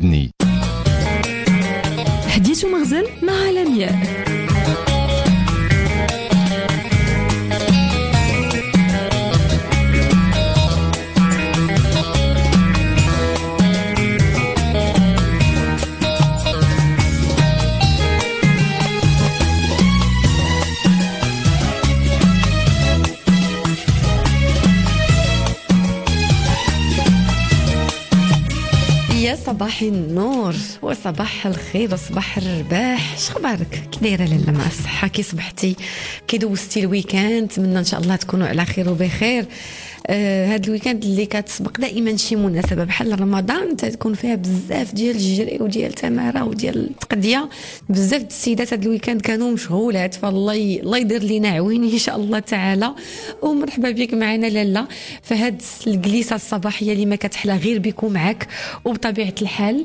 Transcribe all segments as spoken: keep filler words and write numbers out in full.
ودني. حديث مغزل مع لمياء. يا صباح النور وصباح الخير وصباح الرباح. شخبارك؟ كي دايره لاله مع الصحه؟ كي صبحتي؟ كي دوزتي الويكاند؟ نتمنى ان شاء الله تكونوا على خير وبخير. آه هاد الويكاند اللي كتسبق دائما شي مناسبه بحال رمضان تكون فيها بزاف ديال الجري وديال التماره وديال التقضيه. بزاف د السيدات هاد الويكاند كانوا مشغولات، فالله الله يدير لينا عوين ان شاء الله تعالى. ومرحبا بك معنا لاله فهاد الجليسه الصباحيه اللي ما كتحلى غير بك ومعك. وبطبيعه الحال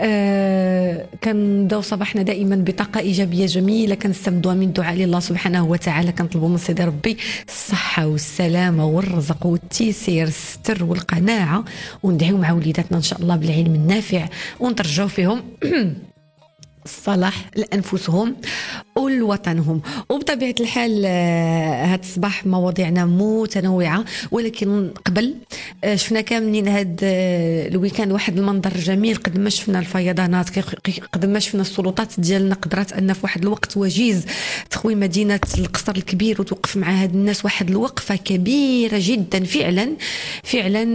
آه كنبداو صباحنا دائما بطاقه ايجابيه جميله، كنستمدوا من دعاء لله سبحانه وتعالى، كنطلبوا من سيدي ربي الصحه والسلامه والرزق والتيسير الستر والقناعه، وندعيو مع وليداتنا ان شاء الله بالعلم النافع ونترجاو فيهم الصلاح لأنفسهم ولوطنهم. وبطبيعة الحال هذا الصباح مواضيعنا متنوعة، ولكن قبل شفنا كاملين هذا الويكاند واحد المنظر جميل. قد ما شفنا الفيضانات، قد ما شفنا السلطات ديالنا قدرت أن في واحد الوقت وجيز تخوي مدينة القصر الكبير وتوقف مع هاد الناس واحد الوقفة كبيرة جدا. فعلا فعلا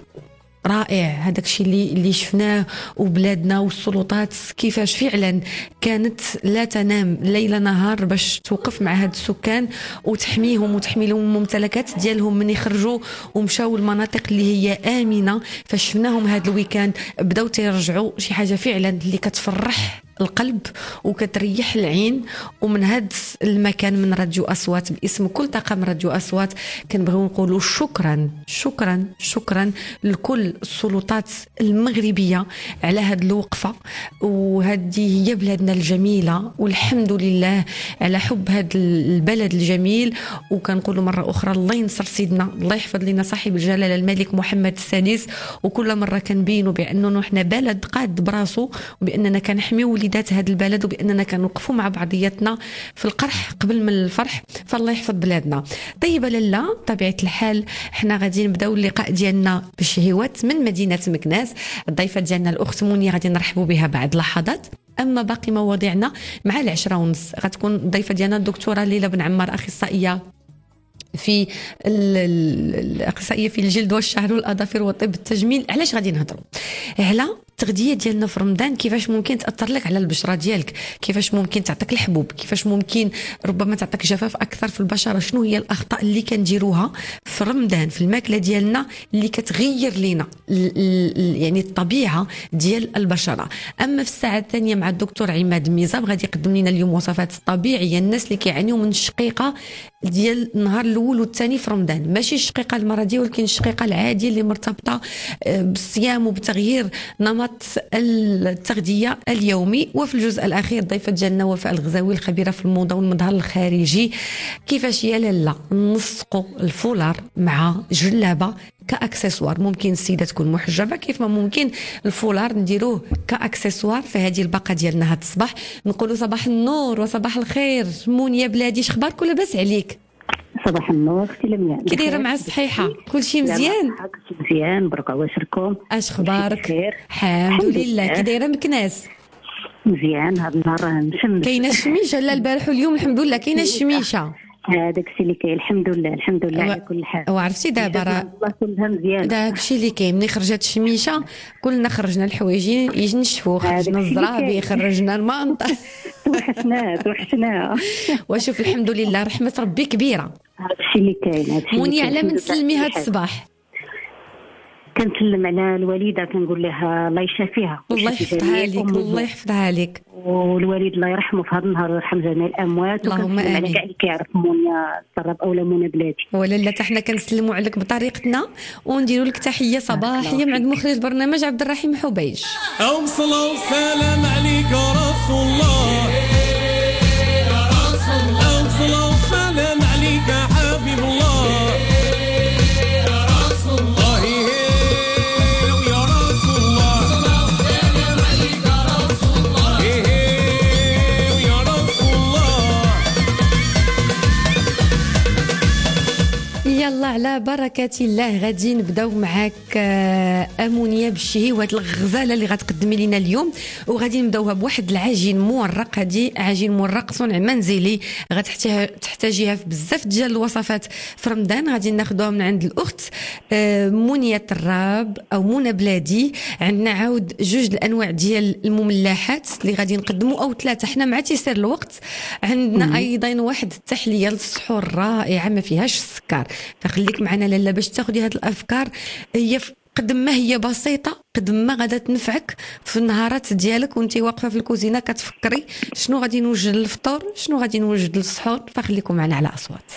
رائع هذاك الشيء اللي اللي شفناه، وبلادنا والسلطات كيفاش فعلا كانت لا تنام ليل نهار باش توقف مع هاد السكان وتحميهم وتحمي لهم الممتلكات ديالهم من يخرجوا ومشاو المناطق اللي هي آمنة. فشفناهم هاد الويكاند بداو تيرجعوا شي حاجة فعلا اللي كتفرح القلب وكتريح العين. ومن هاد المكان من راديو أصوات باسم كل طاقم راديو أصوات كنبغيو نقولوا شكرا شكرا شكرا لكل السلطات المغربية على هاد الوقفة. وهذه هي بلادنا الجميلة، والحمد لله على حب هاد البلد الجميل. وكنقولوا مرة أخرى الله ينصر سيدنا، الله يحفظ لنا صاحب الجلالة الملك محمد السادس. وكل مرة كنبينوا بأنه نحن بلد قاد براسو، وبأننا كنحميو وليدات هذا البلد، وبأننا كنوقفوا مع بعضياتنا في القرح قبل من الفرح. فالله يحفظ بلادنا. طيب لاله طبيعة الحال احنا غادي نبداو اللقاء ديالنا بشهوات من مدينة مكناس. الضيفة ديالنا الأخت مونيا غادي نرحبوا بها بعد لحظات. أما باقي مواضيعنا مع العشرة ونص غتكون الضيفة ديالنا الدكتورة ليلى بن عمار، أخصائية في الأخصائية في الجلد والشعر والأظافر وطب التجميل. علاش غادي نهضروا على التغذية ديالنا في رمضان، كيفاش ممكن تأثر لك على البشرة ديالك، كيفاش ممكن تعطيك الحبوب، كيفاش ممكن ربما تعطيك جفاف أكثر في البشرة. شنو هي الأخطاء اللي كنديروها في رمضان في الماكلة ديالنا اللي كتغير لنا يعني الطبيعة ديال البشرة. أما في الساعة الثانية مع الدكتور عماد ميزاب غادي يقدم لنا اليوم وصفات طبيعية الناس اللي كيعانيوا من الشقيقة ديال النهار الاول والثاني في رمضان. ماشي الشقيقه المرضيه، ولكن الشقيقه العاديه اللي مرتبطه بالصيام وبتغيير نمط التغذيه اليومي. وفي الجزء الاخير ضيفه ديالنا وفاء الغزاوي الخبيره في الموضه والمظهر الخارجي. كيفاش يا لاله نسقوا الفولار مع جلابه كاكسسوار؟ ممكن السيده تكون محجبه، كيف ما ممكن الفولار نديروه كاكسسوار في هذه الباقه ديالنا هذا الصباح. نقولوا صباح النور وصباح الخير. مونيا بلادي شخبارك ولاباس عليك؟ صباح النور اختي لمياء، كي دايره مع الصحيحه؟ كلشي مزيان؟ مزيان برك. واشركم اش خبارك؟ الحمد لله. كي دايره مكناس؟ مزيان. هذا النهار نشمس. كاينه الشميشه؟ لا البارح واليوم الحمد لله كاينه الشميشه. هذاك الشيء اللي كاين الحمد لله الحمد لله على كل حال. وعرفتي دابا راه الله كلها مزيان. داك الشيء اللي كاين ملي خرجت الشميشه كلنا خرجنا الحوايجين ينشفوا، خرجنا الزرابي، خرجنا المنطق. توحشنا توحشنا. وشوف الحمد لله رحمه ربي كبيره. هذا الشيء اللي كاين. مونيا على من تسلمي هذا الصباح؟ كنسلم على الوالده، كنقول لها الله يشافيها. الله يحفظها لك، الله يحفظها لك. والوالد الله يرحمه في هذا النهار ويرحم جميع الاموات. اللهم امين. على كاع اللي كيعرف مونيا الطرب اولا منى بلادي. ولا لا حتى حنا كنسلموا عليك بطريقتنا ونديروا لك تحيه صباحيه من عند مخرج البرنامج عبد الرحيم حبيش. او صلاه وسلام عليك يا رسول الله، يا رسول الله. او صلاه وسلام عليك يا حبيب الله، يا رسول الله، يا رسول الله. على بركة الله غادي نبداو معاك أمونيا بالشهي وهاد الغزالة اللي غتقدمي لنا اليوم، وغادي نبداوها بواحد العجين مورق. هادي عجين مورق صنع منزلي غتحتاجيها في بزاف ديال الوصفات في رمضان. غادي ناخذوها من عند الأخت منية التراب أو منى بلادي. عندنا عاود جوج الأنواع ديال المملحات اللي غادي نقدموا أو ثلاثة، حنا مع تيسير الوقت. عندنا أيضا واحد التحلية للسحور رائعة ما فيهاش السكر. فخليك معنا لالا باش تاخدي هاد الافكار. هي قد ما هي بسيطه قد ما غادا تنفعك في النهارات ديالك وانتي واقفه في الكوزينه كتفكري شنو غادي نوجد للفطور شنو غادي نوجد للسحور. فخليكم معنا على اصوات.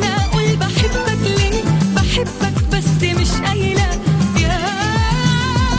بحبك بس مش قايلة يا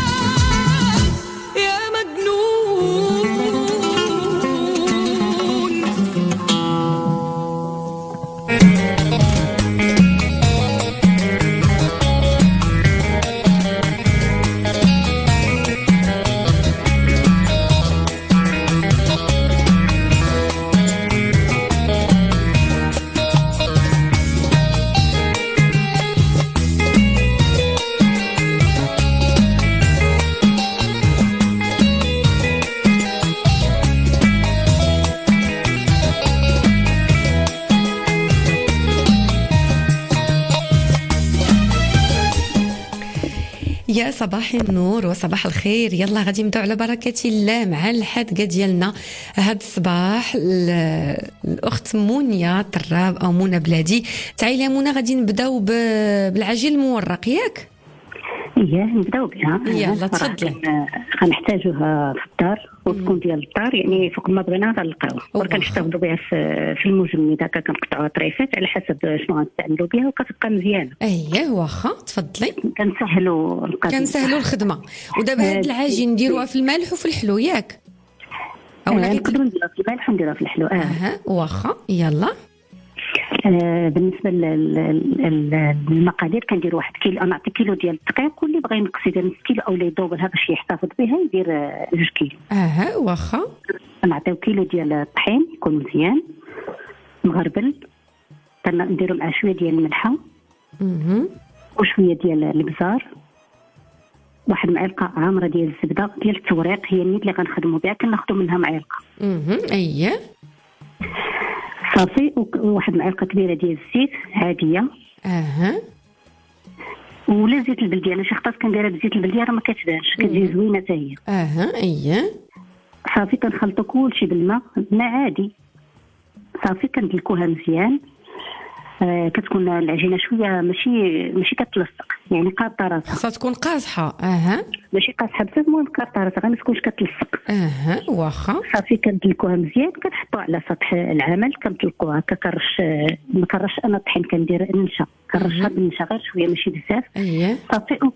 يا صباح النور وصباح الخير. يلا غادي نبداو على بركه الله مع الحلقه ديالنا هاد الصباح. الاخت منى طراب او منى بلادي، تعالي منى غادي نبداو بالعجين المورق ياك؟ اييه نبداو بها. يلا تفضلي. غنحتاجوها في الدار وتكون ديال الدار، يعني فوق ما بغينا غنلقاو، وكنحتفظوا بها في في المجمد هكا، كنقطعوها طريفات على حسب شنو غنستعملوا بها وكتبقى مزيانه. اييه واخا تفضلي. كنسهلوا القضيه، كنسهلوا الخدمه. ودابا هاد العجين نديروها في الملح وفي الحلو ياك؟ او نقدروا نديروها في الملح ونديروها في الحلو. اه اها واخا يلا. آه بالنسبه للمقادير كندير واحد كيلو، انا نعطي كيلو ديال الدقيق، واللي بغى ينقص يدير نص كيلو او يدوبلها باش يحتفظ بها يدير جوج كيلو. اها واخا. نعطيو كيلو ديال الطحين يكون مزيان مغربل، نديرو معاه شويه ديال الملحه اها وشويه ديال البزار، واحد معلقه عامره ديال الزبده ديال التوريق، هي النيت اللي غنخدموا بها كناخذوا منها معلقه. اها اييه صافي. وواحد معلقه كبيره ديال الزيت عاديه. اها ولا زيت البلديه، انا شي خطات كنديرها بزيت البلديه راه ما كتبانش، كتجي زوينه حتى هي. اها اييه صافي. كنخلطوا كلشي بالماء، الماء عادي. صافي كندلكوها مزيان. آه كتكون العجينه شويه ماشي ماشي كتلصق، يعني قاطه راسها، خاصها تكون قاصحه. اها ماشي قاصحه بزاف، المهم قاطه راسها غير ما تكونش كتلصق. اها واخا. صافي كندلكوها مزيان، كتحطوها على سطح العمل، كنطلقوها هكا. كنرش ما كنرش انا الطحين، كندير النشا، كنرشها بالنشا غير شويه ماشي بزاف. اييه صافي. وك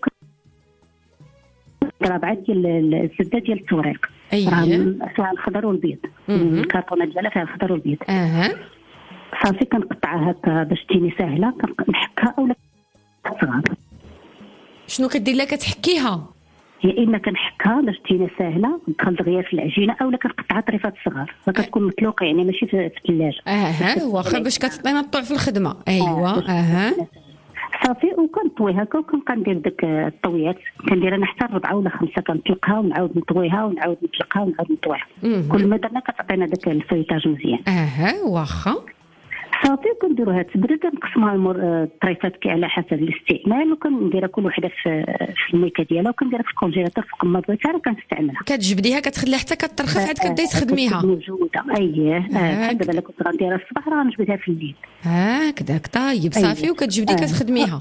ربعه ديال الزبده ديال التوريق. اييه فيها الخضر والبيض، الكرتونه ديالها فيها الخضر والبيض. اها صافي. كنقطعها هكا باش تجيني ساهله، كنحكها اولا صغار. شنو كدير لها؟ كتحكيها؟ يا اما كنحكها باش تجينا ساهله تدخل دغيا في العجينه، اولا كنقطعها طريفات صغار فكتكون مطلوقه، يعني ماشي في الثلاجه. اها واخا باش كتعطينا الطوع في الخدمه. ايوا اها صافي. وكنطوي هكا، وكنبقى ندير داك الطويات، كندير انا حتى ربعه ولا خمسه، كنطلقها ونعاود نطويها ونعاود نطلقها ونعاود نطويها. كل ما درنا كتعطينا داك الفيتاج مزيان. اها واخا. صافي. كنديروها تبرد، نقسمها الطريفات كي على حسب الاستعمال، وكنديرها كل وحده في في الميكا ديالها، وكنديرها في الكونجيلاتور فوق ما بغيتها راه كنستعملها. كتجبديها كتخليها حتى كترخص عاد كتبداي تخدميها. موجوده. اييه دابا الا كنت غنديرها الصباح راه غنجبدها في الليل. هكذاك طيب. صافي. وكتجبدي كتخدميها.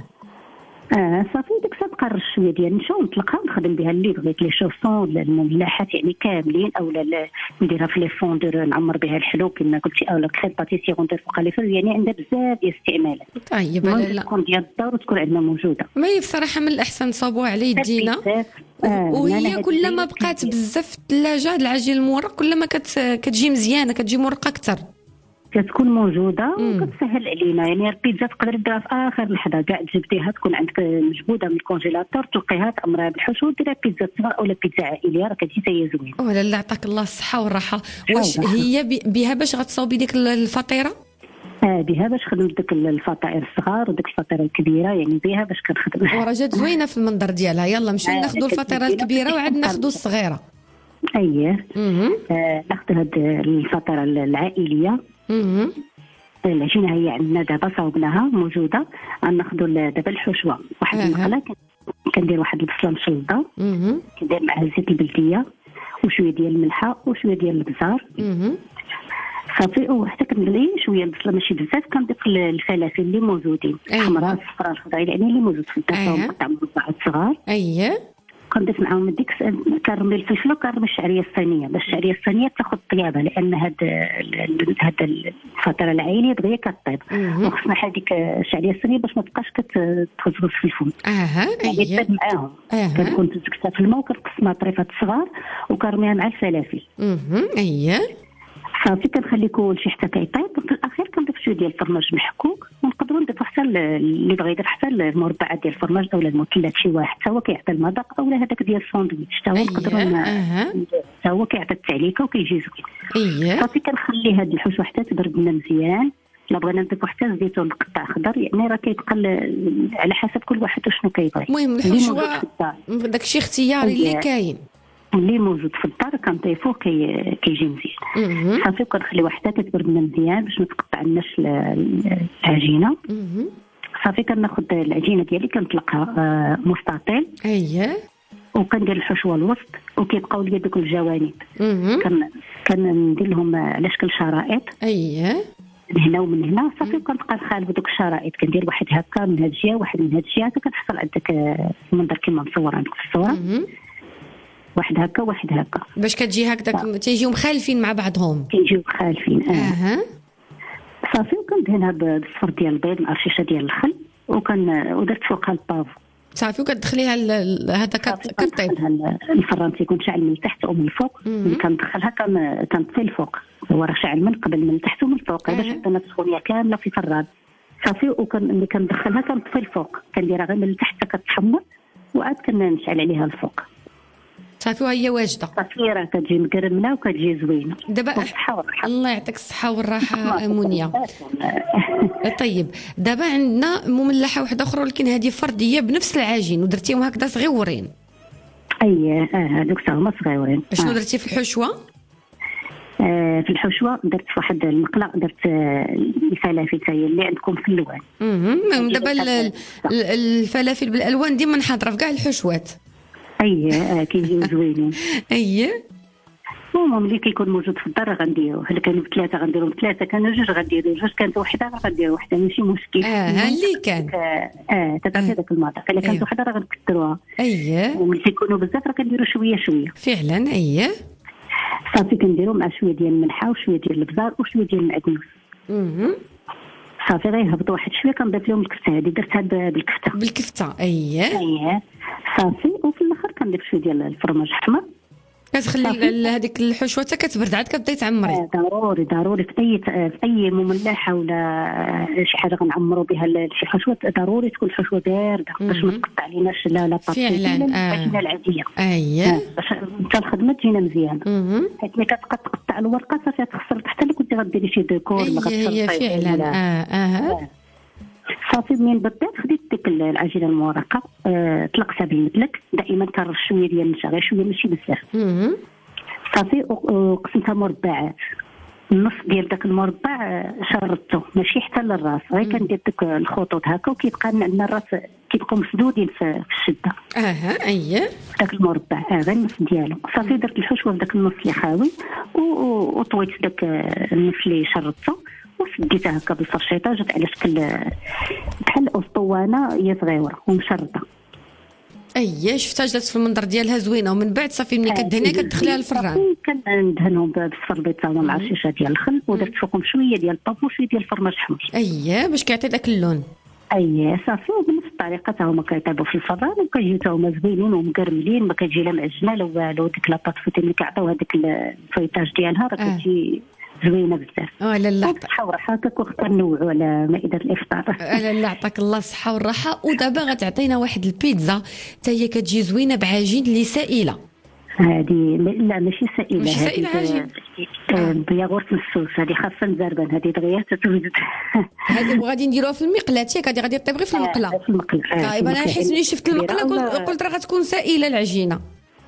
اه صافي. ديك الساعه نقرش شويه ديال النشا ونطلقها ونخدم بها اللي بغيت، لي شوفون ولا الملاحات يعني كاملين، اولا نديرها في لي فوندور نعمر بها الحلو كما قلتي، اولا كريم باتيسي وندير فوقها لي فرو، يعني عندها بزاف ديال الاستعمالات. طيب لا تكون ديال الدار وتكون عندنا موجوده. ما هي بصراحه من الاحسن نصاوبوها على يدينا. آه وهي كل ما بقات بزاف في الثلاجه العجين المورق كل ما كت... كتجي مزيانه، كتجي مرقه اكثر، كتكون موجوده وكتسهل علينا. يعني البيتزا تقدر ديرها في اخر لحظه، كاع تجبديها تكون عندك مجبوده من الكونجيلاتور، تلقيها تامرها بالحشو وديرها بيتزا صغيره اولا بيتزا عائليه، راه كتجي حتى هي زوينه. ولا لا عطاك الله الصحه والراحه. واش هي بها باش غتصاوبي ديك الفطيره؟ اه بها باش خدمت ديك الفطائر الصغار وديك الفطيره الكبيره، يعني بها باش كنخدم. وراه جات زوينه في المنظر ديالها. يلا نمشيو آه ناخذوا الفطيره الكبيره وعاد ناخذوا الصغيره. اييه آه ناخذ هاد الفطيره العائليه. اها العجينه هي عندنا دابا صاوبناها موجوده، غناخذوا دابا الحشوه. واحد المقله كندير واحد البصله مشلضه، كندير معها زيت البلديه وشويه ديال الملحه وشويه ديال البزار. صافي. وحتى كنغلي شويه البصله ماشي بزاف، كنضيف الفلافل اللي موجودين، الحمراء الصفراء الخضراء، يعني اللي موجود في الطاسه مقطع مربعات صغار. اييه كنضيف معاهم ديك كنرمي الفلفل وكنرمي الشعريه الصينيه، باش الشعريه الصينيه تاخذ الطيابه، لان هاد هاد الفطيره العائليه دغيا كطيب، وخصنا هذيك الشعريه الصينيه باش ما تبقاش كتغزغز في الفم. اها اييه كنطيب معاهم. كنكون تزكتها في الماء وكنقسمها طريفات صغار وكنرميها مع الفلافل. اها اييه صافي. كنخلي كلشي حتى كيطيب، وفي الاخير كنضيف شويه ديال الفرماج محكوك، ونقدروا نضيفوا حتى اللي بغى يدير حتى المربعات ديال الفرماج اولا المثلث شي واحد حتى هو كيعطي المذاق، اولا هذاك ديال الساندويتش حتى هو نقدروا حتى هو كيعطي التعليكه وكيجي زوين. اييه صافي. كنخلي هاد الحشوه حتى تبرد لنا مزيان. لا بغينا نضيفوا حتى الزيتون قطع خضر، يعني راه كيبقى على حسب كل واحد شنو كيبغي. المهم الحشوه داكشي اختياري اللي كاين، اللي موجود في الدار كنضيفوه كي كيجي مزيان. صافي. كنخلي واحده كتبرد لنا مزيان باش ما تقطعناش العجينه. صافي كناخذ العجينه ديالي كنطلقها آه مستطيل. اييه. وكندير الحشوه الوسط وكيبقاو لي دوك الجوانب كن كندير لهم على شكل شرائط. اييه. من هنا ومن هنا صافي كنبقى نخالف دوك الشرائط كندير واحد هكا من هاد الجهه واحد من هاد الجهه كنحصل عندك المنظر كما مصور عندك في الصوره. واحد هكا واحد هكا باش كتجي هكذاك تيجيو مخالفين مع بعضهم. كيجيو مخالفين. اها. آه. صافي وكندهنها بالصفر ديال البيض مع رشيشه ديال الخل وكن ودرت فوقها البافو. صافي وكتدخليها هذا كطيب. الفران تيكون شاعل من التحت او من الفوق. ملي كندخلها كنطفي الفوق هو راه شاعل من قبل من التحت ومن الفوق باش عندنا السخونيه كامله في الفران. صافي وكن ملي كندخلها كنطفي الفوق كنديرها غير من التحت كتحمر وعاد كنشعل عليها الفوق. صافي وهي واجده. صافي راه كتجي مكرمله وكتجي زوينه. دابا الله يعطيك الصحه والراحه منيا. طيب دابا عندنا مملحه واحده اخرى ولكن هذه فرديه بنفس العجين ودرتيهم هكذا صغيورين. اييه اه هذوك تا هما صغيورين. شنو درتي في الحشوه؟ آه في الحشوه درت في واحد المقله درت الفلافل حتى هي اللي عندكم في اللوان. اها دابا الفلافل بالالوان ديما نحضرها في كاع الحشوات. اييه آه كيجيو زوينين. اييه. المهم ملي كيكون موجود في الدار غنديرو هل كانوا ثلاثه غنديرهم ثلاثه كانوا جوج غنديرو جوج كانت وحده غندير وحده ماشي مشكل. اه اللي كان اه تتعطي داك المذاق الا كانت وحده راه غنكثروها. اييه. وملي كيكونوا بزاف راه كنديروا شويه شويه فعلا. اييه. صافي كنديرو مع شويه ديال الملحه وشويه ديال البزار وشويه ديال المعدنوس. اها صافي غيهبطوا واحد شويه كنضيف لهم الكفته هذه درتها بالكفته. بالكفته. اييه. اييه. صافي وفي الاخر كنضيف شويه ديال الفرماج احمر. كتخلي هذيك الحشوه حتى كتبرد عاد كتبداي تعمري. آه ضروري ضروري في اي في اي مملحه ولا شي حاجه غنعمروا بها شي حشوه ضروري تكون الحشوه بارده باش ما تقطع ليناش لا لا فعلا. العجينه العاديه. اييه. آه باش حتى الخدمه تجينا مزيانه. حيت ملي كتقطع الورقه صافي تخسر حتى اللي كنتي غديري شي ديكور ما غتشرطي. هي فعلا. اه اه صافي منين بدات خديت ديك العجينه المورقه أه طلقتها بالمدلك دائما كنرش شويه ديال النشا غير شويه ماشي بزاف. صافي وقسمتها مربعات النص ديال داك المربع شرطته ماشي حتى للراس غير كندير ديك الخطوط هكا وكيبقى عندنا الراس كيبقاو مسدودين في الشده. اها. اييه. داك المربع اه غير النص ديالو. صافي درت الحشوه في داك النص اللي خاوي وطويت داك النص اللي شرطته وسديتها هكا بالفرشيطه جات على شكل بحال الاسطوانه هي صغيره ومشرطه. اييه شفتها جات في المنظر ديالها زوينه ومن بعد صافي ملي كدهنيها كتدخليها للفران. كندهنهم بالصفر البيض تاعهم مع رشيشه ديال الخل ودرت فوقهم شويه ديال الطابو وشويه ديال الفرماج حمر. اييه باش كيعطي داك اللون. اييه صافي وبنفس الطريقه تا هما كيطيبوا في الفران وكيجيو تا هما زوينين ومقرملين ما كتجي لا معجنه لا والو. ديك لاباط فوتي ملي كيعطيو هذيك الفيطاج ديالها راه كتجي زوينه بزاف. اه لا لا الصحه والراحه كنختار نوعوا على مائده الافطار. لا لا عطاك الله الصحه والراحه. ودابا غتعطينا واحد البيتزا حتى هي كتجي زوينه بعجين اللي سائله. هذه لا ماشي سائله. ماشي سائله عجين بياغورت مسوس هذه خاصه نزربان هذه دغيا تتوجد. هذه وغادي نديروها في المقله ياك هذه غادي طيب غير في المقله. في المقله. طيب انا حيت ملي شفت المقله قلت راه غتكون سائله العجينه.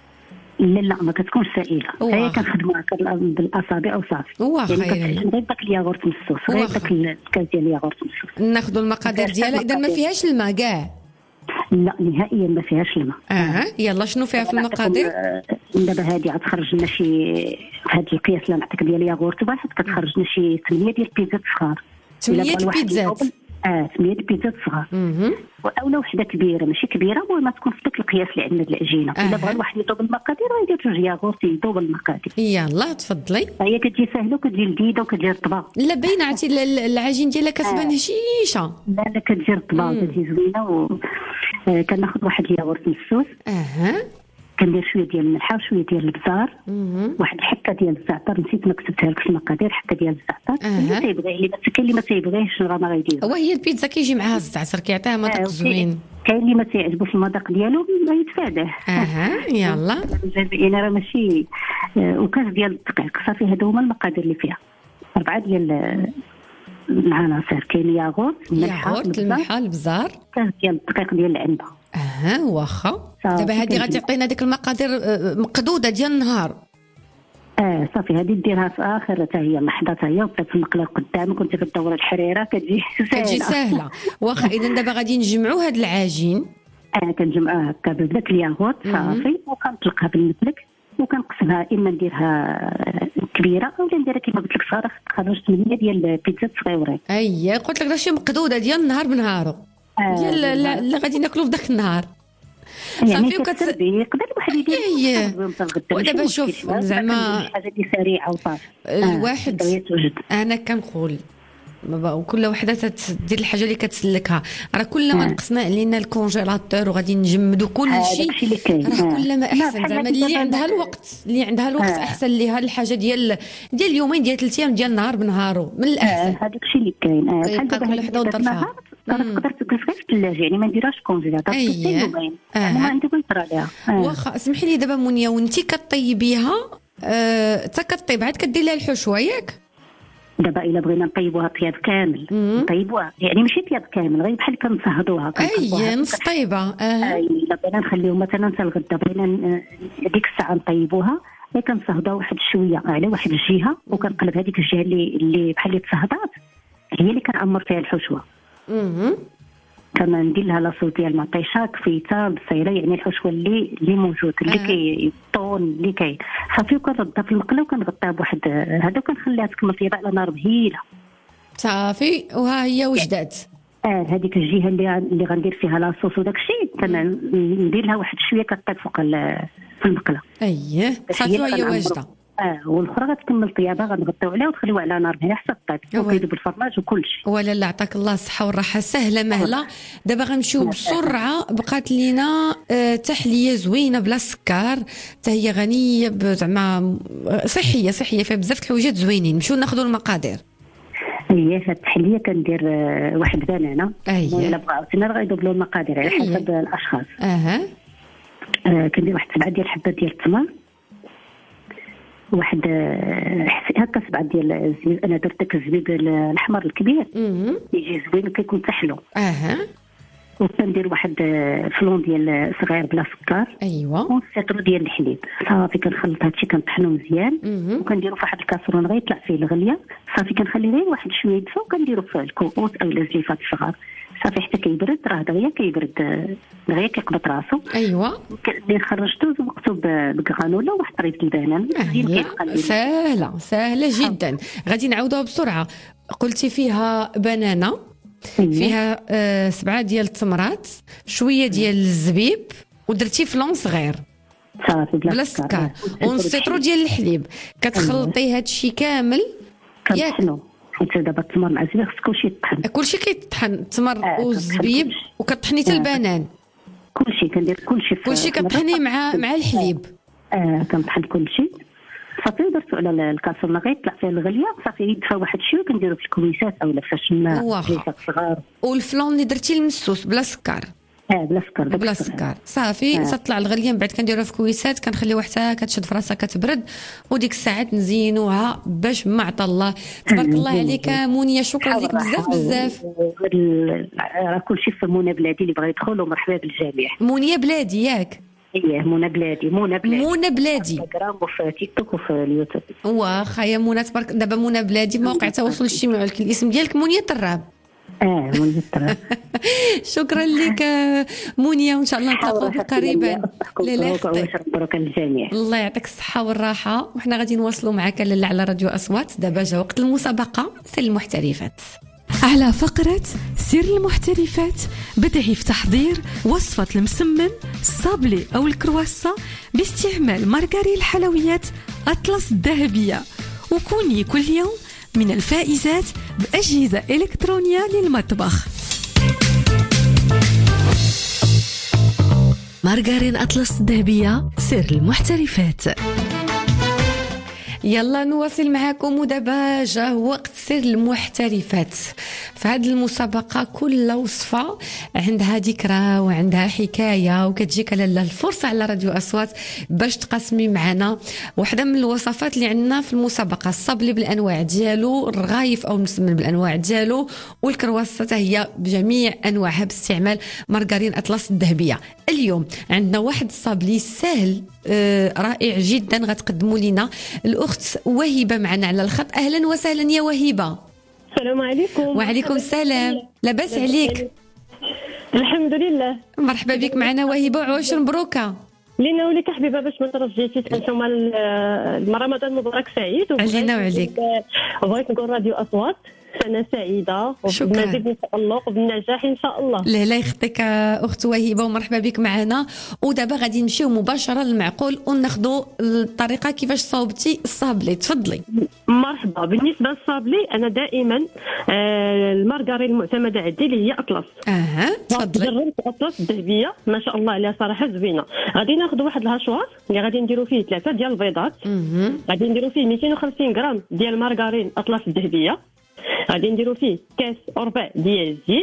لا لا ما كتكونش سائله هي كنخدموها بالاصابع وصافي. واخا يعني غير داك الياغورت مسوس غير داك الكاس ديال الياغورت مسوس. ناخذوا المقادير ديالها اذا ما فيهاش الماء كاع. لا نهائيا ما فيهاش الماء. اه يلا شنو فيها في المقادير؟ دابا هذه غتخرج لنا شي هذا القياس اللي نعطيك ديال الياغورت واحد كتخرج لنا شي ثمانية ديال البيتزات صغار. ثمانية بيتزات اه ثمانية البيتزات صغار. اولا وحده كبيره ماشي كبيره وما تكون في داك القياس اللي عندنا العجينه. الا بغى الواحد يطوب المقادير غيدير جوج ياغورت يطوب المقادير. يلا تفضلي. هي كتجي سهله وكتجي لذيذه وكتجي رطبه. لا باينه عرفتي العجين ديالها كتبان هشيشه. لا لا كتجي رطبه كتجي زوينه و آه كناخذ واحد الياغورت مسوس. اها كندير شويه ديال الملحه وشويه ديال البزار واحد الحكه ديال الزعتر نسيت ما كتبتها لك في المقادير حكه ديال الزعتر. اللي تيبغي اللي كاين اللي ما تيبغيهش راه ما غيدير. وهي البيتزا كيجي معها الزعتر كيعطيها مذاق زوين. كاين اللي ما تيعجبوش المذاق ديالو ما يتفاداه. اها يلا الجزائريين راه ماشي. وكاس ديال الدقيق صافي هادو هما المقادير اللي فيها اربعه ديال العناصر. كاين ياغورت الملحه الملحه البزار كاس ديال الدقيق ديال العنبه. اها واخا. دابا هذه غتعطينا ديك المقادير مقدوده ديال النهار. اه صافي هذه ديرها في اخر حتى هي محضه حتى هي وبدات في المقله قدامك كنت كدور الحريره كتجي سهله كتجي سهله. واخا اذا دابا غادي نجمعوا هذا العجين. اه كنجمعوها هكا بزاف الياغورت صافي وكنطلقها بالمسلك وكنقسمها اما نديرها كبيره او نديرها كما قلت لك صغيره خرجت ثمانيه ديال البيتزا صغيورين. اييه قلت لك داكشي مقدوده ديال النهار بنهارو ديال اللي غادي ناكلوا في داك النهار يعني كتسبي يقدر الواحد يدير ايه. ودابا شوف زعما حاجه دي سريعه وصافي الواحد آه. انا كنقول وكل وحده تدير الحاجه اللي كتسلكها راه كل ما نقصنا علينا الكونجيلاتور وغادي نجمدوا كل شيء راه كل ما احسن. زعما اللي عندها الوقت اللي عندها الوقت آه. احسن ليها الحاجه ديال ديال اليومين ديال ثلاث ايام ديال النهار بنهارو من الاحسن. هذاك الشيء اللي كاين آه. كيبقى كل وحده وظرفها تقدر تقف في الثلاجه يعني ما نديرهاش كونجيلاتور حتى يومين ما عندي ما نطرى عليها. واخا اسمحي لي دابا منيا وانت كطيبيها حتى كطيب عاد كدير لها الحشوه ياك. دابا الا بغينا نطيبوها طياب كامل نطيبوها يعني ماشي طياب كامل غير بحال كنصهدوها اي نص طيبه. اه الا بغينا نخليو مثلا حتى الغدا بغينا ديك الساعه نطيبوها غير كنصهدوها واحد شويه على واحد الجهه وكنقلب هذيك الجهه اللي اللي بحال اللي تصهدات هي اللي كنعمر فيها الحشوه. اها كما ندير لها لاصوص ديال المطيشه كفيته بصيره يعني الحشوه اللي اللي موجود اللي آه. كيطون اللي كاين صافي وكنردها في المقله وكنغطيها بواحد هذا وكنخليها تكمل طيبه على نار مهيله صافي وها هي وجدات. اه هذيك الجهه اللي اللي غندير فيها لاصوص وداك الشيء كندير لها واحد شويه كطيب فوق في المقله. اييه صافي وهي واجده. اه والاخرى غتكمل طيابها غنغطيو عليها وتخليوها على نار مهيله حتى طيب وكيذوب الفرماج وكل شيء. ولا لا عطاك الله الصحه والراحه سهله مهله. دابا غنمشيو بسرعه بقات لينا آه تحليه زوينه بلا سكر حتى هي غنيه زعما صحيه صحيه فيها بزاف الحوايجات زوينين. نمشيو ناخذوا المقادير. هي هاد التحليه كندير آه واحد بنانه الا بغاو تما غيذوب له المقادير على حسب الاشخاص. اها آه كندير واحد سبعه ديال الحبات ديال التمر واحد هكا سبعه ديال الزبيب. انا درت داك الزبيب الاحمر الكبير يجي زوين وكيكون تحلو. اها وكندير واحد فلون ديال صغير بلا سكر. ايوا وسيترو ديال الحليب صافي كنخلط هادشي كنطحنو مزيان وكنديرو في واحد الكاسرون غيطلع فيه الغليه صافي كنخلي غير واحد شويه يدفى وكنديرو في الكؤوس او الزيفات الصغار صافي حتى كيبرد راه دغيا كيبرد دغيا كيقبط راسو. ايوا اللي خرجتو زوقتو بكغانولا وواحد طريفه البنان مزيان كيبقى سهله سهله جدا. غادي نعاودوها بسرعه. قلتي فيها بنانه فيها آه سبعه ديال التمرات شويه ديال الزبيب ودرتي فلون صغير صافي بلا سكر ونصيترو ديال الحليب كتخلطي هادشي كامل كنطحنو حيت دابا التمر مع الزبيب خص كلشي يطحن. كلشي كيطحن التمر آه والزبيب وكطحني حتى البنان كلشي كندير كلشي كلشي كطحني مع مع الحليب. اه كنطحن كلشي صافي درتو على الكاسرونه غيطلع فيها الغليه صافي يدفى واحد شويه كنديرو في الكويسات اولا فاش ما زيفات صغار. والفلون اللي درتي المسوس بلا سكر. اه بلا سكر بلا سكر صافي آه. تطلع الغليه من بعد كنديروها في كويسات كنخليوها حتى كتشد في راسها كتبرد وديك الساعات نزينوها باش ما عطا الله. تبارك الله عليك منيا شكرا لك بزاف بزاف. راه كلشي في منى بلادي اللي بغى يدخل ومرحبا بالجميع. منيا بلادي ياك. ايه منى بلادي منى بلادي منى بلادي في انستغرام وفي تيك توك وفي اليوتيوب. واخا يا منى تبارك. دابا منى بلادي موقع التواصل الاجتماعي الاسم ديالك منيا الطراب. اه منيا الطراب. شكرا لك منيا وان شاء الله نتلاقاو قريبا. الله يعطيك الصحه والراحه وحنا غادي نواصلوا معك لاله على راديو اصوات. دابا جا وقت المسابقه سر المحترفات. على فقرة سر المحترفات بدعي في تحضير وصفة المسمن الصابلي أو الكرواسة باستعمال مارغرين الحلويات أطلس الذهبية وكوني كل يوم من الفائزات بأجهزة إلكترونية للمطبخ. مارغرين أطلس الذهبية سر المحترفات. يلا نواصل معكم ودابا جا وقت سر المحترفات. في هذه المسابقة كل وصفة عندها ذكرى وعندها حكاية وكتجيك لاله الفرصة على راديو أصوات باش تقاسمي معنا واحدة من الوصفات اللي عندنا في المسابقة. الصبلي بالأنواع ديالو الرغايف أو المسمن بالأنواع ديالو والكرواسة هي بجميع أنواعها باستعمال مارغرين أطلس الذهبية. اليوم عندنا واحد الصبلي سهل رائع جدا غتقدموا لنا. الاخت وهبه معنا على الخط. اهلا وسهلا يا وهبه. السلام عليكم. وعليكم السلام. لاباس عليك؟ الحمد لله. مرحبا بك معنا وهبه، وعوش مبروكه لينا وليك حبيبه. باش ما ترجعتيش انتم رمضان مبارك سعيد. علينا وعليك. بغيت نقول راديو اصوات سنه سعيده وبالمزيد ان شاء الله وبالنجاح ان شاء الله. لا لا يخطيك اخت وهبه ومرحبا بك معنا. ودابا غادي نمشيو مباشره للمعقول وناخذوا الطريقه كيفاش صاوبتي الصابلي. تفضلي. مرحبا. بالنسبه للصابلي انا دائما آه المارغرين المعتمده عندي اللي هي اطلس. اها تفضلي. جربت اطلس الذهبيه ما شاء الله عليها صراحه زوينه. غادي ناخذ واحد الهاشوار اللي غادي نديروا فيه ثلاثه ديال البيضات. غادي نديروا فيه مئتين وخمسين غرام ديال المارغرين اطلس الذهبيه. غادي نديروا فيه كاس وربع ديال الزيت،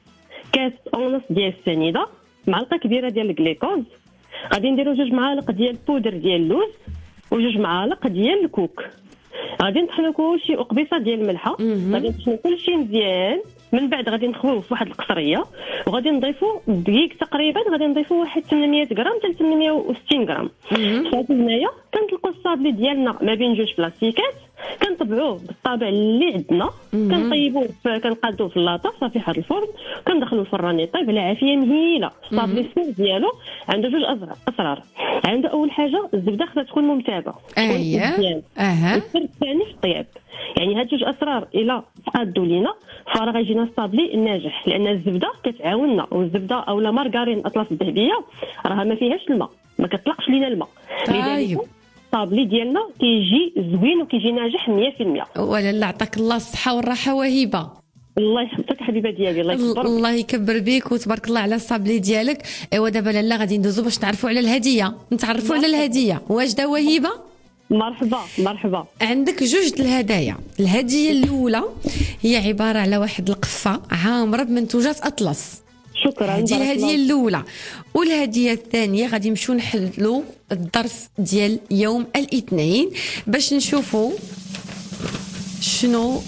كاس ونص ديال السنيده، معلقه كبيره ديال الجليكوز. غادي نديروا جوج معالق ديال البودر ديال اللوز وجوج معالق ديال الكوك. غادي نطحنوا كلشي وقبيصه ديال الملحه. غادي نطحنوا كلشي مزيان. من بعد غادي نخويوه في واحد القصريه وغادي نضيفوا دقيق تقريبا. غادي نضيفوا واحد ثمانمائة غرام حتى ثمانمائة وستين غرام. صافي هنايا كنطلقوا الصابلي ديالنا ما بين جوج بلاستيكات، كنطبعوه بالطابع اللي عندنا، كنطيبوه كنقادوه في اللاطه صافي حد الفرن، كندخلوا الفران يطيب على عافيه مهيله. الصابلي السر ديالو عنده جوج اسرار. عنده اول حاجه الزبده خصها تكون ممتازه. اييه. اها. السر الثاني في الطياب. يعني هاد جوج اسرار الا تقادوا لينا فراه غيجينا الصابلي الناجح، لان الزبده كتعاوننا، والزبده اولا مارغرين اطلس الذهبيه راها ما فيهاش الماء، ما كتطلقش لينا الماء. طيب الصابلي ديالنا كيجي زوين وكيجي ناجح مية في المية. ولا لا عطاك الله الصحه والراحه وهبه. الله يحفظك حبيبه ديالي. الله يكبر الله يكبر بك وتبارك الله على الصابلي ديالك. ايوا دابا لاله غادي ندوزو باش نعرفوا على الهديه، نتعرفوا على الهديه. واجده وهبه؟ مرحبا مرحبا. عندك جوج الهدايا. الهديه الاولى هي عباره على واحد القفه عامره بمنتوجات اطلس. شكرا. هذه الهديه الاولى. والهديه الثانيه غادي نمشيو نحلوا الظرف ديال يوم الاثنين باش نشوفوا شنو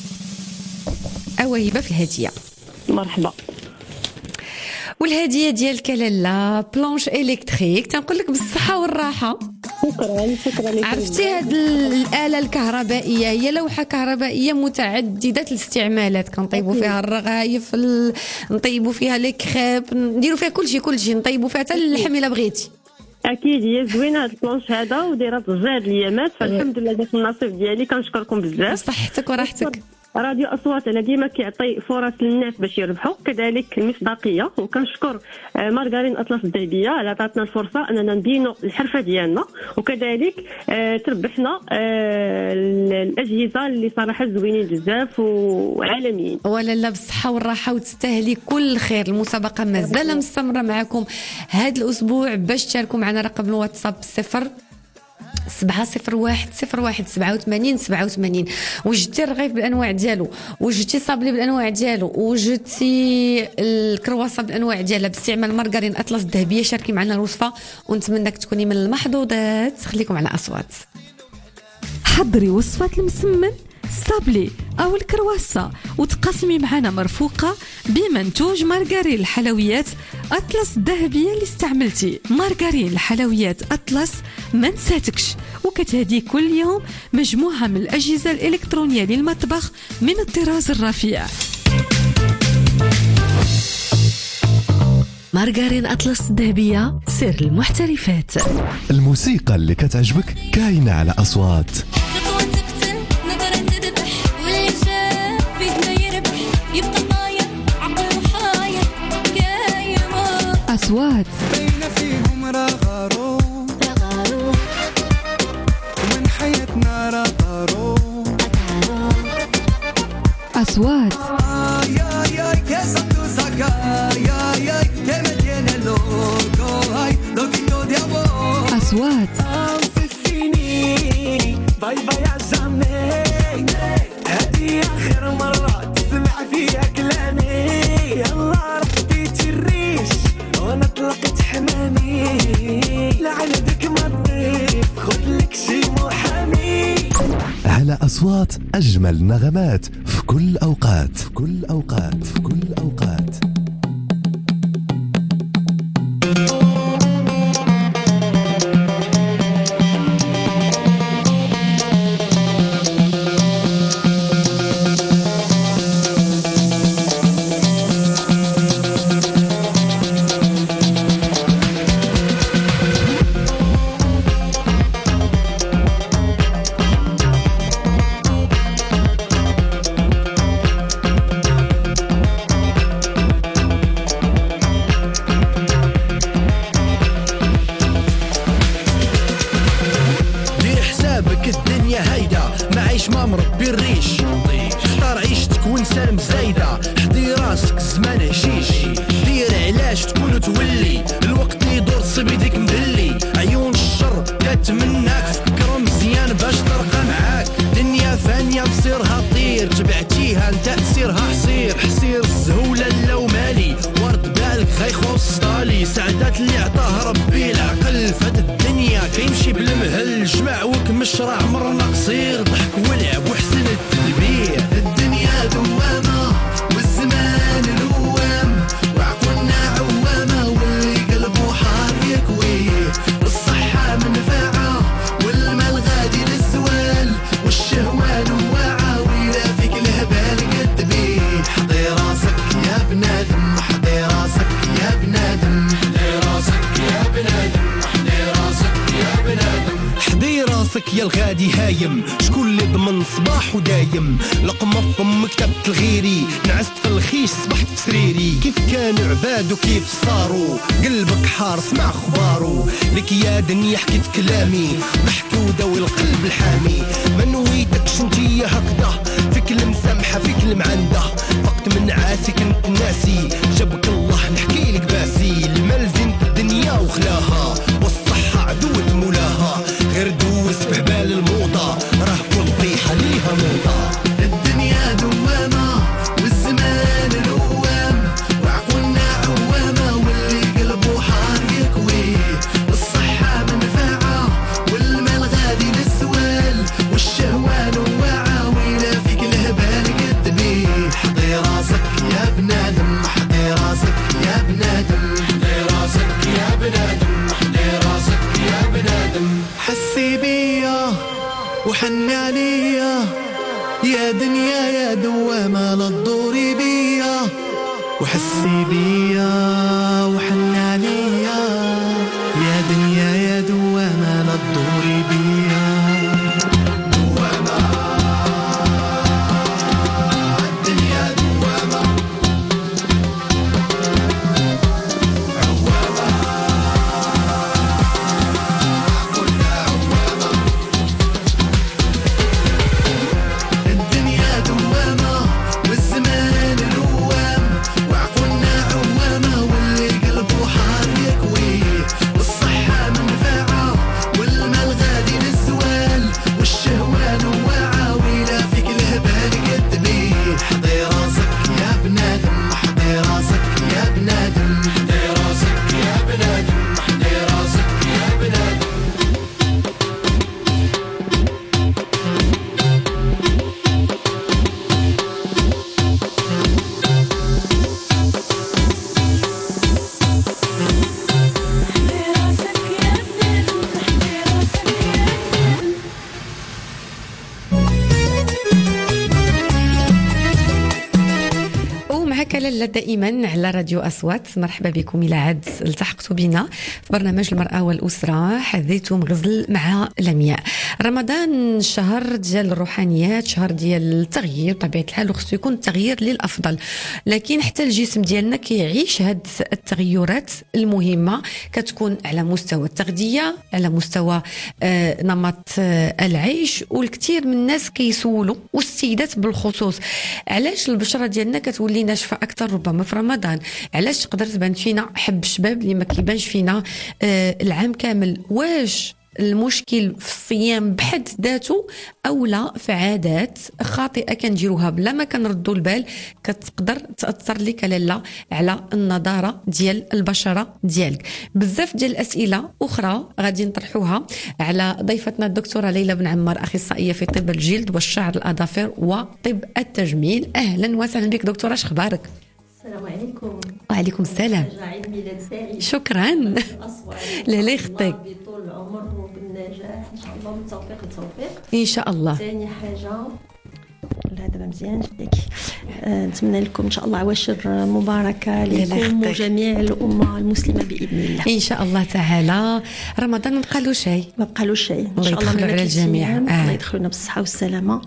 اوهبه في الهديه. مرحبا. والهديه ديالك لاله بلانش الكتريك. تنقول لك بالصحه والراحه. شكرا شكرا لك. عرفتي هاد الاله الكهربائيه هي لوحه كهربائيه متعدده الاستعمالات. كنطيبوا فيها الرغايف، ال... نطيبوا فيها لي كريب، نديروا فيها كلشي كلشي، نطيبوا فيها حتى اللحم الا بغيتي. اكيد هي زوينه هاد البلانش هذا ودايره بزاف د الايامات، فالحمد لله داك النصيب ديالي كنشكركم بزاف. صحتك وراحتك. راديو اصوات انا ديما كيعطي فرص للناس باش يربحوا، كذلك المصداقيه. وكنشكر مارغرين اطلس الذهبيه على عطاتنا الفرصه اننا نبينوا الحرفه ديالنا، وكذلك تربحنا الاجهزه اللي صراحه زوينين بزاف وعالميين. ولا لا بالصحه والراحه وتستاهلي كل الخير. المسابقه مازال مستمره معكم هذا الاسبوع. باش تشاركوا معنا رقم الواتساب صفر سبعة صفر واحد صفر واحد سبعة وثمانين سبعة وثمانين. وجدتي الرغيف بالانواع ديالو، وجدتي الصابلي بالانواع ديالو، وجدتي الكرواسه بالانواع ديالها باستعمال مارغرين اطلس الذهبيه، شاركي معنا الوصفه ونتمنىك تكوني من المحظوظات. خليكم على اصوات. حضري وصفات المسمن الصابلي أو الكرواسة وتقاسمي معنا مرفوقة بمنتوج مارغرين الحلويات أطلس الذهبية اللي استعملتي. مارغرين الحلويات أطلس ما نساتكش، وكتهدي كل يوم مجموعة من الأجهزة الإلكترونية للمطبخ من الطراز الرفيع. مارغرين أطلس الذهبية، سر المحترفات. الموسيقى اللي كتعجبك كاينة على أصوات. أصوات بين فيهم رغارو رغارو ومن حياتنا رغارو. أصوات يا يا كسنتو ساكا يا يا كمتين لوكو هاي لوكيتو ديابو. أصوات فيني باي باي عزامي هذه آخر مرة تسمع فيها كلامي. يلا رحتي تريش وانا طلقت حمامي لعندك ما تضيف خذلك شي محامي. على أصوات أجمل نغمات في كل أوقات في كل أوقات في كل أوقات. السلام زايدة. حضي راسك الزمان هشيش دير علاش تكون تولي الوقت يدور صيب يديك مدلي. عيون الشر كتمناك فكر مزيان باش ترقى معاك. دنيا فانية مصيرها طير تبعتيها تأثيرها حصير. حصير السهولة لو مالي ورد بالك خايخ وصدالي. سعدات اللي عطاه ربي العقل فهاد الدنيا كيمشي بالمهل. جمع وكمشرع عمرنا قصير ضحك ولعب وحسن التدبير. الدنيا دوامة والزمان لوام وعقولنا عوامة واللي قلبه حار يكويه. الصحة منفعة والمال غادي للزوال والشهوان واعة ويلا فيك الهبال قد بيه. حضي راسك يا بنادم حضي راسك يا بنادم حضي راسك يا بنادم حضي راسك يا بنادم. حضي راسك يا الغادي هايم شكون اللي ضمن صباح ودايم. لقمة في فمك كتبت الغيري نعست في الخيش صبحت في سريري. كيف كانوا عباد وكيف صاروا قلبك حار سمع اخبارو. لك يا دنيا حكيت كلامي ضحك وداوي القلب الحامي. ما نويتكش انتيا هكذا فيك المسامحة فيك المعنده. فقت من عاسي كنت ناسي جابك الله نحكي لك باسي. المال زينة الدنيا وخلاها والصحة عدوة مولاها. غير دوس بحبال الموضة راه كل طيحة ليها موضة. الدنيا دوامة والزمان لوام وعقولنا عوامة واللي قلبه حار يكويه. الصحة منفعة والمال غادي للسوال والشهوان واعة ويلا فيك الهبال قد بيه. حضي راسك يا بنادم حضي راسك يا بنادم حضي راسك يا بنادم حضي راسك يا بنادم. حسي بيا وحني عليا يا دنيا يا دوامة لا تدوري بيا. وحسي بيا وحني عليا يا دنيا يا دوامة لا تدوري بيا. دوامة الدنيا دوامة عوامة كلها عوامة. الدنيا دوامة والزمان لوام وعقولنا عوامة واللي قلبه حار يكويه. الصحة منفعة والمال غادي للزوال والشهوان واعة ويلا فيك الهبال قد بيه. حضي راسك يا بنادم حضي راسك يا بنادم حضي راسك يا بنادم حضي راسك يا بنادم. ومعك لاله دائما على راديو أصوات. مرحبا بكم إلى عاد التحقتوا بنا في برنامج المرأة والأسرة حذيتم غزل مع لمياء. رمضان شهر ديال الروحانيات شهر ديال التغيير بطبيعة الحال وخصو يكون التغيير للأفضل. لكن حتى الجسم ديالنا كيعيش هاد التغيرات المهمة كتكون على مستوى التغذية على مستوى آه نمط آه العيش. والكثير من الناس كيسولوا والسيدات بالخصوص علاش البشرة ديالنا كتولي ناشفة أكثر ربما في رمضان. علاش تقدر تبان فينا حب الشباب اللي ما كيبانش فينا آه العام كامل. واش المشكل في الصيام بحد ذاته او لا في عادات خاطئه كنديروها بلا ما كنردوا البال كتقدر تاثر لك لالا على النضاره ديال البشره ديالك. بزاف ديال الاسئله اخرى غادي نطرحوها على ضيفتنا الدكتوره ليلى بن عمار اخصائيه في طب الجلد والشعر الاظافر وطب التجميل. اهلا وسهلا بك دكتوره، اش اخبارك؟ السلام عليكم. وعليكم السلام. عيد ميلاد سعيد. شكرا. لا لا يخطيك. بطول العمر وبالنجاح ان شاء الله من توفيق لتوفيق ان شاء الله. ثاني حاجه لا دابا مزيان جدك أه نتمنى لكم ان شاء الله عواشر مباركه لكم وجميع الامه المسلمه باذن الله ان شاء الله تعالى. رمضان ما بقالو شيء ما بقالو شيء ان شاء الله على الجميع. آه. الله يدخلنا بالصحه والسلامه.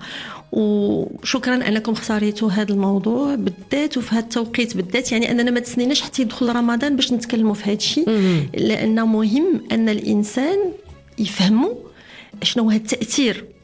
وشكرا انكم اختاريتوا هذا الموضوع بالذات وفي هذا التوقيت بالذات. يعني اننا ما تسنيناش حتى يدخل رمضان باش نتكلموا في هذا الشيء لانه مهم ان الانسان يفهموا شنو هو التاثير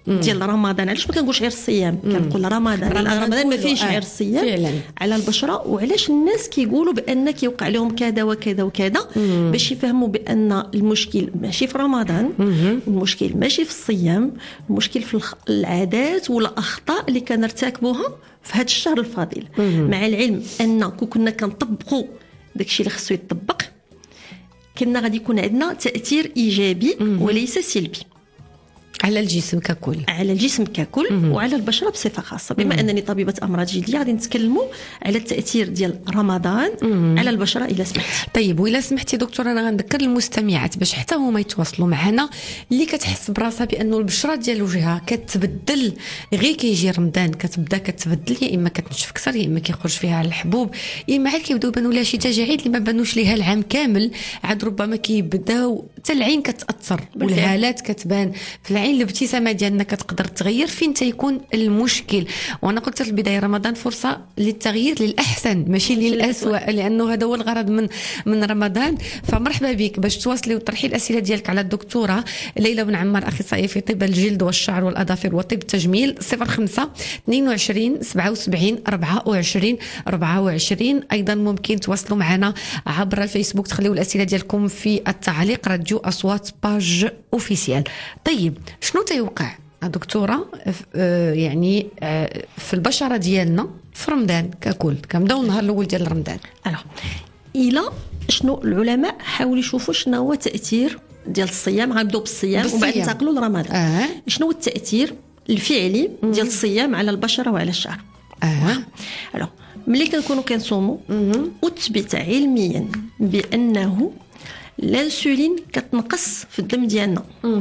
ديال رمضان. علاش ما كنقولش غير الصيام، كنقول رمضان. رمضان, رمضان ما فيهش غير الصيام فعلا على البشره. وعلاش الناس كيقولوا بان كيوقع لهم كذا وكذا وكذا باش يفهموا بان المشكل ماشي في رمضان، المشكل ماشي في الصيام، المشكل في العادات والاخطاء اللي كنرتكبوها في هذا الشهر الفضيل. مع العلم ان كنا كنطبقوا داكشي اللي خصو يطبق، كنا غادي يكون عندنا تاثير ايجابي وليس سلبي على الجسم ككل، على الجسم ككل وعلى البشره بصفه خاصه. بما انني طبيبه امراض جلديه غادي نتكلموا على التاثير ديال رمضان على البشره الا سمحتي. طيب وإلا سمحتي دكتور، انا غنذكر المستمعات باش حتى هما يتواصلوا معنا، اللي كتحس براسها بانه البشره ديال وجهها كتبدل غير كيجي رمضان، كتبدا كتبدل، يا اما كتنشف اكثر، يا اما كيخرج فيها الحبوب، يا اما عاد كيبداو يبانوا لها شي تجاعيد اللي ما بانوش ليها العام كامل، عاد ربما كيبداو حتى العين كتاثر والهالات كتبان في العين. الابتسامه ديالنا كتقدر تغير فين تيكون المشكل. وانا قلت في البدايه رمضان فرصه للتغيير للاحسن ماشي للاسوء، لانه هذا هو الغرض من من رمضان. فمرحبا بك باش تواصلي وتطرحي الاسئله ديالك على الدكتوره ليلى بن عمار، اخصائيه في طب الجلد والشعر والاظافر وطب التجميل. صفر خمسة اثنين وعشرين سبعة وسبعين أربعة وعشرين أربعة وعشرين. ايضا ممكن تواصلوا معنا عبر الفيسبوك، تخليوا الاسئله ديالكم في التعليق راديو اصوات باج اوفيسيال. طيب شنو تيوقع دكتوره يعني في البشره ديالنا في رمضان ككل؟ كنبداو النهار الاول ديال رمضان. الو الى شنو العلماء حاولوا يشوفوا شنو هو تاثير ديال الصيام. غنبداو بالصيام وبعد ننتقلوا لرمضان. آه. شنو هو التاثير الفعلي ديال الصيام على البشره وعلى الشعر؟ اه الو ملي كنكونوا كنصوموا وتثبت علميا بانه الانسولين كتنقص في الدم ديالنا.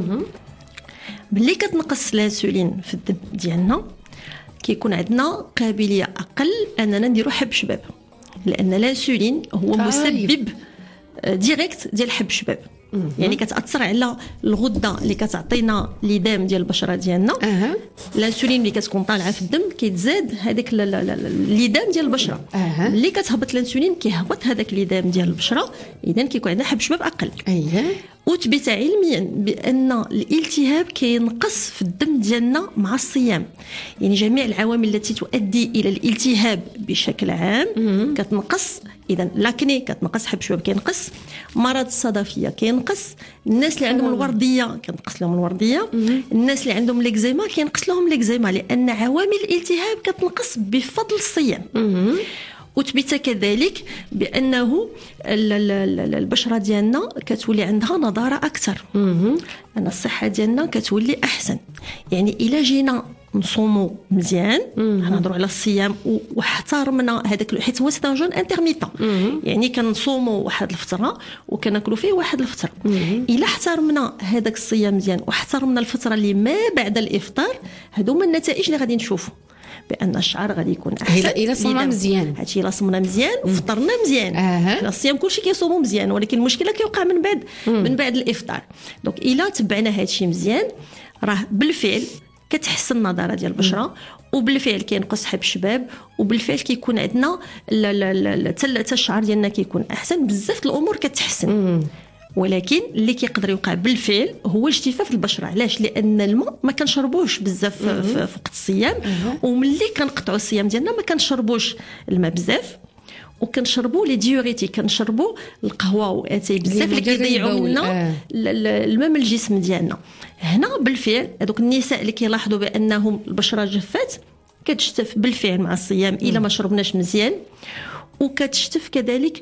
ملي كتنقص الانسولين في الدم ديالنا كيكون عندنا قابليه اقل اننا نديرو حب شباب، لان الانسولين هو طيب. مسبب ديريكت ديال حب شباب. يعني كتاثر على الغده اللي كتعطينا ليدام ديال البشره ديالنا. أه. الانسولين اللي كتكون طالعه في الدم كيتزاد هذاك الليدام ديال البشره. أه. اللي كتهبط الانسولين كيهبط هذاك الليدام ديال البشره، اذا كيكون عندنا حب شباب اقل. اييه. وثبت علميا بان الالتهاب كينقص في الدم ديالنا مع الصيام. يعني جميع العوامل التي تؤدي الى الالتهاب بشكل عام مم. كتنقص. اذا لاكني كتنقص، حب شباب كينقص، مرض الصدفيه كينقص، الناس اللي عندهم الورديه كنقص لهم الورديه، مم. الناس اللي عندهم ليكزيما كينقص لهم ليكزيما، لان عوامل الالتهاب كتنقص بفضل الصيام. مم. وثبت كذلك بانه البشره ديالنا كتولي عندها نضاره اكثر، ان الصحه ديالنا كتولي احسن. يعني الا جينا نصوموا مزيان، نهضروا على الصيام واحترمنا هذاك، حيت هو سي ان جون انترميتون، يعني كنصوموا واحد الفتره وكناكلوا فيه واحد الفتره. الا احترمنا هذاك الصيام مزيان واحترمنا الفتره اللي ما بعد الافطار، هادو من النتائج اللي غادي نشوفوا بان الشعر غادي يكون احسن. الا صمنا مزيان، هادشي الا صمنا مزيان وفطرنا مزيان. أه. الصيام كلشي كيصوموا مزيان، ولكن المشكله كيوقع من بعد مم. من بعد الافطار. دونك الا تبعنا هادشي مزيان راه بالفعل كتحسن النضاره ديال البشره، وبالفعل كينقص حب الشباب، وبالفعل كيكون عندنا حتى الشعر ديالنا كيكون احسن، بزاف الامور كتحسن. مم. ولكن اللي كيقدر يوقع بالفعل هو اجتفاف البشره. علاش؟ لان الماء ما كنشربوش بزاف في وقت الصيام، وملي كنقطعوا الصيام ديالنا ما كنشربوش الماء بزاف، وكنشربوا لي ديوريتيك، كنشربوا القهوه واتاي بزاف اللي كيضيعوا لنا الماء من الجسم ديالنا. هنا بالفعل هذوك النساء اللي كيلاحظوا بانهم البشره جفات كتشتف بالفعل مع الصيام الا ما شربناش مزيان، وكتشتف كذلك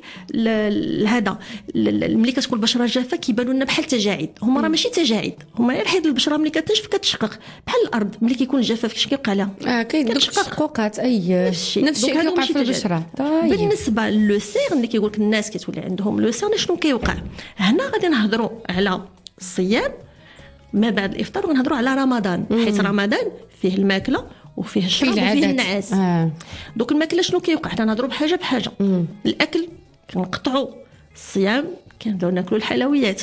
هذا ملي كتكون البشره جافه كيبانوا لنا بحال تجاعيد. هما راه ماشي تجاعيد، هما غير حيت البشره ملي كتنشف كتشقق بحال الارض. ملي كيكون جافه فاش كيوقع لها اه كيدوك الشقوقات. اي نفس الشيء كيوقع في البشره. طيب بالنسبه لو سيرن اللي كيقول لك الناس كتولي عندهم لو سيرن، شنو كيوقع هنا؟ غادي نهضروا على الصيام ما بعد الافطار، ونهضروا على رمضان، حيت رمضان فيه الماكله وفيه الشرب وفيه النعاس. آه. دوك الماكله شنو كيوقع؟ حنا نهضروا بحاجه بحاجه. مم. الاكل كنقطعوا، الصيام كنبداو ناكلوا الحلويات.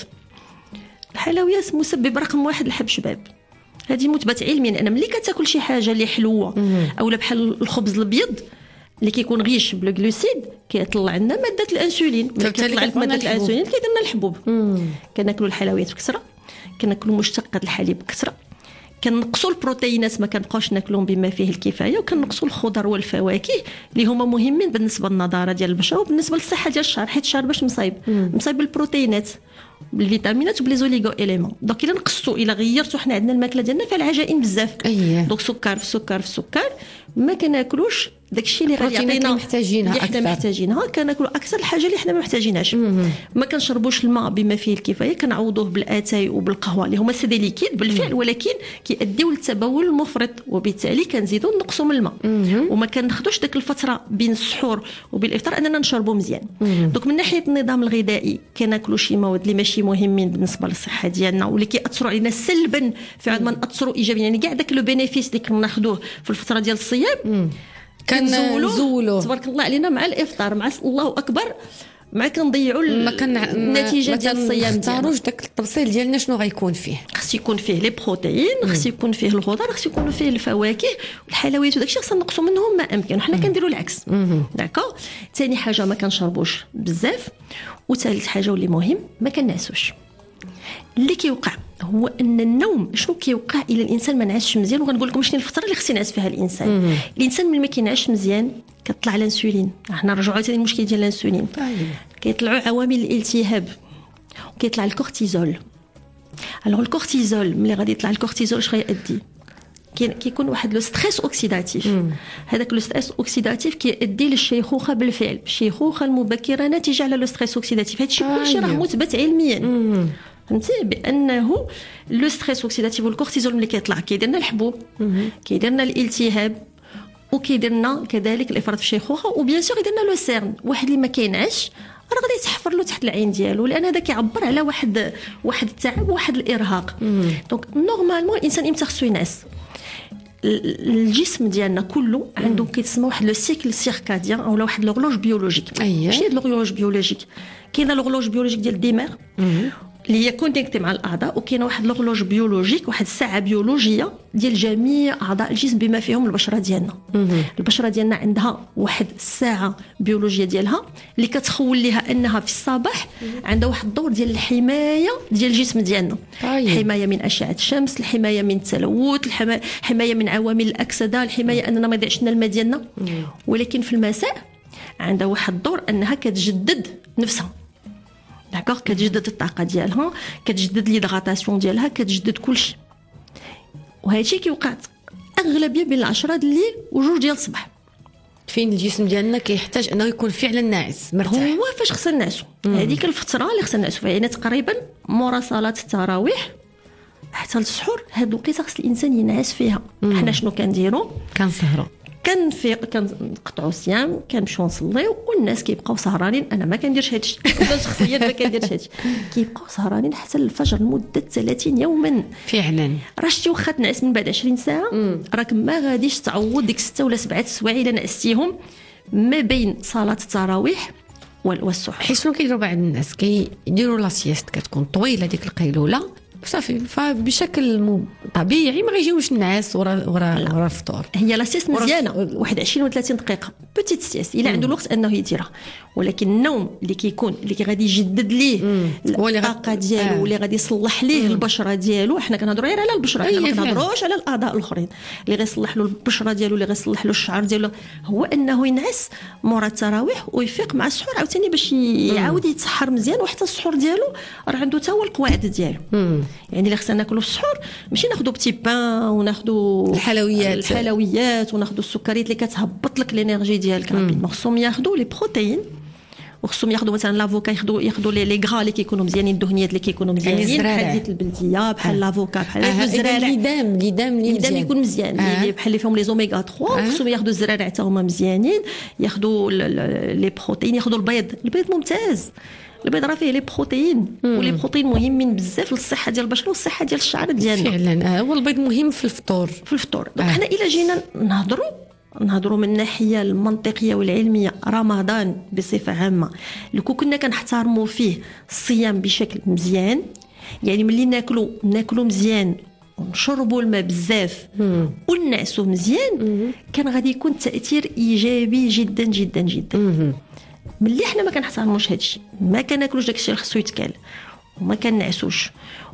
الحلويات مسبب رقم واحد لحب شباب، هذه مثبت علميا. انا ملي كتاكل شي حاجه اللي حلوه اولا بحال الخبز الابيض اللي كيكون غيش بلو غلوسيد كيطلع لنا ماده الانسولين. ملي كيطلع لك ماده الانسولين كيدير لنا الحبوب. كناكلوا الحلويات بكثره، كناكلوا مشتقات الحليب بكثره، كنقصوا البروتينات ما كنبقاوش ناكلهم بما فيه الكفايه، وكنقصوا الخضر والفواكه اللي هما مهمين بالنسبه للنضاره ديال البشره وبالنسبه للصحه ديال الشعر، حيت الشعر باش مصايب مصايب بالبروتينات بالفيتامينات وبليزوليغو اليمون. دونك الا نقصتو الا غيرتو حنا عندنا الماكله ديالنا فيها العجائن بزاف. أيه. دونك سكر في سكر في سكر ما كناكلوش داكشي اللي غادي يعطينا محتاجينها اللي حنا محتاجينها، كناكلوا اكثر الحاجه اللي حنا ما محتاجينهاش. ما كنشربوش الماء بما فيه الكفايه، كنعوضوه بالاتاي وبالقهوه اللي هما سيدي ليكيد بالفعل، ولكن كيؤديو للتبول المفرط، وبالتالي كنزيدوا نقصوا من الماء وما كناخذوش داك الفتره بين السحور وبالافطار اننا نشربوا مزيان. دونك من ناحيه النظام الغذائي كناكلوا شي مواد اللي ماشي مهمين بالنسبه للصحه ديالنا واللي كيأثروا علينا سلبا في عاد ما نأثروا ايجابيا، يعني كاع داك لو بينيفيس اللي كناخذوه في الفتره ديال الصيام كنزولوا تبارك الله علينا مع الافطار مع الله اكبر، مع كنضيعوا النتيجه ديال الصيام. نختاروش داك التفصيل ديالنا شنو غيكون فيه. خص يكون فيه لي بروتين، خص يكون فيه الخضر، خص يكون فيه الفواكه والحلويات وداكشي خصنا نقصوا منهم ما امكن، وحنا كنديروا العكس. داكور. ثاني حاجه ما كنشربوش بزاف، وثالث حاجه واللي مهم ما كنعسوش. اللي كيوقع هو ان النوم شنو كيوقع الى الانسان ما نعسش مزيان، وغنقول لكم شنو الفتره اللي خص ينعس فيها الانسان. مم. الانسان ملي ما كينعسش مزيان كطلع الانسولين، حنا نرجعوا عاوتاني المشكل ديال الانسولين. طيب. كيطلعوا عوامل الالتهاب وكيطلع الكورتيزول. الوغ الكورتيزول ملي غادي يطلع الكورتيزول اش غيؤدي؟ كيكون واحد لو ستريس اوكسيداتيف. هذاك لو ستريس اوكسيداتيف كيؤدي للشيخوخه بالفعل، الشيخوخه المبكره ناتجه على لو ستريس اوكسيداتيف. هادشي كلشي راه مثبت علميا. مم. فهمتي بانه لو ستريس اوكسيداتيف والكورتيزول ملي كيطلع كيدير لنا الحبوب، كيدير لنا الالتهاب، وكيدير لنا كذلك الافراط في الشيخوخه، وبيان سور يدير لنا لو سيرن. واحد اللي ما كينعش راه غادي يتحفر له تحت العين ديالو، لان هذا كيعبر على واحد واحد التعب وواحد الارهاق. دونك نورمالمون الانسان امتى خصو ينعس؟ الجسم ديالنا كله عنده كيتسمى واحد لو سيكل سيركاديان او واحد لوغلوج بيولوجيك. ماشي هاد لوغلوج بيولوجيك، كاينه لوغلوج بيولوجيك ديال الدماغ اللي هي كونتيكتي مع الاعضاء، وكاينه واحد لوغلوج بيولوجيك واحد الساعه بيولوجيه ديال جميع اعضاء الجسم بما فيهم البشره ديالنا. البشره ديالنا عندها واحد الساعه بيولوجيه ديالها اللي كتخول لها انها في الصباح عندها واحد الدور ديال الحمايه ديال الجسم ديالنا. الحمايه من اشعه الشمس، الحمايه من التلوث، الحمايه من عوامل الاكسده، الحمايه اننا ما يضيعش لنا الماء ديالنا. ولكن في المساء عندها واحد الدور انها كتجدد نفسها. داكوغ. كتجدد الطاقه ديالها، كتجدد ليدغاتاسيون ديالها، كتجدد كلشي. وهادشي كيوقع اغلبيه بين العشرة د الليل وجوج ديال الصباح، فين الجسم ديالنا كيحتاج انه يكون فعلا ناعس مرتاح. هو فاش خصنا نعسو هذيك الفتره اللي خصنا نعسو فيها، يعني تقريبا مورا صلاه التراويح حتى السحور، هاد الوقيته خص الانسان ينعس فيها. حنا شنو كنديروا؟ كنسهروا، كنفيق، كنقطعوا الصيام، كنمشيو نصليو، والناس كيبقاو سهرانين. انا ما كنديرش هادشي، انا شخصيا ما كنديرش هادشي، كيبقاو سهرانين حتى الفجر لمده ثلاثين يوما. فعلا راه شتي واخا تنعس من بعد عشرين ساعه راك ما غاديش تعوض ديك ستة ولا سبعة سوايع الا نعستيهم ما بين صلاه التراويح والسحور. حيت شنو كيديروا بعض الناس كيديروا لا سيست كتكون طويله ديك القيلوله صافي، فبشكل طبيعي ما غيجيوش الناس ورا ورا ورا الفطور. هي لا سيست مزيانه واحد عشرين و ثلاثين دقيقه بوتيت سيست الا عنده الوقت انه يديرها، ولكن النوم اللي كيكون اللي غادي يجدد ليه الطاقه ديالو آه. واللي غادي يصلح ليه مم. البشره ديالو. حنا كنهضروا غير على البشره، حنا ما كنهضروش على الاعضاء الاخرين. اللي غيصلح له البشره ديالو، اللي غيصلح له الشعر ديالو، هو انه ينعس مورا التراويح ويفيق مع السحور عاوتاني باش يعاود يتسحر مزيان. وحتى السحور ديالو راه عنده حتى هو القواعد ديالو. مم. يعني اللي خصنا ناكلوا في السحور ماشي ناخذوا بتي بان وناخذوا الحلويات الحلويات وناخذوا السكريات اللي كتهبط لك الانرجي ديالك. رابيد خصهم ياخذوا لي بروتين، وخصهم ياخذوا مثلا لافوكا، ياخذوا ياخذوا لي غرا اللي كيكونوا مزيانين، الدهنيات اللي كيكونوا مزيانين بحال زيت البلديه، بحال لافوكا، بحال الزرارع، الليدام الليدام الليدام يكون مزيان، اللي بحال اللي فيهم لي اوميغا ثلاثة. خصهم ياخذوا الزرارع حتى هما مزيانين، ياخذوا لي بروتين، ياخذوا البيض. البيض ممتاز، البيض راه فيه لي بروتين، ولي بروتين مهمين بزاف للصحه ديال البشره والصحه ديال الشعر ديالنا. فعلا هو البيض مهم في الفطور. في الفطور دونك آه. حنا الا جينا نهضروا نهضروا من الناحيه المنطقيه والعلميه، رمضان بصفه عامه لو كنا كنحترموا فيه الصيام بشكل مزيان، يعني ملي ناكلوا ناكلوا مزيان ونشربوا الماء بزاف ونعسوا مزيان، مم. كان غادي يكون تاثير ايجابي جدا جدا جدا. مم. ملي حنا ما كنحترموش هادشي، ما كناكلوش داكشي اللي خصو يتكال، وما كنعسوش،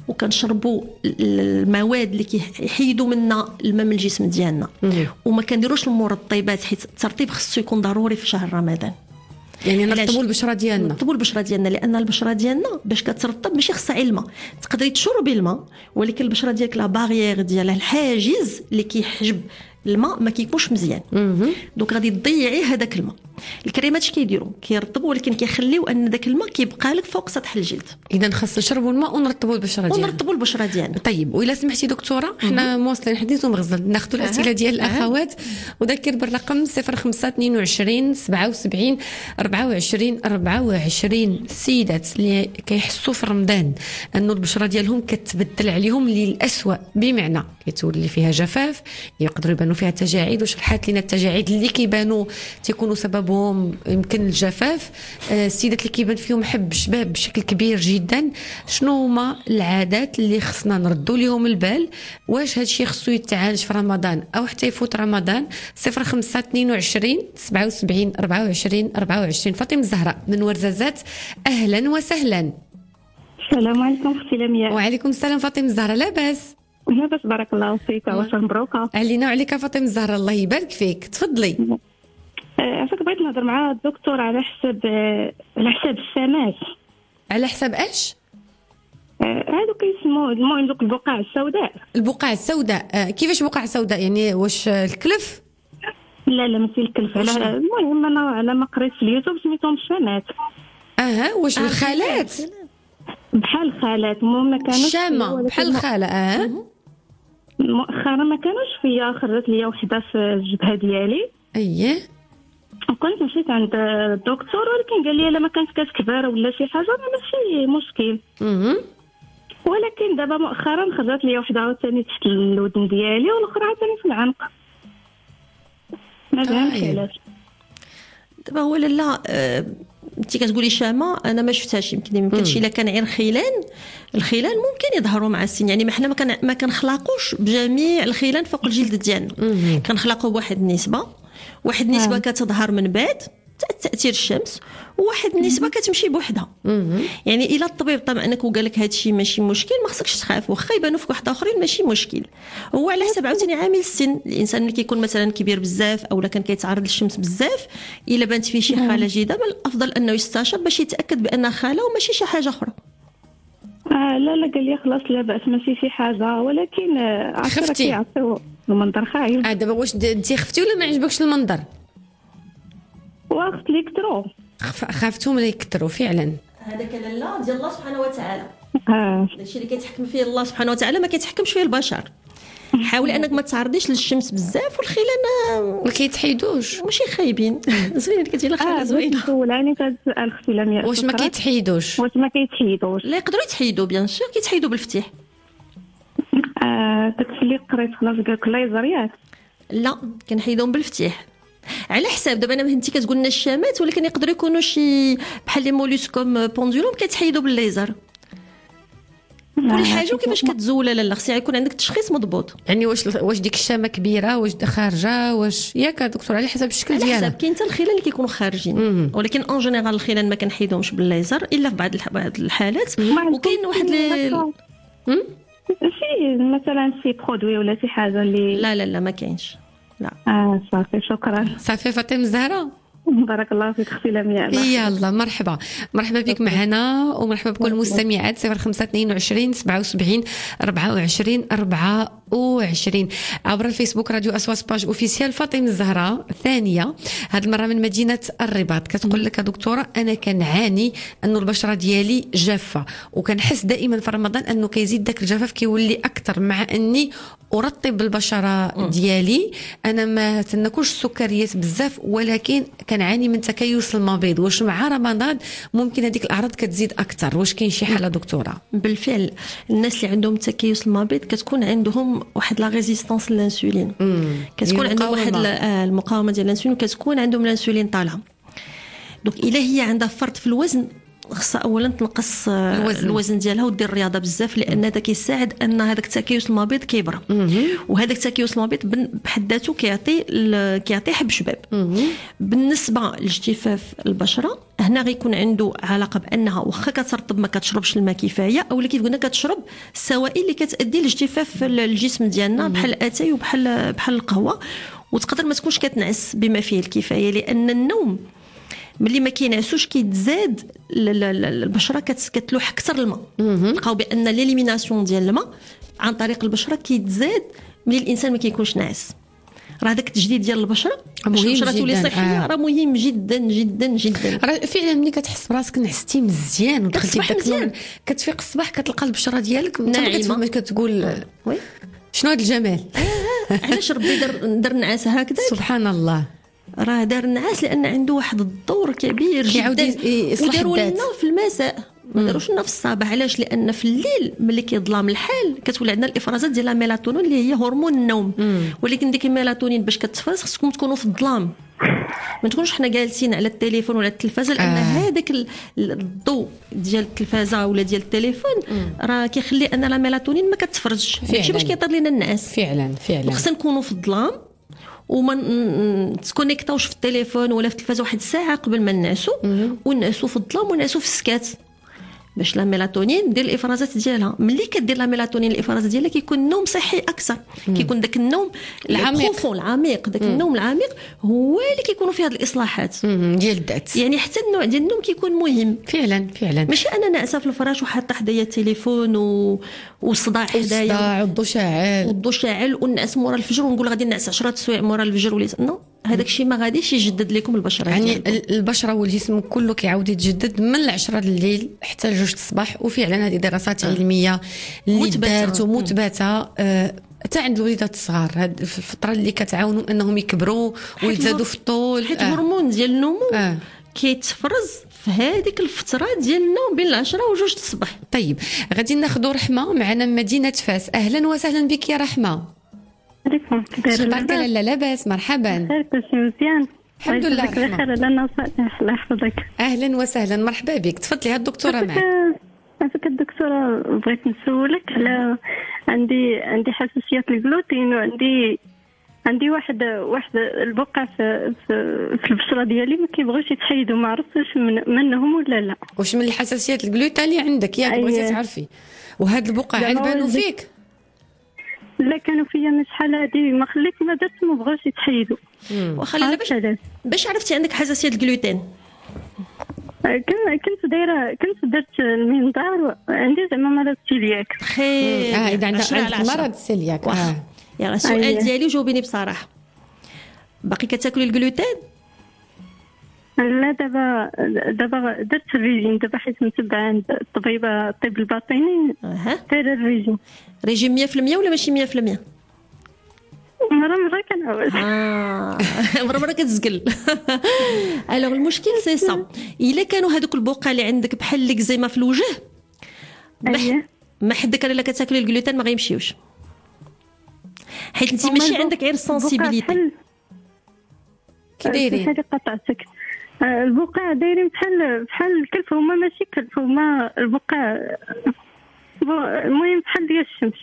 وكنشربوا المواد اللي كيحيدوا منا الماء من الجسم ديالنا، وما كنديروش المرطبات حيت الترطيب خصو يكون ضروري في شهر رمضان. يعني نرطبوا البشره ديالنا نرطبوا البشره ديالنا لان البشره ديالنا باش كترطب ماشي خصها الماء، تقدري تشربي الماء ولكن البشره ديالك لا باغيير ديالها الحاجز اللي كيحجب الماء ما كيكونش مزيان. دونك غادي تضيعي هذاك الماء. الكريمات اش كيديروا كيرطبوا ولكن كيخليو ان داك الماء كيبقى لك فوق سطح الجلد. اذا خاص نشربوا الماء ونرطبوا البشره ديالنا ونرطبوا البشره ديالنا. طيب وإلا سمحتي دكتوره حنا مواصلين حديث ومغزل ناخذوا الاسئله ديال الاخوات وذكر بالرقم صفر خمسة اثنين وعشرين سبعة وسبعين أربعة وعشرين أربعة وعشرين. السيدات اللي كيحسوا في رمضان انه البشره ديالهم كتبدل عليهم للأسوأ، بمعنى كتولي فيها جفاف، يقدروا يبانوا فيها تجاعيد، وشرحات لنا التجاعيد اللي كيبانوا تيكونوا سببهم يمكن الجفاف. السيدات اللي كيبان فيهم حب شباب بشكل كبير جدا، شنو هما العادات اللي خصنا نردوا لهم البال؟ واش هادشي خصو يتعالج في رمضان او حتى يفوت رمضان؟ صفر خمسة اثنين وعشرين سبعة وسبعين أربعة وعشرين أربعة وعشرين. فاطمه الزهراء من ورزازات، اهلا وسهلا. السلام عليكم اختي لمياء. وعليكم السلام فاطمه الزهراء. لاباس؟ لاباس بارك الله فيك. واش مبروكه علينا وعليك فاطمه الزهراء، الله يبارك فيك. تفضلي. عافاك بغيت نهضر مع الدكتور على حساب على حساب السمات. على حساب اش؟ هادو كيسموا المهم دوك البقع السوداء. البقع السوداء كيفاش بقع سوداء؟ يعني واش الكلف؟ لا لا ماشي الكلف. على المهم انا على ما قريت في اليوتيوب سميتهم الشمات. اها واش الخالات؟ بحال الخالات المهم ما كانوش شامه بحال الخاله. اه مؤخرا ما كانوش فيا، خرجت ليا وحده في الجبهه ديالي. اييه كنت مشيت عند الدكتور ولكن قال لي لا ما كانت كتكبر ولا شي حاجه ماشي مشكل. اها ولكن دابا مؤخرا خرجت لي وحده عاوتاني تحت الودن ديالي والاخرى عاوتاني في العنق. ما فهمتش علاش. دابا هو لا انت كتقولي شامه، انا ما شفتهاش. يمكن يمكنش الا كان غير خلان. الخلان ممكن يظهروا مع السن، يعني ما حنا ما كان ما كنخلقوش بجميع الخلان فوق الجلد ديالنا، كنخلقوا بواحد النسبه، واحد النسبه كتظهر من بعد تاثير الشمس، وواحد النسبه كتمشي بوحدها. يعني الا الطبيب طمأنك وقال لك هذا الشيء ماشي مشكل ما خصكش تخاف، واخا يبانوا فيك واحد اخرين ماشي مشكل. هو على حسب عاوتاني عامل السن. الانسان اللي كيكون مثلا كبير بزاف او كان كيتعرض للشمس بزاف، الا بانت فيه شي خاله جديده من الافضل انه يستشار باش يتاكد بان خاله وماشي شي حاجه اخرى. آه لا لا قال لي خلاص لا باس ماشي شي حاجه، ولكن عرفتي كيعطيو المنظر خايب. آه دابا واش انت خفتي ولا ما عجبكش المنظر؟ واخت لي كثروا. خافتهم لا يكثروا فعلا. هذاك لاله ديال الله سبحانه وتعالى. اه داكشي اللي كيتحكم فيه الله سبحانه وتعالى ما كيتحكمش فيه البشر. حاولي انك ما تعرضيش للشمس بزاف، والخلان ما كيتحيدوش ماشي خايبين. زوين كتجي لك خاله زوينه. سولاني هذا السؤال اختي لمياء، واش ما كيتحيدوش؟ واش ما كيتحيدوش؟ لا يقدروا يتحيدوا بيان سور، كيتحيدوا بالفتيح. اه داكشي اللي قريت خلاص قال لك ليزر ياك. لا كنحيدهم بالفتيح على حساب. دابا انا انت كتقول لنا الشامات، ولكن يقدروا يكونوا شي بحال لي موليسكوم بوندولوم كيتحيدوا بالليزر. كل حاجه وكيفاش كتزول. لا لا خصها يكون عندك تشخيص مضبوط. يعني واش واش ديك الشامه كبيره واش خارجه واش ياك دكتور على حسب الشكل ديالها؟ على حسب. كاين حتى الخلال اللي كيكونوا خارجين، ولكن اون جينيرال الخلال ما كنحيدهمش بالليزر الا في بعض الحالات. وكاين واحد اللي شي مثلا شي برودوي ولا شي حاجه اللي لا لا لا ما كاينش. لا اه صافي شكرا. صافي فاطمه الزهراء بارك الله فيك اختي لمياء. يلا مرحبا مرحبا بك معنا ومرحبا بكل المستمعات. صفر خمسة اثنين وعشرين سبعة وسبعين أربعة وعشرين أربعة وعشرين عبر الفيسبوك راديو أصوات باج اوفيسيال. فاطمه الزهراء ثانيه هذه المره من مدينه الرباط كتقول لك دكتوره انا كنعاني انه البشره ديالي جافه، وكنحس دائما في رمضان انه كيزيد داك الجفاف كيولي اكثر، مع اني ارطب البشره ديالي. انا ما تناكلش السكريات بزاف ولكن كنعاني من تكيس المبيض. واش مع رمضان ممكن هذيك الاعراض كتزيد اكثر؟ واش كاين شي حاله دكتوره؟ بالفعل الناس اللي عندهم تكيس المبيض كتكون عندهم واحد لا ريزيستانس للانسولين، كتكون عندهم واحد المقاومه ديال الانسولين، وكتكون عندهم الانسولين طالعه. دونك الا هي عندها فرط في الوزن خصها اولا تنقص الوزن, الوزن ديالها ودير الرياضه بزاف لان هذا كيساعد ان هذاك التكيس المبيض كيبرى وهذاك التكيس المبيض بحد ذاته كيعطي كيعطي حب شباب. بالنسبه لاجتفاف البشره هنا غيكون عنده علاقه بانها واخا كترطب ما كتشربش الماء كفايه او اللي كيف قلنا كتشرب السوائل اللي كتادي لاجتفاف الجسم ديالنا بحال الاتاي وبحال بحال القهوه وتقدر ما تكونش كتنعس بما فيه الكفايه لان النوم ملي ما كينعسوش كيتزاد البشره كتلوح اكثر الماء. لقاو بان ليليميناسيون ديال الماء عن طريق البشره كيتزاد ملي الانسان ما كيكونش ناعس. راه داك التجديد ديال البشره باش البشره تولي صحيه راه مهم جدا جدا جدا. راه فعلا ملي كتحس براسك نعستي مزيان ودخلتي داك النوم كتفيق الصباح كتلقى البشره ديالك ناعمه كتقول وي شنو هذا الجمال. علاش ربي دار دار النعاس هكذا سبحان الله. راه دار النعاس لان عنده واحد الدور كبير جدا وداروا لنا في المساء ما داروش لنا في الصباح. علاش؟ لان في الليل ملي كيظلم الحال كتولي عندنا الافرازات ديال الميلاتونين اللي هي هرمون النوم ولكن ديك الميلاتونين باش كتفرز خصكم تكونوا في الظلام ما تكونوش حنا جالسين على التليفون ولا التلفازه لان آه. هذاك الضوء ديال التلفازه ولا ديال التليفون راه كيخلي ان الميلاتونين ما كتفرزش ماشي باش كيطير لنا النعاس. فعلا فعلا خصنا نكونوا في الظلام وما نتكونيكطاوش في التليفون ولا في التلفاز واحد الساعه قبل ما ننعسوا ونعسوا في الظلام ونعسوا في السكات باش لا ميلاتونين دير الافرازات ديالها. ملي كدير لا ميلاتونين الافرازات ديالها كيكون النوم صحي اكثر كيكون داك النوم العميق العميق داك النوم العميق هو اللي كيكونوا فيه هذه الاصلاحات ديال الذات. يعني حتى النوع ديال النوم كيكون مهم فعلا فعلا ماشي انا ناعسه في الفراش وحاطه حدايا التليفون و... والصداع حدايا الصداع والضو شاعل والضو شاعل ونعس مورا الفجر ونقول غادي نعس عشرة سوايع مورا الفجر ولا نو هذاك الشيء ما غاديش يجدد لكم البشره يعني ديالكم. البشره والجسم كله كيعاود يتجدد من العشرة الليل حتى لجوج الصباح وفعلا هذه دراسات علميه اللي دارت ومثبته حتى عند الوليدات الصغار هاد في الفتره اللي كتعاونوا انهم يكبروا ويتزادوا في الطول حيت الهرمون آه. ديال النمو آه. كيتفرز في هذيك الفتره ديال النوم بين العشرة وجوج الصباح. طيب غادي ناخذوا رحمه معنا من مدينه فاس. اهلا وسهلا بك يا رحمه. عليكم شبارك لا لاباس مرحبا. خير كلشي مزيان الحمد لله رحمه. خير لانا الله يحفظك. اهلا وسهلا مرحبا بك تفضلي ها الدكتوره معك. عافاك الدكتوره بغيت نسولك على عندي عندي حساسيه الجلوتين وعندي عندي واحد واحد البقع في في, في البشره ديالي ما كيبغيوش يتحيدوا ما عرفتش من منهم ولا لا. واش من الحساسيات الجلوتين اللي عندك ياك بغيتي تعرفي وهاد البقع عجبانو فيك؟ لا كانوا فيا من شحال هادي ما خليت ما درت ما بغاوش يتحيدوا. وخلينا باش باش عرفتي عندك حساسيه الجلوتين؟ كنت دايره كنت درت المنظار عندي زعما مرض السيلياك. خير اه اذا عندك مرض السيلياك اه يا السؤال ديالي جاوبيني بصراحه باقي كتاكلي الجلوتين؟ لا دابا دابا درت الريجيم دابا حيت متبعه عند الطبيبه الطب الباطني دايره الريجيم. ريجيم مية في المية ولا ماشي مية في المية؟ مرة مرة كنعوج اه مرة مرة كتزقل. الوغ المشكل سي سا الا كانوا هذوك البقع اللي عندك بحال ليكزيما في الوجه ما حدك الا كتاكلي الجلوتين ما غيمشيوش حيت انت ماشي عندك غير سنسيبيليتي. كي دايرين هذه قطعتك البقع دايرين بحال بحال الكلف هما ماشي كلف هما البقع المهم بحال ديال الشمس.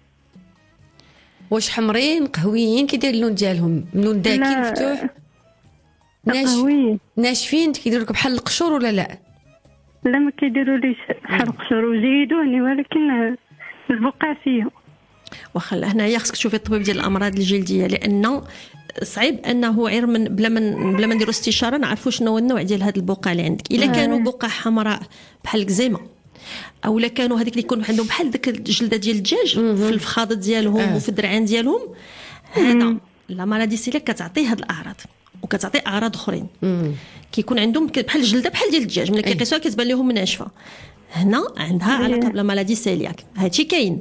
واش حمرين قهويين كي داير اللون ديالهم لون داكي مفتوح ناشفين ناشفين كيديروا لك بحال القشور ولا لا؟ لا ما كيديروا ليش بحال القشور وزيدوني ولكن البقع فيهم. واخا هنايا خصك تشوفي الطبيب ديال الامراض الجلديه لان صعيب انه غير من بلا من بلا ما نديروا استشاره نعرفوا شنو هو النوع ديال هاد البقع اللي عندك. الا كانوا بقع حمراء بحال الكزيمه او لا كانوا هذيك اللي يكون عندهم بحال داك الجلده ديال الدجاج في الفخاض ديالهم آه. وفي الدرعان ديالهم هذا لا مرض السيلياك كتعطي هاد الاعراض وكتعطي اعراض اخرين كيكون عندهم بحال الجلده بحال ديال الدجاج ملي كيقيسوها كتبان لهم ناشفه. هنا عندها علاقه بلا مرض السيلياك هادشي كاين.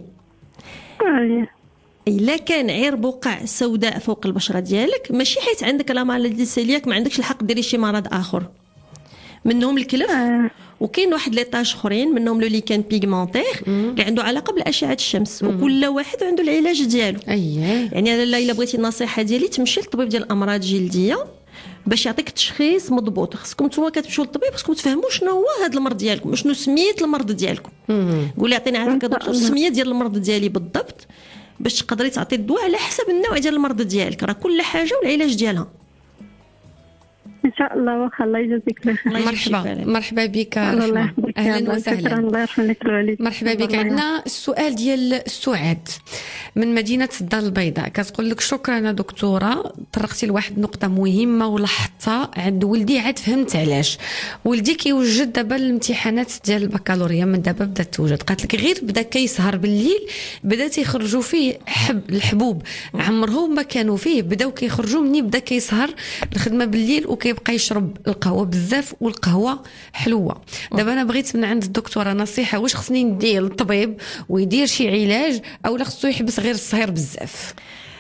الا كان غير بقع سوداء فوق البشره ديالك ماشي حيت عندك لا مرض السيلياك ما عندكش الحق ديري شي مرض اخر منهم الكلف آه. وكاين واحد لي طاج اخرين منهم لو ليكان بيغمونتير اللي عنده علاقه بالاشعه الشمس وكل واحد عنده العلاج ديالو. اييه يعني الا بغيتي النصيحه ديالي تمشي للطبيب ديال الامراض الجلديه باش يعطيك تشخيص مضبوط. خصكم نتوما كتمشيو للطبيب خصكم تفهموا شنو هو هذا المرض ديالكم، شنو سميه المرض ديالكم. قولي عطيني عافاك دكتور السميه ديال المرض ديالي بالضبط باش تقدري تعطي الدواء على حسب النوع ديال المرض ديالك. راه كل حاجه والعلاج ديالها. ان شاء الله. واخا الله يجازيك بخير. مرحبا مرحبا بك. اهلا وسهلا. مرحبا بك. عندنا السؤال ديال سعاد من مدينه الدار البيضاء، كتقول لك شكرا دكتوره، طرقتي لواحد النقطه مهمه ولاحظتها عند ولدي، عاد فهمت علاش. ولدي كيوجد دابا الامتحانات ديال البكالوريا، من دابا بدات توجد، قالت لك غير بدا كيسهر بالليل، بدا تيخرجوا فيه حب الحبوب عمرهم ما كانوا فيه، بداو كيخرجوا مني بدا كيسهر الخدمه بالليل وكيبقى يشرب القهوه بزاف والقهوه حلوه. دابا انا بغيت من عند الدكتوره نصيحه، واش خصني ندير للطبيب ويدير شي علاج او لا خصو يحبس غير السهر بزاف؟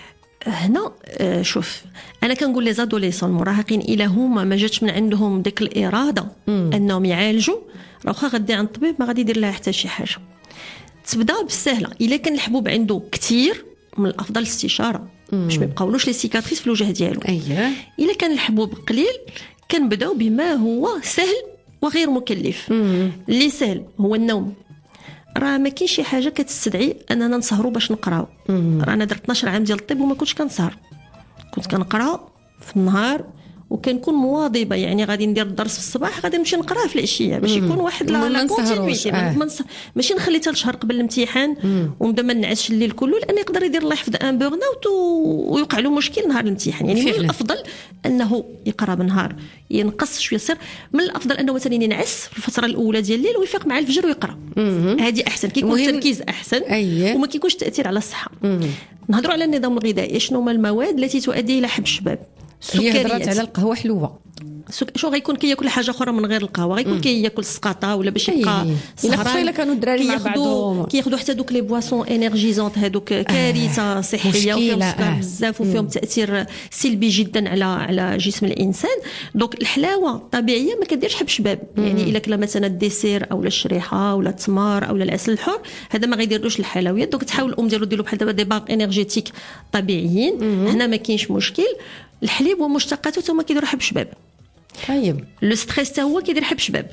هنا شوف انا كنقول لي زادوليسون المراهقين الى هما ما جاتش من عندهم ديك الاراده مم. انهم يعالجوا، راه واخا غادي عند الطبيب ما غادي يدير لها حتى شي حاجه. تبدا بالسهله، الا كان الحبوب عنده كثير من الافضل الاستشاره باش ما يبقاولوش لي سيكاتريس في الوجه ديالو. اييه. الا كان الحبوب قليل كنبداو بما هو سهل وغير مكلف. مم. اللي سهل هو النوم. راه ما كاين شي حاجه كتستدعي اننا نسهروا باش نقراو. راه انا درت اثناش عام ديال الطب وما كنتش كنسهر، كنت كنقرا في النهار وكنكون مواظبه، يعني غادي ندير الدرس في الصباح غادي نمشي نقراه في العشيه باش يكون واحد لا كونتينيتي. آه. ماشي نخلي حتى الشهر قبل الامتحان ونبدا ما نعسش الليل كله، لان يقدر يدير الله يحفظ ان بورن اوت ويوقع له مشكل نهار الامتحان. يعني فعلا. من الافضل انه يقرا بالنهار، ينقص شويه سر. من الافضل انه مثلا ينعس في الفتره الاولى ديال الليل ويفيق مع الفجر ويقرا. هذه احسن، كيكون التركيز احسن. أيه. وما كيكونش تاثير على الصحه. نهضروا على النظام الغذائي، شنو هما المواد التي تؤدي الى حب الشباب؟ هي هضرات على القهوه حلوه. شو غيكون كياكل حاجه اخرى من غير القهوه، غيكون كياكل السقاطه ولا باش يبقى سهران. الا كانوا الدراري مع بعضهم كياخذوا حتى دوك لي بواسون انرجيزونت، هذوك كارثه صحيه وفيهم سكر بزاف وفيهم تاثير سلبي جدا على على جسم الانسان. دونك الحلاوه الطبيعيه ما كديرش حب شباب. يعني الا كلا مثلا الديسير او الشريحه ولا التمر او العسل الحر، هذا ما غيديرلوش الحلويات. دونك تحاول الام ديالو ديروا بحال دابا دي باغ انرجيتيك طبيعيين. هنا ما كاينش مشكل. الحليب ومشتقاته هما كيديروا حب شباب. طيب لو ستريس حتى هو كيدير حب شباب.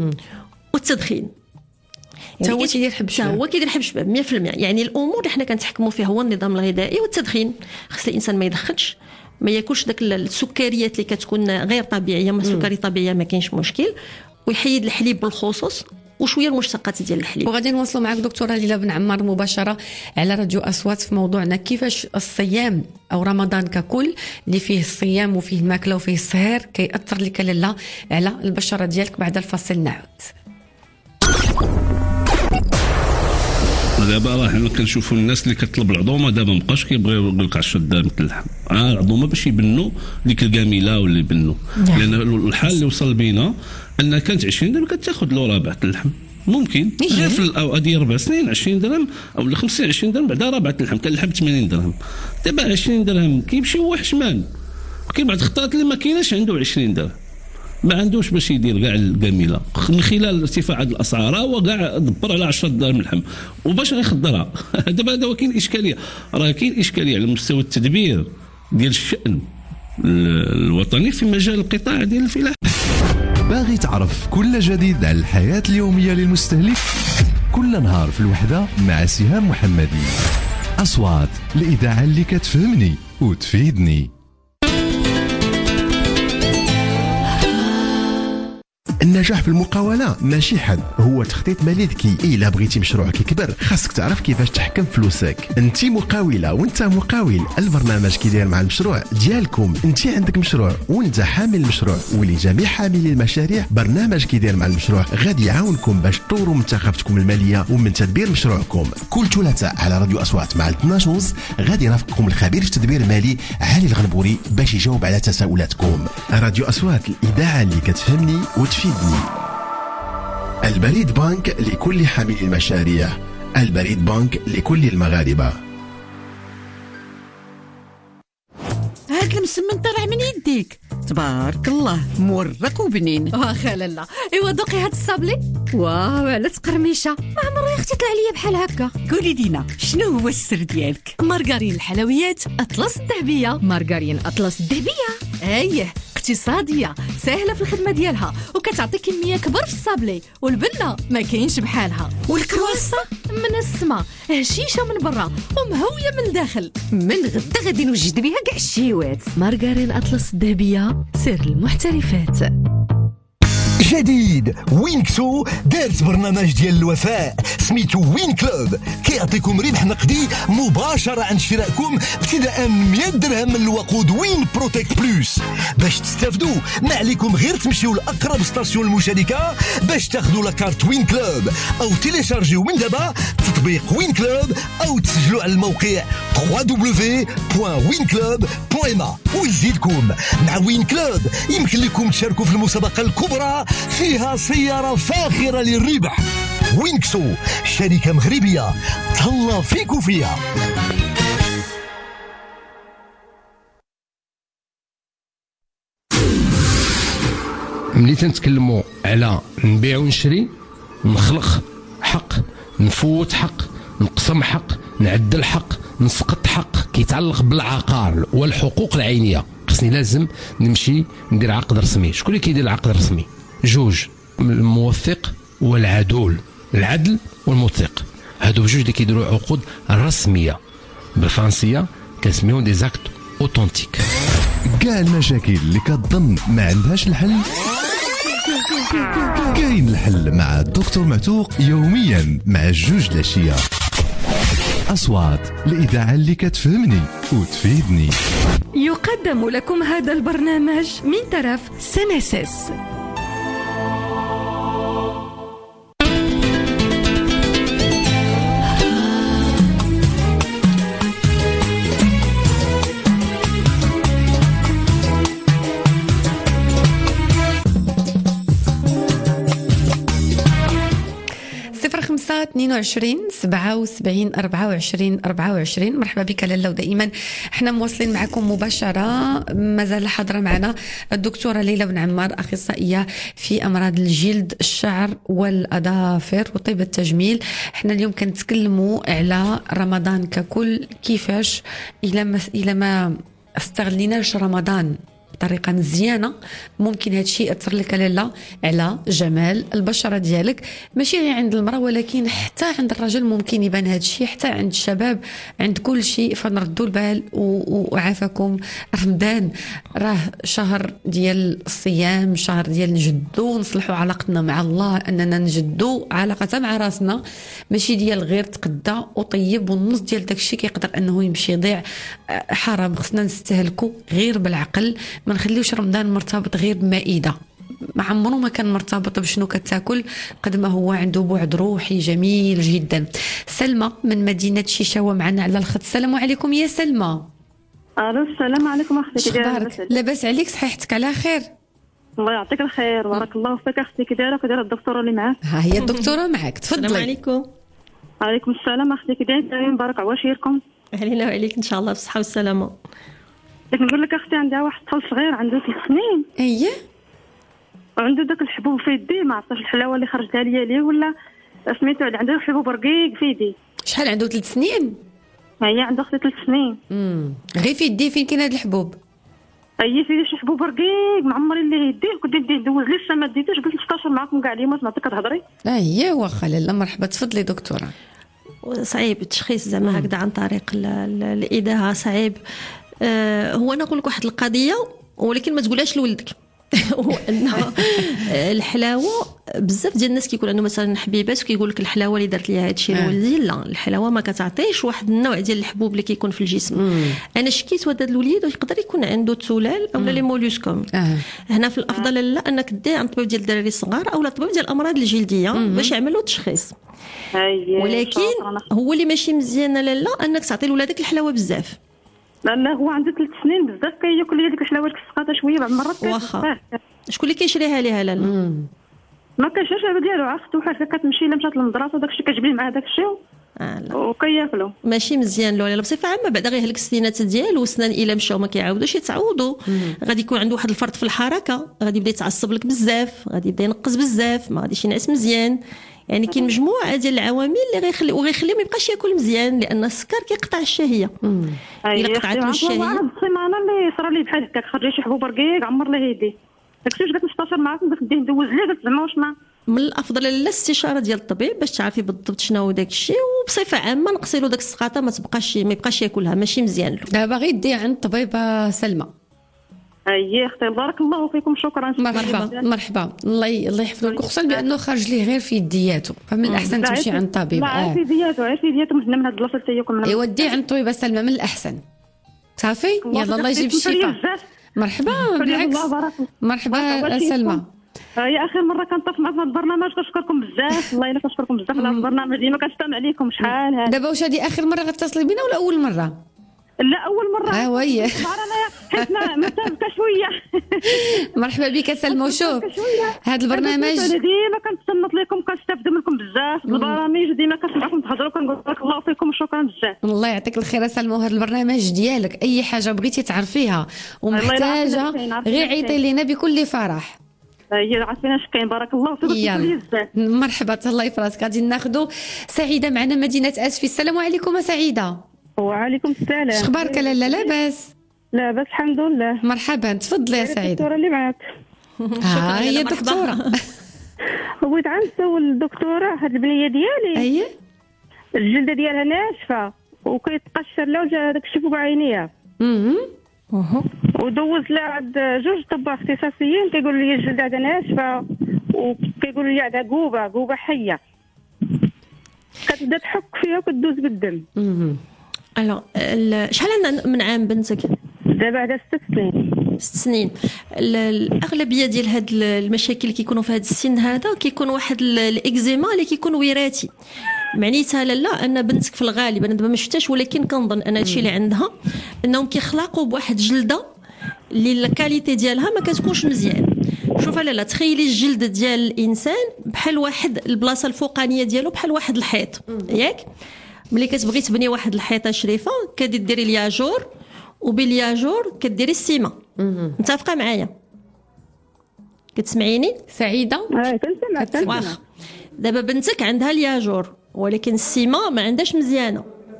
والتدخين حتى هو كيدير حب شباب. هو كيدير حب شباب مية في المية. يعني الامور اللي حنا كنتحكموا فيها هو النظام الغذائي والتدخين. خص الانسان ما يدخنش، ما ياكلش داك السكريات اللي كتكون غير طبيعيه. ما سكري طبيعيه ما كاينش مشكل، ويحيد الحليب بالخصوص وشويه المشتقات ديال الحليب. وغادي نوصلوا معك دكتوره ليلى بن عمار مباشره على راديو اصوات في موضوعنا كيفاش الصيام او رمضان ككل اللي فيه الصيام وفيه الماكله وفيه السهر كيأثر لك لالا على البشره ديالك. بعد الفاصل نعود. دابا راه حنا كنشوفوا الناس اللي كتطلب العظومه دابا مابقاش كيبغيو يقول لك عشرة درهم اللحم. اه العظومه باش يبنوا ديك الكاميله ولا يبنوا. لان الحال اللي وصل بينا ان كانت عشرين درهم كتاخذ له ربعه اللحم. ممكن غير في الاوقات ديال اربع سنين عشرين درهم او خمس سنين عشرين درهم بعدا ربعه اللحم. كان اللحم ثمانين درهم، دابا عشرين درهم كيمشي هو حشمان. كاين بعض الخطرات اللي ما كايناش عنده عشرين درهم، ما عندوش باش يدير كاع الكاميله. من خلال ارتفاع هذه الاسعار هو كاع دبر على عشرة درهم اللحم وباش غيخضرها. دابا هذا هو كاين اشكاليه، راه كاين اشكاليه على مستوى التدبير ديال الشأن الوطني في مجال القطاع ديال الفلاحه. باغي تعرف كل جديد على الحياه اليوميه للمستهلك؟ كل نهار في الوحده مع سهام محمدي. اصوات الاذاعه اللي كتفهمني وتفيدني. النجاح في المقاولة ماشي حد، هو تخطيط مالي ذكي. إلا بغيتي مشروعك يكبر خاصك تعرف كيفاش تحكم فلوسك. انت مقاولة وانت مقاول، البرنامج كيدير مع المشروع ديالكم. انت عندك مشروع وانت حامل المشروع ولجميع حاملي المشاريع، برنامج كيدير مع المشروع غادي يعاونكم باش تطوروا من ثقافتكم المالية ومن تدبير مشروعكم. كل ثلاثاء على راديو أصوات مع اثناش ونص غادي يرافقكم الخبير في التدبير المالي علي الغنبوري باش يجاوب على تساؤلاتكم. راديو أصوات الإذاعة اللي كتفهمني وتفيدني. البريد بنك لكل حامل المشاريع، البريد بنك لكل المغاربة. هاد المسمن طلع من يديك تبارك الله، مورق وبنين. واخا لالا. ايوا دوقي هاد الصابلي، واو على تقرميشه، ما عمرو يا اختي طلع ليا بحال هكا. قولي دينا شنو هو السر ديالك؟ مارغرين الحلويات اطلس الذهبيه. مارغرين اطلس الذهبيه؟ ايه اقتصاديه سهله في الخدمه ديالها وكتعطي كميه كبر في الصابلي والبنه ما كاينش بحالها والكرواسه من السما هشيشه من برا ومهويه من الداخل. من غدا غادي نوجد بها كاع الشيوات. مارغرين أطلس الذهبيه سر المحترفات. جديد وينكسو دارت برنامج ديال الوفاء سميتو وين كلوب، كيعطيكم ربح نقدي مباشرة عند شرائكم ابتداء من مية درهم من الوقود وين بروتكت بلوس. باش تستافدوا ما عليكم غير تمشيو لأقرب ستاسيون المشاركة باش تاخذوا لاكارت وين كلوب، أو تيليشارجيو من دابا تطبيق وين كلوب، أو تسجلوا على الموقع دبليو دبليو دبليو بوان وين كلوب بوان ام. ويزيدكم مع وين كلوب يمكن لكم تشاركوا في المسابقة الكبرى فيها سيارة فاخرة للربح. وينكسو شركة مغربية تهلا فيكو فيها. ملي تنتكلموا على نبيع ونشري، نخلق حق، نفوت حق، نقسم حق، نعدل حق، نسقط حق كيتعلق بالعقار والحقوق العينيه. خصني لازم نمشي ندير عقد رسمي. شكون اللي كيدير العقد الرسمي؟ جوج، الموثق والعدول، العدل والموثق، هادو بجوج اللي كيديروا عقود رسميه بالفرنسيه كنسميهم دي زاكت اوتونتيك. كاع المشاكل اللي كتظن ما عندهاش الحل كاين الحل مع الدكتور معتوق يوميا مع الجوج العشيه. أصوات الإذاعة اللي كتفهمني وتفيدني. يقدم لكم هذا البرنامج من طرف سنسس. خمسة اثنين وعشرين سبعة وسبعين أربعة وعشرين أربعة وعشرين. مرحبا بك لاله، ودائما احنا مواصلين معكم مباشرة. مازال حاضرة معنا الدكتورة ليلى بن عمار، أخصائية في أمراض الجلد الشعر والأظافر وطب التجميل. احنا اليوم كنتكلموا على رمضان ككل، كيفاش إلى ما إلى ما استغليناش رمضان بطريقه مزيانه ممكن هذا الشيء ياثر لك لاله على جمال البشره ديالك، ماشي غير عند المراه ولكن حتى عند الرجل ممكن يبان هذا الشيء، حتى عند الشباب، عند كل شيء. فنردوا البال وعافاكم. رمضان راه شهر ديال الصيام، شهر ديال نجدوا نصلحوا علاقتنا مع الله، اننا نجدوا علاقه مع راسنا، ماشي ديال غير تقدى وطيب والنص ديال داك الشيء كيقدر انه يمشي يضيع. حرام، خصنا نستهلكوا غير بالعقل، ما نخليوش رمضان مرتبط غير بمائده. ما عمره ما كان مرتبط بشنو كتاكل قد ما هو عنده بعد روحي جميل جدا. سلمى من مدينه شيشاوه معنا على الخط. السلام عليكم يا سلمى. الو السلام عليكم اختي، كي دايره؟ لاباس عليك؟ صحيحتك على خير؟ الله يعطيك الخير، بارك الله فيك اختي. كي دايره؟ كي دايره الدكتوره اللي معاك؟ ها هي الدكتوره معاك، تفضلي. السلام عليكم. وعليكم السلام اختي، كي دايره؟ مبارك عواشيركم. علينا وعليك ان شاء الله بالصحه والسلامه. نقول لك اختي عندها واحد الطفل صغير عنده ثلاث سنين. اييه. وعنده داك الحبوب في يديه، ما عرفتش الحلاوه اللي خرجتها ليا ليه ولا سميتو، عنده حبوب رقيق في يديه. شحال عنده؟ ثلاث سنين؟ هي عنده اختي ثلاث سنين. امم غير في يديه. فين كاين هاد الحبوب؟ هي في شي حبوب رقيق ما عمري اللي يديه، كنت نديه ندوز لسه ما ديتوش، قلت نتكاشر معاكم كاع اليوم ما كتهضري. اه هي واخا لاله، مرحبا تفضلي دكتوره. صعيب التشخيص زعما هكذا عن طريق الاذاعه، صعيب. آه هو انا نقول لك واحد القضيه ولكن ما تقولهاش لولدك. هو ان الحلاوه بزاف ديال الناس كيكون عندهم مثلا حبيبات وكيقول لك الحلاوه اللي درت ليها هادشي لولدي، لا الحلاوه ما كتعطيش واحد النوع ديال الحبوب اللي كيكون في الجسم. مم. انا شكيت ولد الوليد يقدر يكون عنده تسولال او لي موليسكوم. آه. هنا في الافضل لا انك دير عند طبيب ديال الدراري الصغار او طبيب ديال الامراض الجلديه باش يعملوا تشخيص. ولكن هو اللي ماشي مزيان لالا انك تعطي لولادك الحلاوه بزاف. لا لا هو عنده ثلاث سنين بزاف كياكل لي ديك الحلاوه كتسقاطها شويه بعض المرات. واخا شكون اللي كيشريها ليها لالا؟ ما كنشريش ديالو، عرفتو حتى كتمشي الا مشات للمدرسه داكشي كتجيب معاه داكشي آه وكياكلوا. ماشي مزيان له بصفه عامه، بعدا غير هلك السنينات ديالو وسنان الا مشاو ما كيعاودوش يتعوضوا. غادي يكون عنده واحد الفرط في الحركه، غادي يبدا يتعصب لك بزاف، غادي يبدا ينقص بزاف، ما غاديش ينعس مزيان، يعني كاين مجموعه ديال العوامل اللي غيخلي وغيخليه ما يبقاش ياكل مزيان لان السكر كيقطع الشهيه. الا قطعت له الشهيه واحد السيمانه اللي صرا لي بحال هكاك خرج شي حبوب رقيق عمر ليه يدي داكشي واش قلت نستشير معاك ندير ندوز ليه قلت زعما واش ما من الافضل لا الاستشاره ديال الطبيب باش تعرفي بالضبط شنو هو داك الشيء وبصفه عامه نقصي له داك السقاطه ما تبقاش ما يبقاش ياكلها ماشي مزيان له. دابا غير دي عند الطبيبه سلمى. اييه اختي بارك الله فيكم شكرا. مرحبا مرحبا الله الله يحفظك خصوصا بانه خارج ليه غير في يدياته فمن الاحسن تمشي عند الطبيب. لا في يدياته عير في يدياته من هنا هاد البلاصه تيكم من ايوا دي عند الطبيبه سلمى من الاحسن صافي. يلا الله يجيب الشفاء. مرحبا بالعكس مرحبا سلمى. هي اخر مره كنطف معكم هذا البرنامج كنشكركم بزاف والله الا كنشكركم بزاف على البرنامج ديما كنستمع لكم شحال هذا. دابا واش هذه اخر مره غتصلي بينا ولا اول مره؟ لا اول مره. اه وهي انا حيت ما متابعه شويه. مرحبا بك سلمى. وشوف هذا البرنامج ديما كنتسنط لكم كنستافد منكم بزاف البرامج ديما كنسمعكم تهضروا كنقول بارك الله فيكم وشكرا بزاف. الله يعطيك الخير سلمى. وهذا البرنامج ديالك اي حاجه بغيتي تعرفيها ومحتاجه غير عيطي لينا بكل فرح. هي عارفين اش كاين بارك الله فيك بزاف. مرحبا الله يفراسك. غادي ناخذوا سعيده معنا مدينه اسفي. السلام عليكم سعيده. وعليكم السلام. اش اخبارك لاله؟ لاباس لاباس الحمد لله. مرحبا تفضلي يا سعيده. الدكتوره اللي معاك. ها هي الدكتوره. بغيت غنسول الدكتوره هاد البنيه ديالي. اييه الجلده ديالها ناشفه وكيتقشر لها وجا داك الشي فوق عينيها. اها ودوز لها عند جوج طباء اختصاصيين كيقولوا لي الجلده عندها ناشفه وكيقولوا لي عندها قوبه قوبه حيه كتبدا تحك فيها وكتدوز بالدم. اها الو شحال عندها من عام بنتك؟ دابا عندها ست سنين. ست سنين. الاغلبيه ديال هاد المشاكل اللي كيكونوا في هذا السن هذا كيكون واحد الاكزيما اللي كيكون وراثي. معنيتها لالا ان بنتك في الغالب انا دابا ما شفتهاش ولكن كنظن ان هادشي اللي عندها انهم كيخلقوا بواحد جلده اللي الكاليتي ديالها ما كتكونش مزيان. شوف لالا تخيلي الجلد ديال الانسان بحال واحد البلاصه الفوقانيه ديالو بحال واحد الحيط ياك. ملي كتبغي تبني واحد الحيطه شريفه كديري الياجور وبالياجور كديري السيمه. متفقه معايا؟ كتسمعيني سعيده؟ اه كنسمع. واخا دابا بنتك عندها الياجور ولكن السيمه ما عندهاش مزيانه.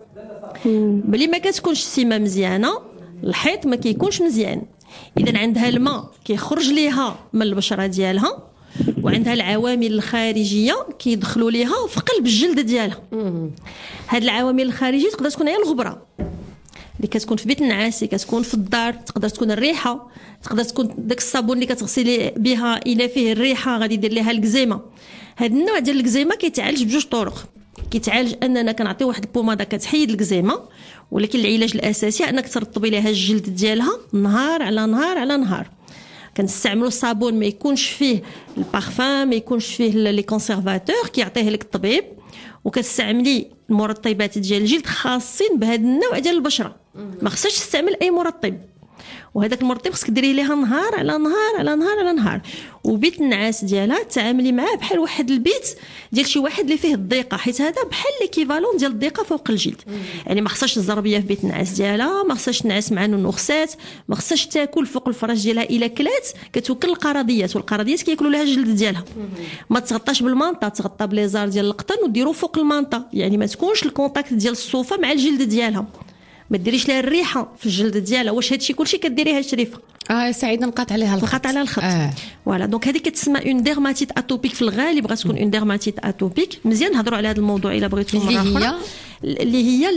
ملي ما كتكونش السيمه مزيانه الحيط ما كيكونش مزيان. اذا عندها الماء كيخرج ليها من البشره ديالها وعندها العوامل الخارجيه كيدخلوا ليها في قلب الجلد ديالها. هاد العوامل الخارجيه تقدر تكون هي الغبره اللي كتكون في بيت النعاس اللي كتكون في الدار، تقدر تكون الريحه، تقدر تكون داك الصابون اللي كتغسلي بها الى فيه الريحه غادي يدير ليها الكزيمه. هاد النوع ديال الكزيمه كيتعالج بجوج طرق. كيتعالج اننا كنعطيو واحد البوماده كتحيد الكزيمه ولكن العلاج الاساسي انك ترطبي ليها الجلد ديالها نهار على نهار على نهار. كنستعملوا الصابون ما يكونش فيه البارفان ما يكونش فيه لي كونسيرفاتور كيعطيه لك الطبيب وكتستعملي المرطبات ديال الجلد خاصين بهذا النوع ديال البشره. ما خصكش تستعمل اي مرطب وهذاك المرطب خصك ديري ليها نهار على نهار على نهار على نهار. وبيت النعاس ديالها تعاملي معاه بحال واحد البيت ديال شي واحد اللي فيه الضيقه حيت هذا بحال ليكيفالون ديال الضيقه فوق الجلد. يعني ما خصهاش الزربيه في بيت النعاس ديالها، ما خصهاش تنعس مع النخسات، ما خصهاش تاكل فوق الفراش ديالها الا كلات كتوكل القرضيات والقرضيات كياكلوا لها الجلد ديالها. ما تغطاش بالمانطا، تغطى بليزار ديال القطن وديروا فوق المانطا يعني ما تكونش الكونتاكت ديال الصوفه مع الجلد ديالها. ما ديريش لها الريحه في الجلد ديالها. واش هادشي كلشي كديريها شريفه؟ اه سعيده نقاط عليها الخط. نقاط على الخط آه. فوالا دونك هذه كتسمى اون ديرماتيت اتوبيك في الغالب غتكون اون ديرماتيت اتوبيك. مزيان نهضروا على هذا الموضوع الا بغيتوا مره اخرى اللي هي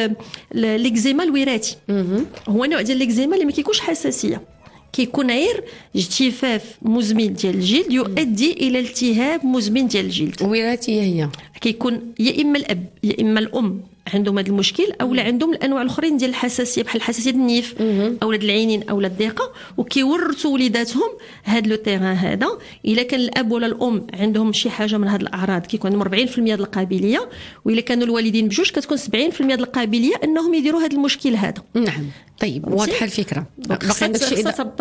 ليكزيما الوراثي. هو نوع ديال ليكزيما اللي ما كيكونش حساسيه كيكون غير اجتفاف مزمن ديال الجلد يؤدي الى التهاب مزمن ديال الجلد. وراثيه هي كيكون يا اما الاب يا اما الام عندهم هذا المشكل او لا عندهم الانواع الاخرين ديال الحساسيه بحال حساسيه النيف اولاد العينين او الضيقه وكيورثوا وليداتهم هذا لو تيران هذا. الا كان الاب ولا الام عندهم شي حاجه من هذه الاعراض كيكون عندهم أربعين بالمئة ديال القابليه والا كانوا الوالدين بجوج كتكون سبعين بالمئة ديال القابليه انهم يديروا هذا المشكل هذا. نعم طيب واضحه الفكره. باقي عندك شي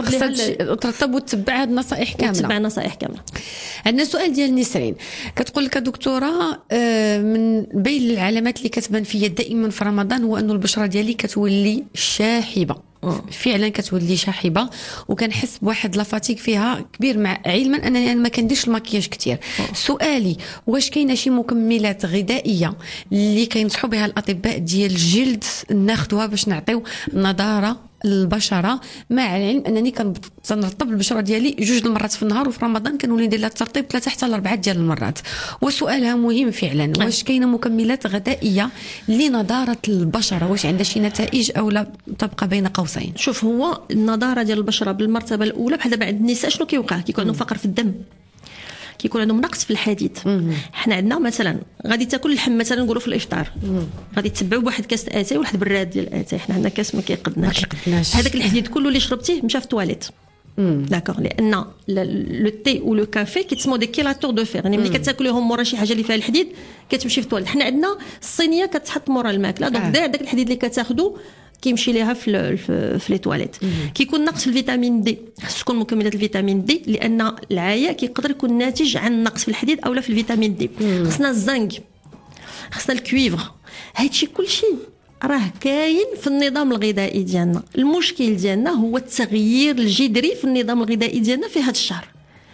ترتب وتتبع هذه النصائح كامله. تتبع النصائح كامله. عندنا سؤال ديال نسرين كتقول لك دكتوره من بين العلامات اللي كتبان فيا دائما في رمضان هو انه البشره ديالي كتولي شاحبه فعلا كتولي شاحبه وكنحس بواحد لافاتيك فيها كبير، مع علما انني انا ما كنديرش المكياج كثير. سؤالي واش كاينه شي مكملات غذائيه اللي كينصحوا بها الاطباء ديال الجلد ناخذوها باش نعطيو نضاره البشره، مع العلم انني كنرطب البشره ديالي جوج المرات في النهار، وفي رمضان كنولي ندير لها الترطيب ثلاثه حتى لاربعه ديال المرات. وسؤالها مهم فعلا، واش كاينه مكملات غذائيه لنضاره البشره، واش عندها شي نتائج او لا تبقى بين قوسين؟ شوف، هو النضاره ديال البشره بالمرتبه الاولى بحال دابا عند النساء شنو كيوقع؟ كيكون عندهم فقر في الدم، كيكون عندهم نقص في الحديد. حنا عندنا مثلا غادي تاكل اللحم مثلا نقولوا في الافطار، غادي تتبعوا بواحد كاس اتاي وواحد براد ديال اتاي، حنا عندنا كاس ما كيقدناش، هذاك الحديد كله اللي شربتيه مشى في التواليت. داكوغ، لان لو تي و لو كافي كيتسموا دي كيلاتور دو فير، يعني ملي كتاكليهم مورا شي حاجه اللي فيها الحديد كتمشي في التواليت. حنا عندنا الصينيه كتحط مورا الماكله، دونك داك داك الحديد اللي كتاخذو كيمشي ليها في في لي تواليت. كيكون نقص في الفيتامين دي، خص تكون مكملات الفيتامين دي، لان العيا كيقدر يكون ناتج عن نقص في الحديد اولا في الفيتامين دي. خصنا الزنك، خصنا الكويفر، هادشي كلشي راه كاين في النظام الغذائي ديالنا. المشكل ديالنا هو التغيير الجذري في النظام الغذائي ديالنا في هذا الشهر.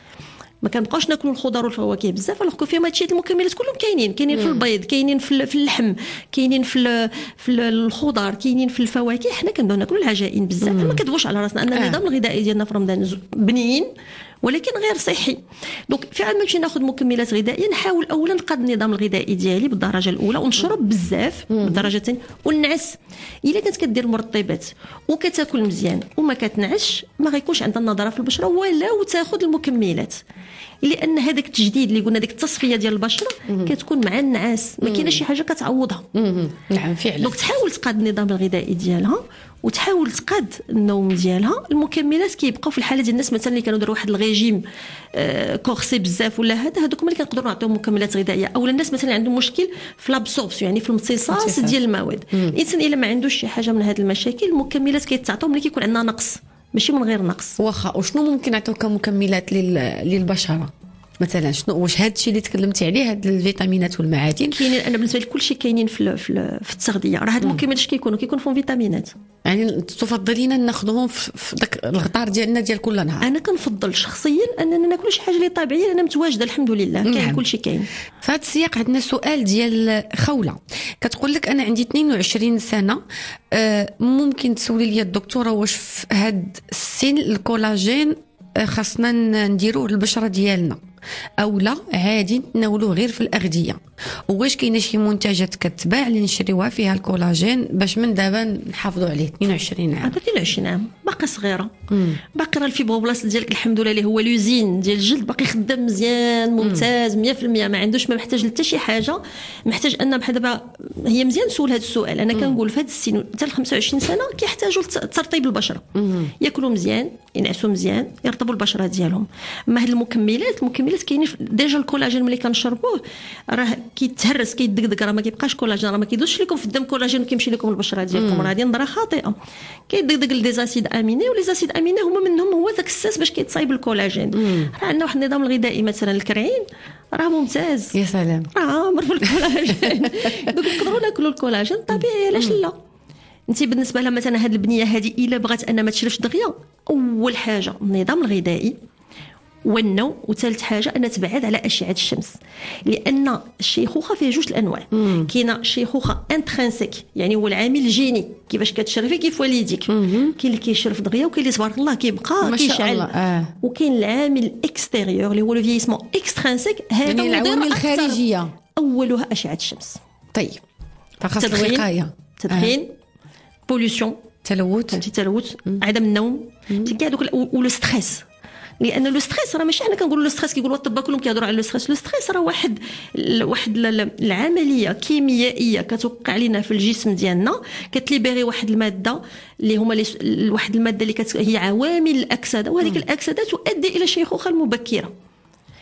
ما كنبقاوش ناكلوا الخضر والفواكه بزاف، الوغ فيهم هادشي المكملات كلهم كاينين، كاينين في البيض، كاينين في اللحم، كاينين في في الخضر، كاينين في الفواكه. حنا كنبداو ناكلوا العجائن بزاف، ما كدبوش على راسنا ان النظام الغذائي ديالنا في رمضان بنين ولكن غير صحي. دونك فعلا نمشي ناخذ مكملات غذائيه، نحاول اولا نقاد النظام الغذائي ديالي بالدرجه الاولى، ونشرب بزاف بالدرجه الثانيه، ونعس. الا كانت كدير مرطبات وكتاكل مزيان وما كتنعش، ما غيكونش عندها النضاره في البشره ولو تاخذ المكملات، لان هذاك التجديد اللي قلنا ديك التصفيه ديال البشره كتكون مع النعاس، ما كاينه شي حاجه كتعوضها. نعم فعلا. دونك تحاول تقاد النظام الغذائي ديالها وتحاول تقاد النوم ديالها. المكملات كيبقاو في الحاله ديال الناس مثلا اللي كانوا داروا واحد الريجيم آه كورسي بزاف ولا هذا، هذوك اللي كنقدروا نعطيهم مكملات غذائيه. اولا الناس مثلا عندهم مشكل في لابسوربسيون، يعني في الامتصاص ديال المواد. الانسان الا ما عندوش شي حاجه من هذه المشاكل، المكملات كيتعطوا ملي كيكون عندنا نقص، ماشي من غير نقص. واخا، وشنو ممكن نعطيو كمكملات للبشره مثلا؟ شنو واش هذا الشيء اللي تكلمتي عليه، هاد الفيتامينات والمعادن كاينين؟ انا بالنسبه لي كلشي كاينين في في, في التغذيه. راه هاد المكملات اش كيكونوا كيكونوا فيهم فيتامينات، يعني تفضلين ناخذهم في داك الغطار ديالنا ديال كل نهار؟ انا كنفضل شخصيا اننا ناكل شي حاجه اللي طبيعيه، انا متواجده الحمد لله. كاين نعم. كلشي كاين. في هذا السياق عندنا سؤال ديال خوله، كتقول لك انا عندي اثنين وعشرين سنه، أه ممكن تسولي لي الدكتوره واش في هذا السن الكولاجين خاصنا نديروه للبشره ديالنا او لا عادي نتناولوه غير في الاغذيه؟ واش كاينه شي منتجات كتباع اللي نشريوها فيها الكولاجين باش من دابا نحافظوا عليه؟ اثنين وعشرين عام. اثنين وعشرين عام باقي صغيره، باقي راه الفيبروبلاست ديالك الحمد لله اللي هو لوزين ديال الجلد باقي خدام مزيان ممتاز مية في المية، ما عندوش، ما محتاج حتى شي حاجه. محتاج ان بحال دابا هي مزيان نسول هذا السؤال. انا كنقول في هذا السن حتى ل خمسة وعشرين سنه كيحتاجوا لترطيب البشره، ياكلوا مزيان، ينعسوا مزيان، يرطبوا البشره ديالهم. اما هاد المكملات المكملات كاينين ديجا الكولاجين ملي كنشربوه راه كيتهرس كيدقدق، راه ما كيبقاش كولاجين، راه ما كيدوزش لكم في الدم كولاجين وكيمشي لكم البشره ديالكم، راه هذه نظره خاطئه. كيدقدق لديزاسيد اميني، وليزاسيد اميني هما منهم هو ذاك الساس باش كيتصايب الكولاجين. راه عندنا واحد النظام الغذائي مثلا الكرعين راه ممتاز، يا سلام، راه عامر في الكولاجين. دوك نقدروا ناكلوا الكولاجين طبيعي، علاش لا؟ انت بالنسبه لها مثلا هذه البنيه هذه الا بغات ان ما تشربش دغيا، اول حاجه النظام الغذائي والنوم، وثالث حاجه ان تبعد على اشعه الشمس، لان الشيخوخه فيها جوج الانواع. كاينه شيخوخه انترينسيك يعني هو العامل الجيني كيفاش كتشرفي كيف والديك، كاين اللي كيشرف دغيا وكاين اللي تبارك الله كيبقى كيشعل، آه. وكاين العامل اكستيريور اللي هو لو فيسمون اكسترينسيك، هذا يعني العوامل الخارجيه اولها اشعه الشمس. طيب فخاص الوقايه، تدخين، آه. بوليوشن، تلوث، تلوث، عدم النوم، كاع دوك ولو ستريس. لان لو ستريس راه ماشي حنا كنقولوا لو ستريس كيقولوا الطباء كلهم كيهضروا على لو ستريس. لو ستريس راه واحد واحد العمليه كيميائيه كتوقع علينا في الجسم ديالنا، كتليبيري واحد الماده اللي هما واحد الماده اللي كت... هي عوامل الاكسده، وهذيك الاكسده تؤدي الى الشيخوخه المبكره.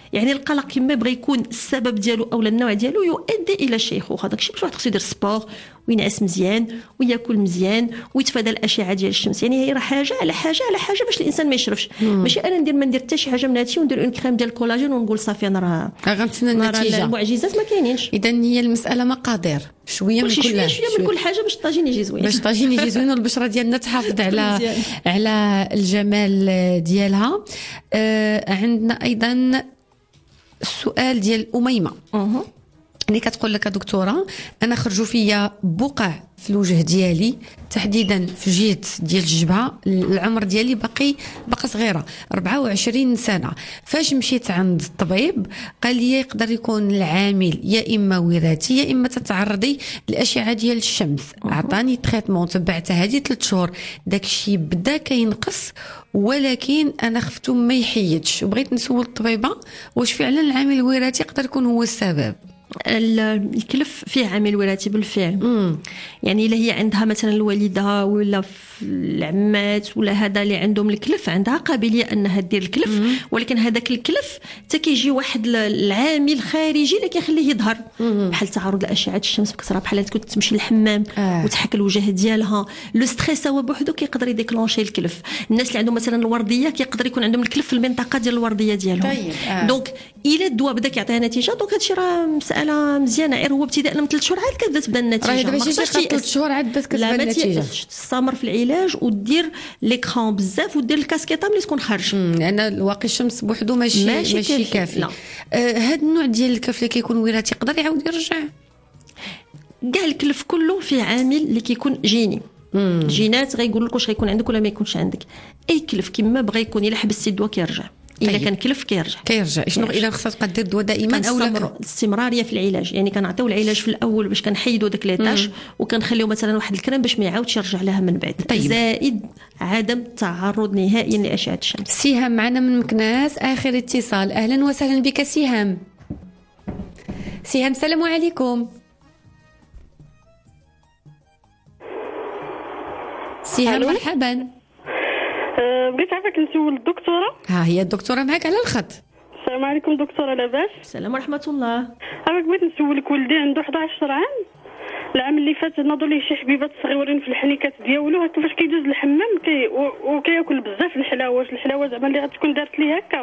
يعني القلق كما بغى يكون السبب ديالو او النوع ديالو يؤدي الى الشيخوخه. داكشي باش واحد خصو يدير سبور وينعس مزيان وياكل مزيان ويتفادى الاشعه ديال الشمس. يعني هي راه حاجه على حاجه على حاجه باش الانسان ما يشرفش. ماشي انا ندير ما ندير حتى شي حاجه من هادشي وندير اون كريم ديال الكولاجين ونقول صافي انا راه غنتسنى النتيجه. المعجزات ما كاينينش. اذا هي المساله مقادير، شويه من كل شويه شويه من كل حاجه باش الطاجين يجي زوين، باش الطاجين يجي زوين والبشره ديالنا تحافظ على على الجمال ديالها. آه عندنا ايضا السؤال ديال اميمه اللي كتقول لك دكتوره انا خرجوا فيا بقع في الوجه ديالي تحديدا في جهه ديال الجبهه، العمر ديالي باقي باقي صغيره أربعة وعشرين سنه. فاش مشيت عند الطبيب قال لي يقدر يكون العامل يا اما وراثي يا اما تتعرضي للاشعه ديال الشمس. عطاني تريتمون تبعت هذه ثلاث شهور، داكشي بدا كينقص ولكن انا خفتو ما يحيدش، وبغيت نسول الطبيبه واش فعلا العامل الوراثي يقدر يكون هو السبب. الكلف فيه عامل وراثي بالفعل. مم. يعني الا هي عندها مثلا الوالده ولا العمات ولا هذا اللي عندهم الكلف عندها قابليه انها دير الكلف. مم. ولكن هذاك الكلف حتى كيجي واحد العامل خارجي اللي كيخليه يظهر، بحال تعرض لاشعه الشمس بكثره، بحال كنت تمشي للحمام آه. وتحك الوجه ديالها. لو ستريس هو بوحدو كيقدر يديكلونشي الكلف. الناس اللي عندهم مثلا الورديه كيقدر يكون عندهم الكلف في المنطقه ديال الورديه ديالهم. طيب. آه. دونك الا الدواء بدا كيعطيها نتيجه دونك هادشي راه مساله مزيانه. غير هو ابتداء من ثلاث شهور عاد كتبدا تبدا النتيجه. راه دابا شي ثلاث شهور عاد بدات كتبان النتيجه. تستمر في العلاج ودير ليكران بزاف ودير الكاسكيطه ملي تكون خارج، لان واقي الشمس بوحدو ماشي ماشي, ماشي كافي. آه هاد النوع ديال الكلف اللي كيكون وراثي يقدر يعاود يرجع. كاع الكلف كله فيه عامل اللي كيكون جيني. مم. جينات غيقول لك واش غيكون عندك ولا ما يكونش عندك. اي كلف كما بغى يكون الا حبستي الدواء كيرجع. الا طيب. كان كلف كيرجع كيرجع شنو اذا خصها تبقى دير الدواء دائما او الاستمراريه في العلاج. يعني كنعطيو العلاج في الاول باش كنحيدوا داك ليطاج وكنخليو مثلا واحد الكريم باش ما يعاودش يرجع لها من بعد. طيب. زائد عدم التعرض نهائيا لاشعه الشمس. سهام معنا من مكناس اخر اتصال. اهلا وسهلا بك سهام. سهام السلام عليكم. سهام مرحبا. بغيت عافاك نسول الدكتوره. ها هي الدكتوره معك على الخط. السلام عليكم دكتوره، لاباس؟ السلام ورحمه الله. عافاك بغيت نسولك ولدي عنده أحد عشر عام. العام اللي فات ناضوا ليه شي حبيبات صغيورين في الحنيكات ديالو، كيفاش كيدوز الحمام كي وكياكل بزاف الحلاوه. واش الحلاوه زعما اللي غتكون دارت ليه هكا؟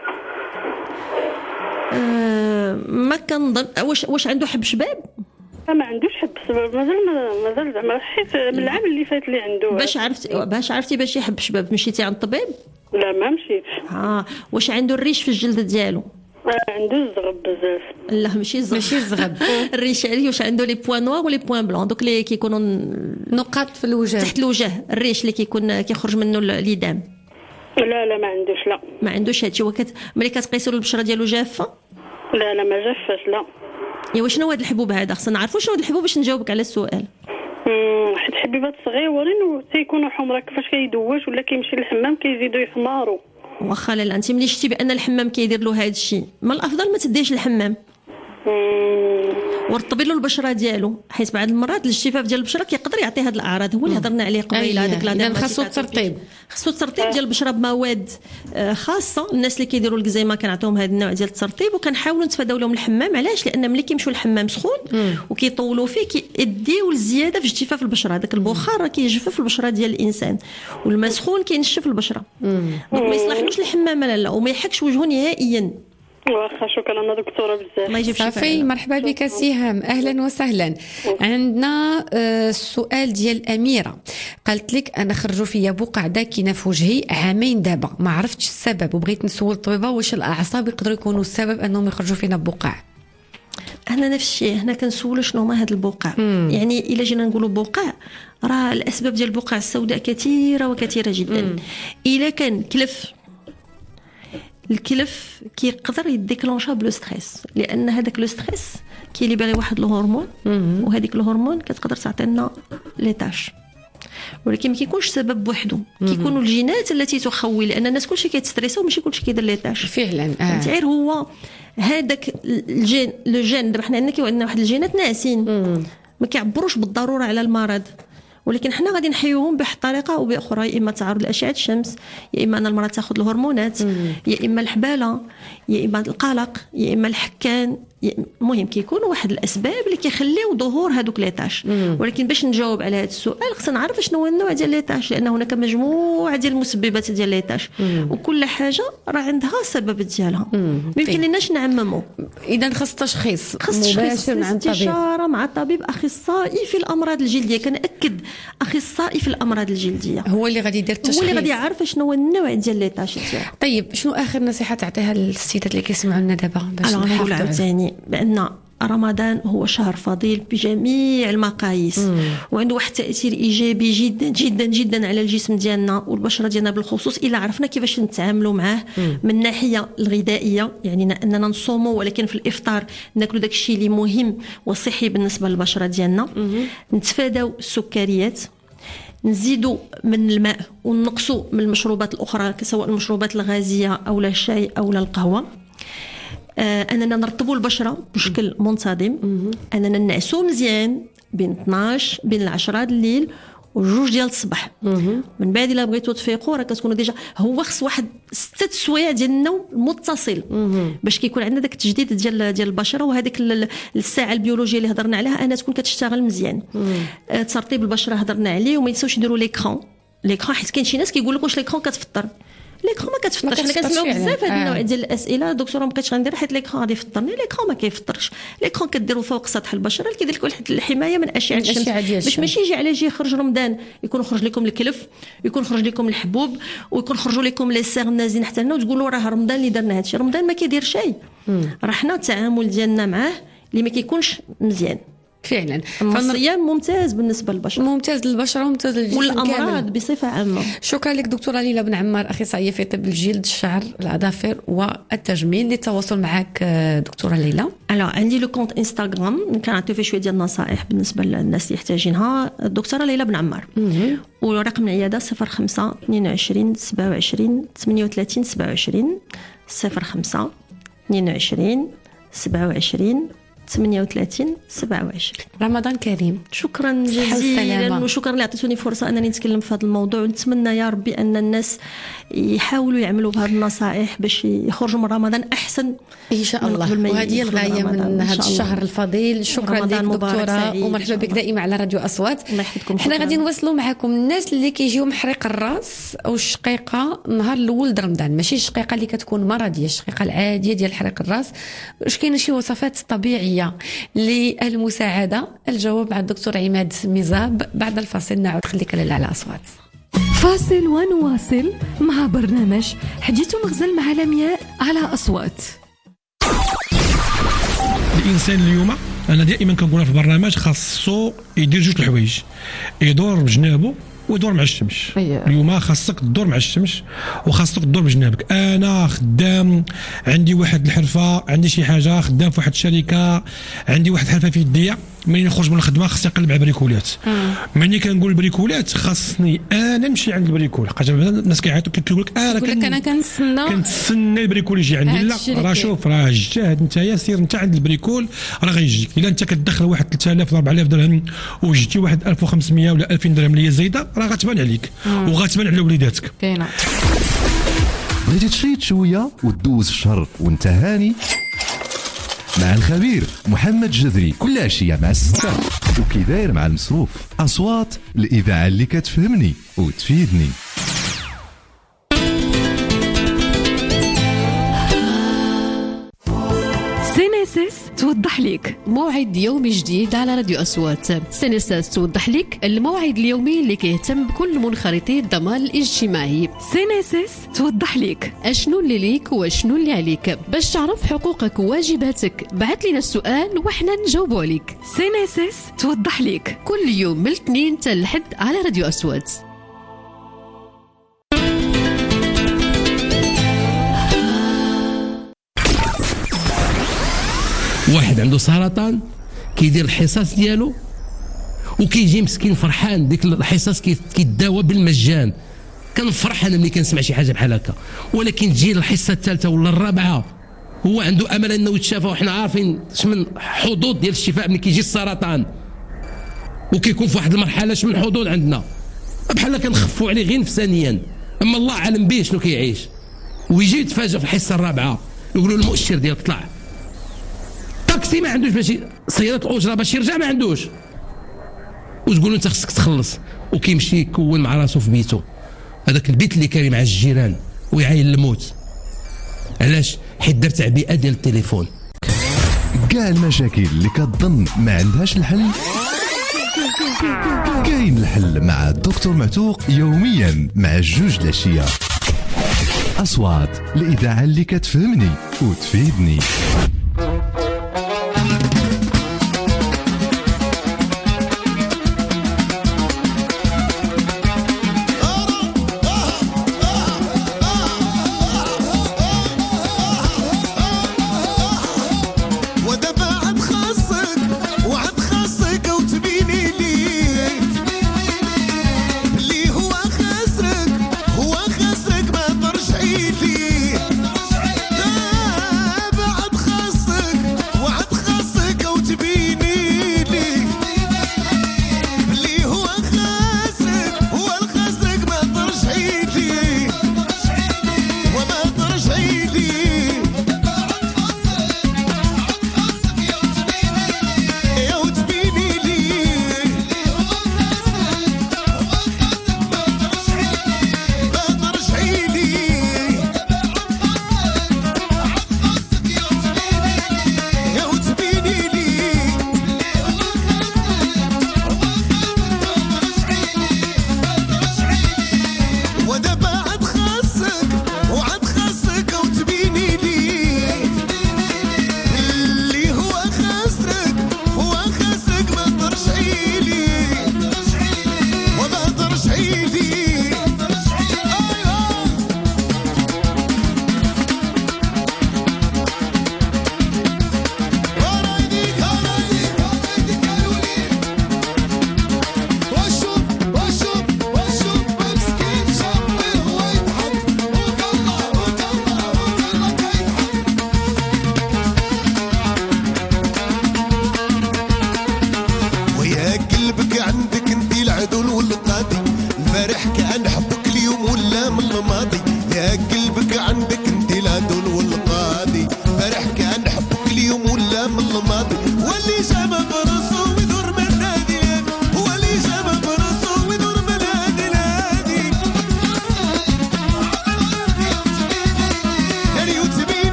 أه ما كنظن. واش واش عنده حب شباب؟ ما عندوش حب شباب مازال مازال زعما حيت من العام اللي فات اللي عنده. باش عرفتي باش عرفتي باش يحب شباب مشيتي عند الطبيب؟ لا ما مشيتش. ها واش عنده الريش في الجلد ديالو؟ عنده الزغب بزاف. لا ماشي الزغب ماشي الزغب الريش عليه. واش عنده لي بوين نوار ولي بوين بلون دوك اللي كيكونوا نقاط في الوجه تحت الوجه، الريش اللي كيكون كيخرج منه الليدام؟ لا لا ما عندوش. لا ما عندوش هادشي. وكت ملي كتقيسوا البشره ديالو جافه؟ لا لا ما جافاش. لا ايوا شنو هاد الحبوب هذا؟ خصنا نعرفوا شنو هاد الحبوب باش نجاوبك على السؤال. حيت حبيبات صغيورين وتيكونوا حمرا كيفاش كيدواش ولا كيمشي للحمام كيزيدوا يحماروا. واخا لا انت ملي شتي بان الحمام كيدير له هذا الشيء ما الافضل ما تديش الحمام ورطبي له البشره ديالو، حيت بعض المرات الاجتفاف ديال البشره كيقدر يعطي هذه الاعراض. هو اللي هضرنا عليه قبيله هذاك لا خاصو الترطيب. خاصو الترطيب ديال البشره بمواد خاصه. الناس اللي كيديروا الكزيما كنعطيهم هذا النوع ديال الترطيب وكنحاولوا نتفاداو لهم الحمام. علاش؟ لان ملي كيمشيو للحمام سخون وكيطولوا فيه كيديو الزياده في اجتفاف البشره. هذاك البخار راه كيجفف البشره ديال الانسان والماء سخون كينشف البشره. دونك ما يصلحلوش الحمام لا لا وما يحكش وجهه نهائيا. واخا شكرا دكتوره بزاف. ما يجيبش صافي. مرحبا بك سهام، اهلا وسهلا. عندنا السؤال ديال اميره قالت لك انا خرجوا فيا بقع داكنه في وجهي عامين دابا ما عرفتش السبب وبغيت نسول الطبيبه واش الاعصاب يقدروا يكونوا السبب انهم يخرجوا فينا بقع. احنا نفس الشيء هنا كنسولوا شنو هما هاد البقع. مم. يعني الا جينا نقولوا بقع راه الاسباب ديال البقع السوداء كثيره وكثيره جدا. مم. الا كان كلف الكلف كيقدر يديكلونشا بلو ستريس، لان هذاك لو ستريس كيليبري واحد الهرمون وهذيك الهرمون كتقدر تعطينا لي تاش، ولكن ما كيكونش سبب بوحدو. كيكونوا الجينات التي تخوي، لان الناس كلشي كيتستريسوا ماشي كلشي كيدير لي تاش فعلا. آه. غير هو هذاك الجين لو جين. دابا حنا عندنا كي عندنا واحد الجينات ناعسين ما كيعبروش بالضروره على المرض، ولكن حنا غادي نحيوهم بواحد الطريقه او باخرى، يا اما تعرض لاشعه الشمس، يا اما ان المراه تاخذ الهرمونات، يا اما الحباله، يا اما القلق، يا اما الحكان. المهم كيكونوا واحد الاسباب اللي كيخليو ظهور هذوك لي طاش. ولكن باش نجاوب على هذا السؤال خصنا نعرف شنو هو النوع ديال لي طاش، لان هناك مجموعه ديال المسببات ديال لي طاش، وكل حاجه راه عندها سبب ديالها. ما يمكنناش نعمموا. اذا خص تشخيص مباشر مع الطبيب، استشاره مع طبيب اخصائي في الامراض الجلديه. كنأكد اخصائي في الامراض الجلديه هو اللي غادي يدير التشخيص، هو اللي غادي يعرف شنو هو النوع ديال لي طاش ديالو. طيب شنو اخر نصيحه تعطيها للسيدات اللي كيسمعوا لنا دابا باش نحافظوا على بأن رمضان هو شهر فضيل بجميع المقاييس، مم. وعنده واحد التأثير إيجابي جدا جدا جدا على الجسم ديالنا والبشرة ديالنا بالخصوص، إلا عرفنا كيفاش نتعاملوا معاه. مم. من الناحية الغذائية، يعني أننا نصوموا ولكن في الإفطار ناكلوا داك الشيء اللي مهم وصحي بالنسبة للبشرة ديالنا. مم. نتفاداو السكريات، نزيدوا من الماء ونقصوا من المشروبات الأخرى سواء المشروبات الغازية أو لا الشاي أو لا القهوة. آه أننا نرطبوا البشرة بشكل منتظم، أننا نعسوا مزيان بين اثناش بين العشرة د الليل وجوج ديال الصباح. من بعد الا بغيتوا تفيقوا راه كتكونوا ديجا، هو خص واحد ستة سوايع ديال النوم متصل باش كيكون عندنا داك التجديد ديال ديال البشره، وهذيك الساعه البيولوجيه اللي هضرنا عليها انها تكون كتشتغل مزيان. آه ترطيب البشره هضرنا عليه، وما ينساوش يديروا ليكرون. ليكرون حيت كاين شي ناس كيقول لك واش ليكرون كتفطر، ليكرون ما كتفطرش. حنا كنسمعوا بزاف هاد النوع ديال الاسئله، دكتوره ما بقيتش غندير حيت ليكرون غادي يفطرني. ليكرون ما كيفطرش، ليكرون كديروا فوق سطح البشره اللي كيدير لك واحد الحمايه من اشعه الشمس، باش ماشي يجي على جي خرج رمضان يكون خرج لكم الكلف، يكون خرج لكم الحبوب، ويكون خرجوا لكم لي سيغ نازلين حتى لنا وتقولوا راه رمضان اللي درنا هادشي. رمضان ما كيدير شيء، راه حنا التعامل ديالنا معاه اللي ما كيكونش مزيان فعلا. فالصيام ممتاز بالنسبه للبشره، ممتاز للبشره وممتاز للجسم والامراض بصفه عامه. شكرا لك دكتوره ليلى بن عمار، اخصائيه في طب الجلد الشعر الاظافر والتجميل. للتواصل معك دكتوره ليلى، انا عندي لو كونت انستغرام كنعطي فيه شويه ديال النصائح بالنسبه للناس اللي يحتاجينها، الدكتوره ليلى بن عمار. ورقم العياده صفر خمسة اثنين وعشرين سبعة وعشرين ثمانية وثلاثين سبعة وعشرين صفر خمسة اثنين وعشرين سبعة وعشرين ثمانية وثلاثين سبعة وعشرين. رمضان كريم. شكرا جزيلا، وشكرا اللي عطيتوني فرصه انني نتكلم في هذا الموضوع، ونتمنى يا ربي ان الناس يحاولوا يعملوا بهذه النصائح باش يخرجوا من رمضان احسن ان شاء الله. وهذه الغايه من هذا الشهر الفضيل. شكرا لك دكتوره، ومرحبا بك دائما على راديو اصوات. الله يحفظكم. حنا غادي نواصلوا معكم الناس اللي كيجيو محرق الراس او الشقيقه النهار الاول د رمضان، ماشي الشقيقه اللي كتكون مرضيه، الشقيقه العاديه ديال حريق الراس. واش كاينه شي وصفات طبيعيه للمساعده؟ الجواب مع الدكتور عماد ميزاب بعد الفاصل. نعود، خليك لاله على اصوات. فاصل ونواصل مع برنامج حديث مغزى مع لمياء على اصوات. الانسان اليوم انا دائما كنقولها في البرنامج خاصو يدير جوج الحوايج، يدور بجنابه ويدور مع الشمس. أيه. اليوم خاصك تدور مع الشمس وخاصك تدور بجنابك. انا خدام، عندي واحد الحرفه، عندي شي حاجه، خدام في واحد الشركه، عندي واحد الحرفه في يديا، ملي نخرج من الخدمه خاصني نقلب على البريكولات. ملي كنقول البريكولات خاصني انا نمشي عند البريكول. حاجه الناس كيعيطوا كيقول لك انا كن... انا كنتسنى كنتسنى البريكول يجي عندي. لا راه شوف، راه جاهد نتايا، سير انت عند البريكول راه غيجيك. الا انت كتدخل واحد ثلاثة آلاف ولا أربعة آلاف درهم وجيتي واحد ألف وخمسمية ولا ألفين درهم اللي هي زايده، راه غتبان عليك وغتبان على وليداتك. كاينه. بغيتي تشيط شويه وتدوز الشهر وانت هاني مع الخبير محمد جذري كل عشيه مع الستة، وكي داير مع المصروف. اصوات الاذاعه اللي كتفهمني وتفيدني. سينيسيس توضح لك موعد يومي جديد على راديو أصوات. سينيسيس توضح لك الموعد اليومي اللي كيهتم بكل منخرطي الضمان الاجتماعي. سينيسيس توضح لك اشنو اللي ليك واشنو اللي عليك. باش تعرف حقوقك وواجباتك بعث لنا السؤال وحنا نجاوبوا عليك. سينيسيس توضح لك كل يوم من الاثنين حتى الحد على راديو أصوات. واحد عنده سرطان كيدير الحصص ديالو وكيجي مسكين فرحان، ديك الحصص كيداوى بالمجان. كنفرح انا ملي كنسمع شي حاجه بحال هكا، ولكن تجي الحصه الثالثه ولا الرابعه هو عنده امل انه يتشافى، وحنا عارفين شمن حدود ديال الشفاء ملي كيجي السرطان. وكيكون في واحد المرحله من الحظوظ عندنا بحال كنخفوا عليه غير نفسانيا، اما الله عالم به شنو كيعيش. ويجي يتفاجئ في الحصه الرابعه يقولوا المؤشر ديالك طلع، طاكسي ما عندوش باش سيارات الاجره باش يرجع ما عندوش، وتقول له انت خصك تخلص، وكيمشي يكون مع راسو في بيته، هذاك البيت اللي كاين مع الجيران ويعاين الموت. علاش؟ حيت دار تعبئه ديال التليفون. كاع المشاكل اللي كتظن ما عندهاش الحل كاين الحل مع الدكتور معتوق يوميا مع جوج العشيه. اصوات الاذاعه اللي كتفهمني وتفيدني.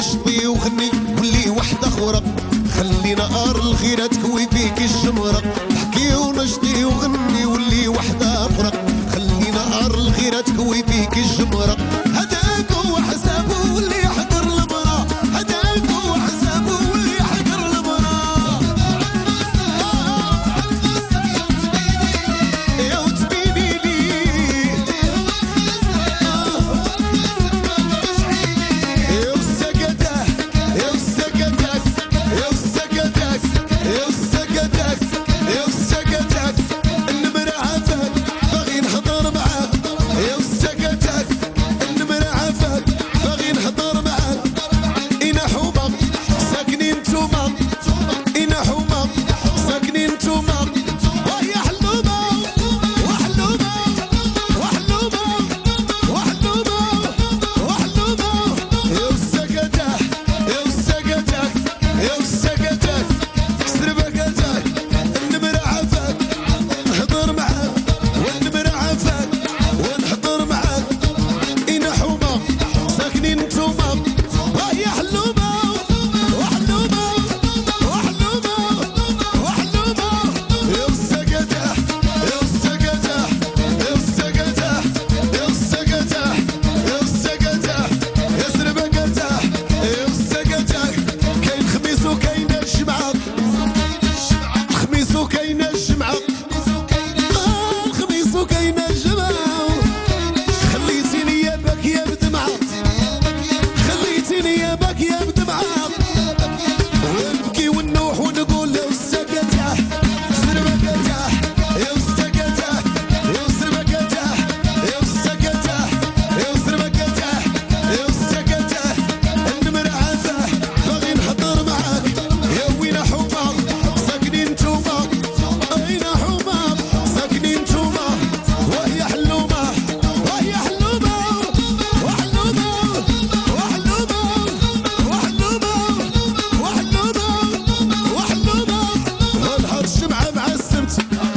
ونشطي وغني واللي وحده اخرى خلينا نار الغيرة تكوي فيك الجمرة نحكي ونشطي وغني واللي وحده اخرى خلينا نار الغيرة تكوي فيك الجمرة هداك هو حسابه واللي يحضر المرا هداك هو حسابه واللي يحضر المرا يا وتبيني لي يا وسكتك يا وسكتك يا وسكتك يا وسكتك يا وسكتك النمر عافاك باغي نحضر معاك يا وسكتك النمر عافاك باغي نحضر معاك إنا حومة ساكنين نتوما إنا حومة ساكنين نتوما وهي حلومة وحلومة وحلومة وحلومة وحلومة يا وسكتك يا وسكتك يا وسكتك سربكتك النمر عافاك نحضر معاك والنمر عافاك ونحضر معاك إنا حومة ساكنين نتوما وهي حلومة وحلومة وحلومة وحلومة يا وسكتك يا وسكتك يا وسكتك يا وسكتك يا وسكتك يا سربكتك يا وسكتك كاين خميس وكاين الجمعة الخميس وكاين الجمعة آه، الخميس وكاين الجمعة خليتيني يا باكية بدمعة خليتيني يا باكية بدمعة ونبكي ونوح ونقول يا وسكتة سربكتة يا وسكتة يا سربكتة يا وسكتة يا سربكتة يا وسكتة النمر عافاه باغي نحضر معاك يا وينا حمام ساكنين نتوما أين حمام ساكنين نتوما وهي حلومة وهي حلومة وحلومة وحلومة وحلومة وحلومة وحلومة نهار الجمعة مع السبت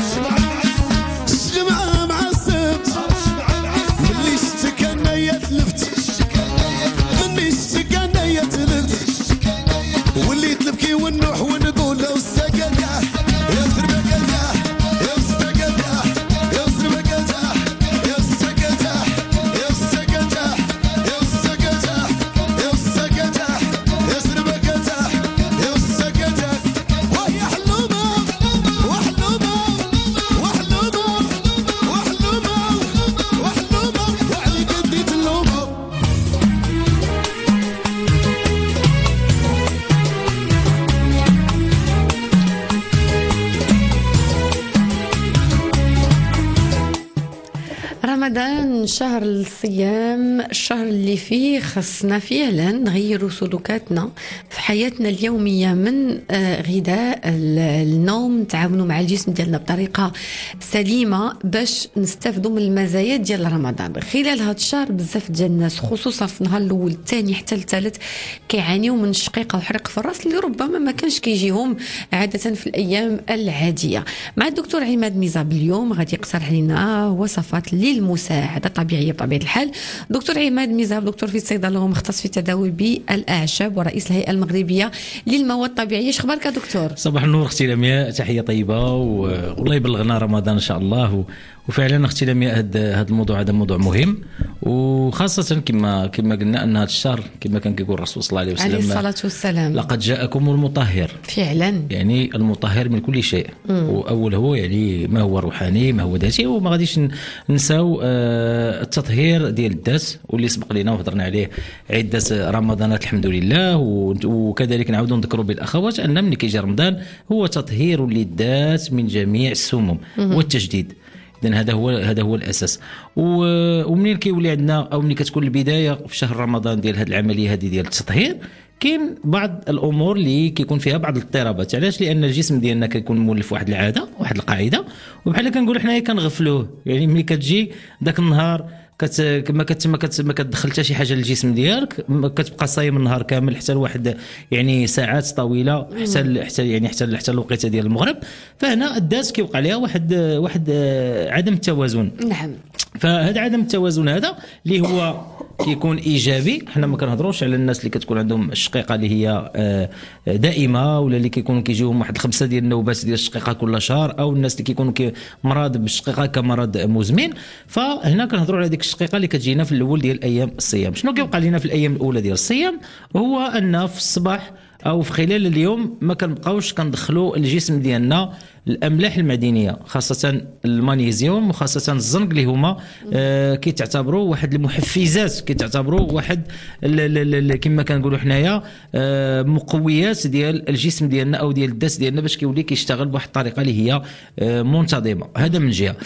الجمعة مع السبت ملي شتك انايا تلفت ملي شتك انايا تلفت وليت نبكي ونوح ونقول لو سكتة يا سربكتة يا سربكتة يا سربكتة يا سكتة يا سكتة يا سكتة يا سكتة يا سربكتة يا سكتة وهي حلومة وحلومة وحلومة وحلومة وحلومة وعليك اديت اللومة رمضان شهر الصيام، الشهر اللي فيه خصنا فعلا نغيروا سلوكاتنا في حياتنا اليومية من آه، غذاء ال- النوم، نتعاونوا مع الجسم ديالنا بطريقة سليمة باش نستافدوا من المزايا ديال رمضان. خلال هذا الشهر بزاف ديال الناس خصوصا في النهار الاول الثاني حتى الثالث كيعانيوا من شقيقة وحرق في الراس اللي ربما ما كانش كيجيهم عادة في الأيام العادية. مع الدكتور عماد ميزاب اليوم غادي يقترح لنا وصفات للمساعدة الطبيعية بطبيعة الحال. دكتور عماد ميزاب دكتور في الصيدلة ومختص في التداوي بالأعشاب ورئيس الهيئة المغربية للمواد الطبيعية. شخبارك دكتور؟ صباح النور اختي لمياء، تحية طيبة والله يبلغنا رمضان ان شاء الله. وفعلا اختي لمياء هذا هذا الموضوع هذا موضوع مهم، وخاصة كما كما قلنا ان هذا الشهر كما كان كيقول الرسول صلى الله عليه وسلم عليه الصلاة والسلام لقد جاءكم المطهر، فعلا يعني المطهر من كل شيء. واول هو يعني ما هو روحاني ما هو ذاتي، وما غاديش نساو آه التطهير ديال الذات واللي سبق لنا وهضرنا عليه عدة رمضانات الحمد لله. وكذلك نعاودوا نذكروا بالاخوات ان ملي كيجي رمضان هو تطهير للذات من جميع السموم والتجديد. اذا هذا هو هذا هو الاساس. ومنين كيولي عندنا او ملي كتكون البدايه في شهر رمضان ديال هذه العمليه هذه ديال التطهير، كاين بعض الامور اللي كيكون فيها بعض الاضطرابات. علاش؟ لان الجسم ديالنا كيكون مولف واحد العاده واحد القاعده، وبحال كنقولوا حنايا كنغفلوه. يعني ملي كتجي ذاك النهار كت ما كت ما كت ما كتدخل حتى شي حاجه للجسم ديالك، كتبقى صايم النهار كامل حتى لواحد يعني ساعات طويله حتى حتى يعني حتى حتى الوقيته ديال المغرب. فهنا الذات كيوقع لها واحد واحد عدم التوازن. نعم. فهذا عدم التوازن هذا اللي هو كيكون ايجابي. حنا ما كنهضروش على الناس اللي كتكون عندهم الشقيقه اللي هي دائمه ولا اللي كيكونوا كيجيوهم واحد الخمسه ديال النوبات ديال الشقيقه كل شهر، او الناس اللي كيكونوا مرض بالشقيقه كمرض مزمن. فهنا كنهضروا على ديك الشقيقه اللي كتجينا في الاول ديال ايام الصيام. شنو كيوقع لنا في الايام الاولى ديال الصيام؟ هو ان في الصباح او في خلال اليوم ما كنبقاوش كندخلوا الجسم ديالنا الاملاح المعدنيه، خاصه المغنيسيوم وخاصه الزنك اللي هما آه كيتعتبروا واحد المحفزات، كيتعتبروا واحد كما كنقولوا حنايا آه مقويات ديال الجسم ديالنا او ديال الدس ديالنا باش كيولي كيشتغل بواحد الطريقه اللي هي آه منتظمه. هذا من جهه.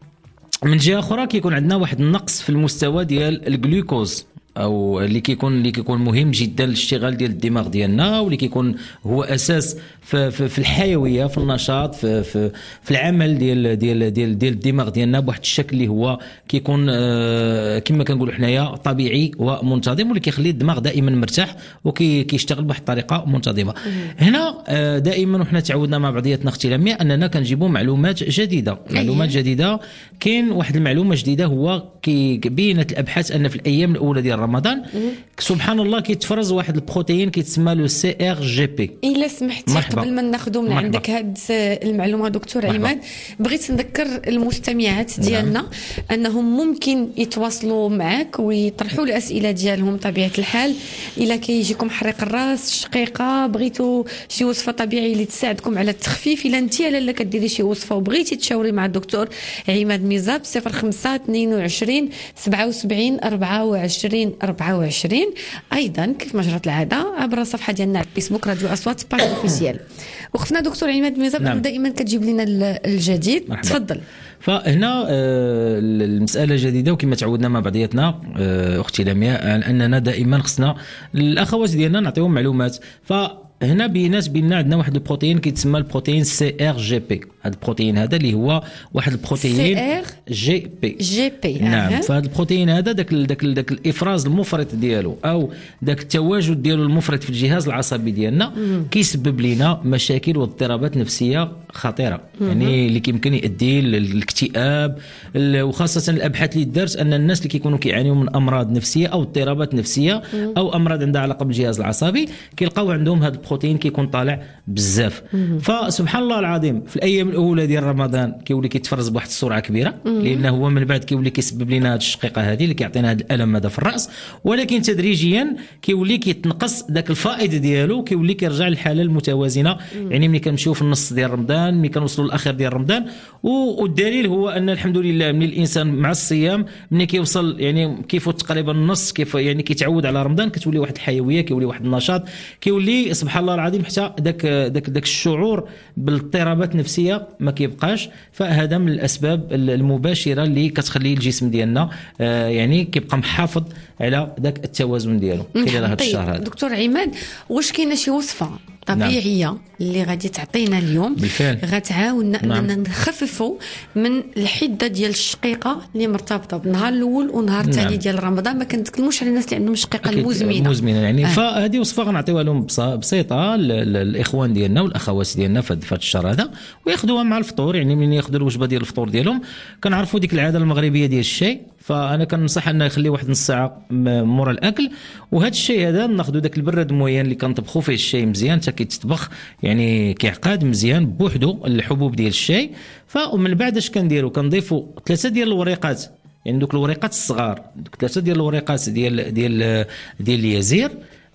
من جهه اخرى كيكون عندنا واحد النقص في المستوى ديال الجلوكوز، او اللي كيكون اللي كيكون مهم جدا للاشتغال ديال الدماغ ديالنا، واللي كيكون هو اساس في, في, في الحيويه، في النشاط، في, في, في العمل ديال ديال ديال ديال الدماغ ديالنا بواحد الشكل اللي هو كيكون آه كما كنقولوا حنايا طبيعي ومنتظم، واللي كيخلي الدماغ دائما مرتاح وكيشتغل بواحد الطريقه منتظمه. هنا آه دائما وحنا تعودنا مع بعضياتنا اختي لميا اننا كنجيبوا معلومات جديده. معلومات جديده. كاين واحد المعلومه جديده هو كيبينت الابحاث ان في الايام الاولى ديال رمضان سبحان الله كيتفرز واحد البروتين كيتسمى لو سي ار جي بي. الا سمحتي قبل ما ناخذوا من مرحبا. عندك هاد المعلومه دكتور عماد، بغيت نذكر المستمعات ديالنا نعم. انهم ممكن يتواصلوا معك ويطرحوا الاسئله ديالهم طبيعه الحال. الا كيجيكم حريق الراس، شقيقه، بغيتوا شي وصفه طبيعيه اللي تساعدكم على التخفيف، الا انت لاله كديري شي وصفه وبغيتي تشاوري مع الدكتور عماد ميزاب صفر خمسة اثنين وعشرين سبعة وسبعين أربعة وعشرين أربعة وعشرين. ايضا كيف ما جرت العاده عبر الصفحه ديالنا على الفيسبوك راديو اصوات باج اوفيسيال. وقفنا دكتور عماد ميزاب نعم. دائما كتجيب لنا الجديد. تفضل. فهنا آه المساله جديده وكما تعودنا مع بعضياتنا آه اختي لمياء اننا دائما خصنا الاخوات ديالنا نعطيهم معلومات. ف هنا بينات بيننا عندنا واحد البروتين كيتسمى البروتين سي ار جي بي. هذا البروتين هذا اللي هو واحد البروتين سي ار جي بي جي بي نعم. أه. فهذا البروتين هذا داك داك داك الافراز المفرط ديالو او داك التواجد ديالو المفرط في الجهاز العصبي ديالنا كيسبب لنا مشاكل واضطرابات نفسيه خطيره. مم. يعني اللي يمكن يؤدي للاكتئاب، وخاصه الابحاث اللي دارت ان الناس اللي كيكونوا كيعانيوا من امراض نفسيه او اضطرابات نفسيه مم. او امراض عندها علاقه بالجهاز العصبي كيلقاو عندهم هذا البروتين كيكون طالع بزاف. فسبحان الله العظيم في الايام الاولى ديال رمضان كيولي كيتفرز بواحد السرعه كبيره، لانه هو من بعد كيولي كيسبب لنا هذه الشقيقه هذه اللي كيعطينا هذا الالم هذا في الراس، ولكن تدريجيا كيولي كيتنقص ذاك الفائض ديالو، كيولي كيرجع للحاله المتوازنه. يعني ملي كنمشيو في النص ديال رمضان، ملي كنوصلوا للاخر ديال رمضان، والدليل هو ان الحمد لله من الانسان مع الصيام ملي كيوصل يعني كيفوت تقريبا النص، كيف يعني كيتعود على رمضان، كتولي واحد الحيويه، كيولي واحد النشاط، كيولي سبحان الله العظيم حتى داك داك داك الشعور بالاضطرابات النفسيه ما كيبقاش. فهذا من الاسباب المباشره اللي كتخلي الجسم ديالنا آه يعني كيبقى محافظ على داك التوازن ديالو خلال هذا طيب الشهر هذا. دكتور عماد، واش كاينه شي وصفه طبيعيه نعم. اللي غادي تعطينا اليوم بالفعل غتعاوننا نعم. اننا نخففوا من الحده ديال الشقيقه اللي مرتبطه بالنهار الاول والنهار الثاني نعم. ديال رمضان؟ ما كنتكلموش على الناس اللي عندهم الشقيقه المزمنه المزمنه يعني آه. فهذه وصفه غنعطيوها لهم بسيطه الاخوان ديالنا والاخوات ديالنا في هذا الشهر هذا، وياخذوها مع الفطور. يعني من ياخذوا الوجبه ديال الفطور ديالهم كنعرفوا ديك العاده المغربيه ديال الشاي، فانا كنصح انه يخلي واحد نص ساعه مورا الاكل. وهذا الشيء هذا ناخذوا داك البراد موين اللي كنطبخوا فيه الشاي مزيان حتى كيتطبخ يعني كيعقاد مزيان بوحدو الحبوب ديال الشاي. فمن بعد اش كنديروا؟ كنضيفوا ثلاثه ديال الوريقات، يعني دوك الوريقات الصغار، دوك ثلاثه ديال الوريقات ديال ديال ديال اليزير،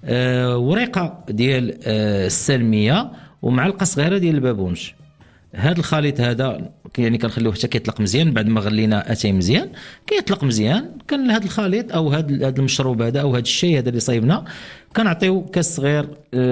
آه وريقه ديال آه السلميه، ومعلقه صغيره ديال البابونج. هذا الخليط هذا يعني كنخليوه حتى كيطلق مزيان. بعد ما غلينا اتاي مزيان كيطلق مزيان، كان هذا الخليط او هذا هذا المشروب هذا او هذا الشاي هذا اللي صايبنا كنعطيو كاس صغير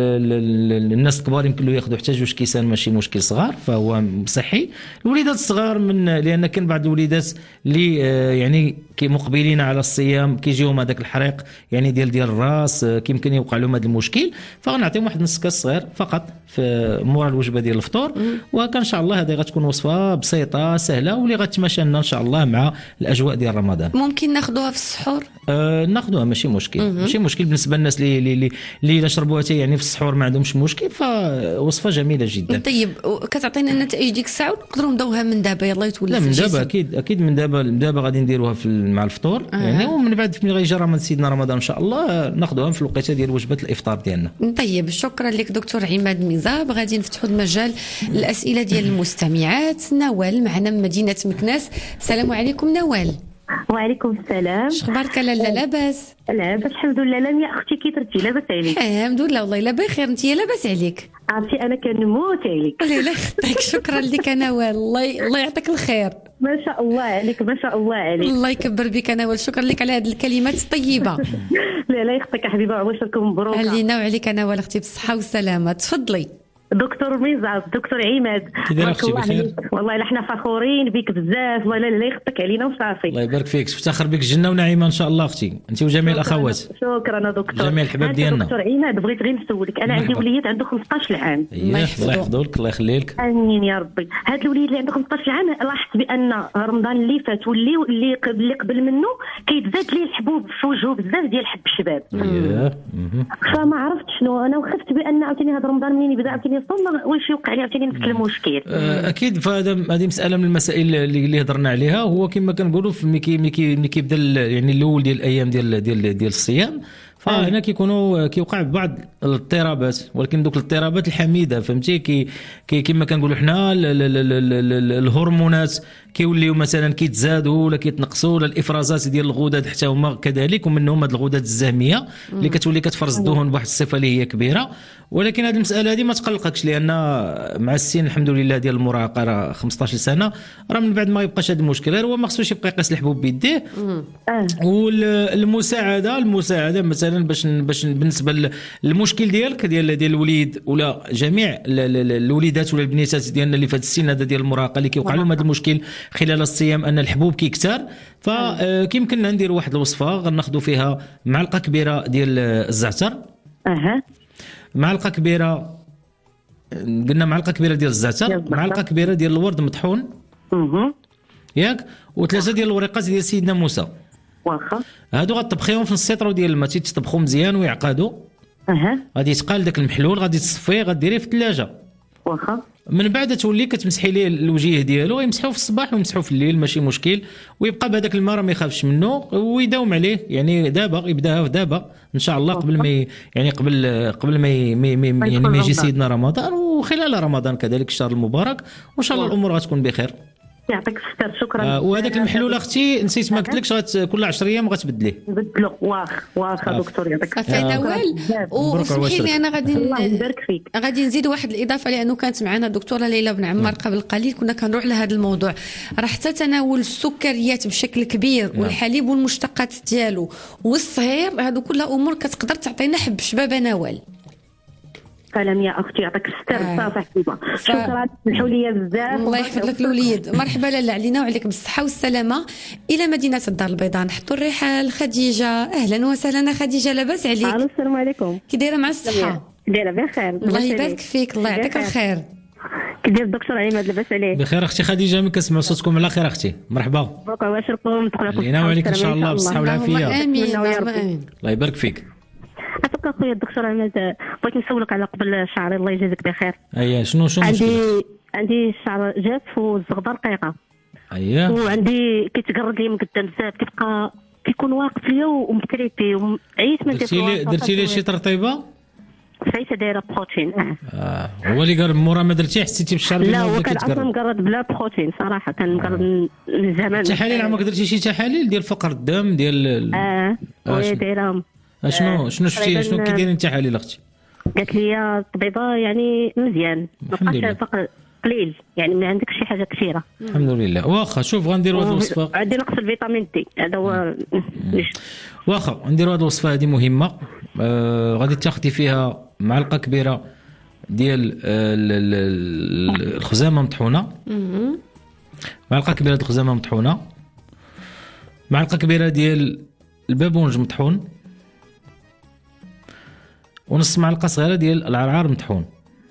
للناس الكبار، يمكن له ياخذوا حتى جوج كيسان ماشي مشكل صغار، فهو صحي. الوليدات الصغار من لان كاين بعض الوليدات اللي يعني مقبلين على الصيام كيجيهم هذاك الحريق يعني ديال ديال الراس، كيمكن يوقع لهم هذا المشكل، فغنعطيهم واحد نص كاس صغير فقط في مورا الوجبه ديال الفطور. وكان ان شاء الله هذه غتكون وصفه بسيطه سهله واللي غتماشى لنا ان شاء الله مع الاجواء ديال رمضان. ممكن ناخذوها في السحور؟ آه ناخذوها ماشي مشكل. ماشي مشكل بالنسبه للناس اللي اللي اللي اللي شربوها يعني في السحور ما عندهمش مشكل، فوصفه جميله جدا. طيب كتعطينا النتائج ديك الساعه ونقدروا نبداوها من دابا يلاه يتولى؟ لا من دابا اكيد اكيد من دابا دابا غادي نديروها في مع الفطور آه. يعني، ومن بعد ملي غيجي رمضان سيدنا رمضان ان شاء الله ناخذوها في الوقيته ديال وجبه الافطار ديالنا. طيب شكرا لك دكتور عماد ميزاب. غادي نفتحوا المجال الاسئله ديال المستمعات. نوال معنا من مدينه مكناس. السلام عليكم نوال. وعليكم السلام. اش اخبارك؟ لاله لاباس؟ لاباس الحمد لله. لام يا اختي كي درتي؟ لاباس عليك؟ الحمد لله والله لا بخير. انت لاباس عليك؟ عرفتي انا كنموت عليك. لا لا يخطيك. شكرا لك نوال. الله الله يعطيك الخير. ما شاء الله عليك ما شاء الله عليك. الله يكبر بك نوال. شكرا لك على هذه الكلمات الطيبه. لا لا يخطيك حبيبه عواشركم مبروك علينا وعليك نوال اختي بالصحه والسلامه. تفضلي. دكتور ميزاب دكتور عماد بارك الله بخير. والله الا حنا فخورين بك بزاف. والله لا يخطيك علينا وصافي. الله يبارك فيك. تفتخر بك الجنه ونعيمه ان شاء الله اختي انت وجميع الاخوات. شكرا دكتور. جميع الحباب ديالنا. دكتور عماد بغيت غير نسولك. انا عندي وليد عنده خمسطاش عام. الله يحفظه لك الله يخلي لك. امين يا ربي. هذا الوليد اللي عنده خمسطاش عام لاحظت بان رمضان اللي فات واللي اللي قبل اللي قبل منه كيتزاد ليه الحبوب في وجهه بزاف ديال حب الشباب. فما عرفت شنو انا وخفت بان عاوتاني هذا رمضان منين يبدا عاوتاني يصوم واش يوقع لي عاوتاني نفس المشكل. اكيد. فهذا هذه مساله من المسائل اللي, اللي هضرنا عليها. هو كما كنقولوا في ملي ملي كيبدا يعني الاول ديال الايام ديال ديال ديال الصيام، فهنا كيكونوا كيوقع بعض الاضطرابات، ولكن دوك الاضطرابات الحميده فهمتي كي كما كنقولوا حنا الهرمونات كيوليو مثلا كيتزادوا ولا كيتنقصوا، ولا الافرازات ديال الغدد حتى هما كذلك، ومنهم هاد الغدد الزهميه اللي كتولي كتفرز الدهون بواحد الصفه اللي هي كبيره. ولكن هذه المساله هذه ما تقلقكش، لان مع السن الحمد لله ديال المراهقه راه خمسطاش سنه راه من بعد ما يبقاش هذا المشكل. هو ما خصوش يبقى يقيس الحبوب بيديه. والمساعده المساعده مثلا باش باش بالنسبه للمشكل ديالك ديال ديال الوليد ولا جميع الوليدات ولا البنيتات ديالنا اللي في هذا السن هذا ديال المراهقه اللي كيوقع لهم هذا المشكل خلال الصيام، ان الحبوب كيكثر. فكيمكننا نديروا واحد الوصفه غناخذوا فيها معلقه كبيره ديال الزعتر. اها. معلقه كبيره قلنا معلقه كبيره ديال الزعتر، معلقه كبيره ديال الورد مطحون. اها. ياك. وثلاثه ديال الوريقات ديال سيدنا موسى. واخا. هادو غتطبخيهم في نص لتر ديال الماء تيتطبخوا مزيان ويعقدوا. اها. غادي يتقال داك المحلول غادي تصفيه غديريه في الثلاجه. واخا. من بعد تولي كتمسحي ليه الوجيه ديالو، يمسحوه في الصباح ويمسحوه في الليل ماشي مشكل، ويبقى بهذاك الماء راه ما يخافش منه ويداوم عليه. يعني دابا يبداها دابا ان شاء الله قبل ما يعني قبل قبل ما يعني ما يجي سيدنا رمضان، وخلال رمضان كذلك الشهر المبارك، وان شاء الله الامور غتكون بخير. يعطيك الستر. شكرا. آه وهذاك المحلول اختي نسيت ما قلت لكش غت كل عشرة ايام غتبدليه. نبدلو. واخ واخا دكتور يعطيك الصحه. نوال وسمحي لي انا غادي الله يبارك فيك غادي نزيد واحد الاضافه، لانه كانت معنا الدكتوره ليلى بن عمار قبل قليل كنا كنروح لهذا الموضوع. راه حتى تناول السكريات بشكل كبير والحليب والمشتقات ديالو والصهير هادو كلها امور كتقدر تعطينا حب شبابه. نوال سلام يا اختي يعطيك الستر. صافي حبيبه. شكرا سمحوا لي بزاف. الله يحفظ لك الوليد. مرحبا لاله علينا وعليك بالصحه والسلامه. الى مدينه الدار البيضاء نحطوا الرحال. خديجه اهلا وسهلا. خديجه لاباس عليك؟ السلام عليكم. كي دايره مع الصحه؟ دايره بخير الله يبارك فيك. الله يعطيك الخير. كي داير الدكتور عماد لاباس عليه؟ بخير اختي خديجه. من كنسمعوا صوتكم على خير اختي. مرحبا. بارك الله فيكم. تقولكم علينا وعليك ان شاء الله بالصحه والعافيه. امين يا رب. الله يبارك فيك. عافاك اخويا الدكتور عماد، بغيت نسولك على قبل شعري الله يجازيك بخير. اييه شنو شنو عندي عندي الشعر جاف والزغبه رقيقه. اييه. وعندي كيتقرد لي من قدام بزاف، كيبقى كيكون واقف ليا ومكريبي وعييت من درتي لي درتي لي شي ترطيبه؟ فايته دايره بروتين. اه, آه. هو اللي قال مورا ما درتي حسيتي بالشعر لا هو كان اصلا مقرد بلا بروتين صراحه، كان مقرد من زمان. تحاليل عمرك درتي شي تحاليل ديال فقر الدم ديال اه وهي دايره شنو شنو شفتي شنو كي دايرين التحاليل اختي؟ قالت لي الطبيبه يعني مزيان ما بقاش فقر قليل، يعني ما عندك شي حاجه كثيره. الحمد لله. واخا شوف غنديروا هذه الوصفه. عندي نقص الفيتامين دي هذا هو. واخا نديروا هذه الوصفه هذه مهمه. آه غادي تاخذي فيها معلقه كبيره ديال الخزامه مطحونه، معلقه كبيره ديال الخزامه مطحونه، معلقه كبيره ديال البابونج مطحون، ونص معلقه صغيره ديال العرعار مطحون.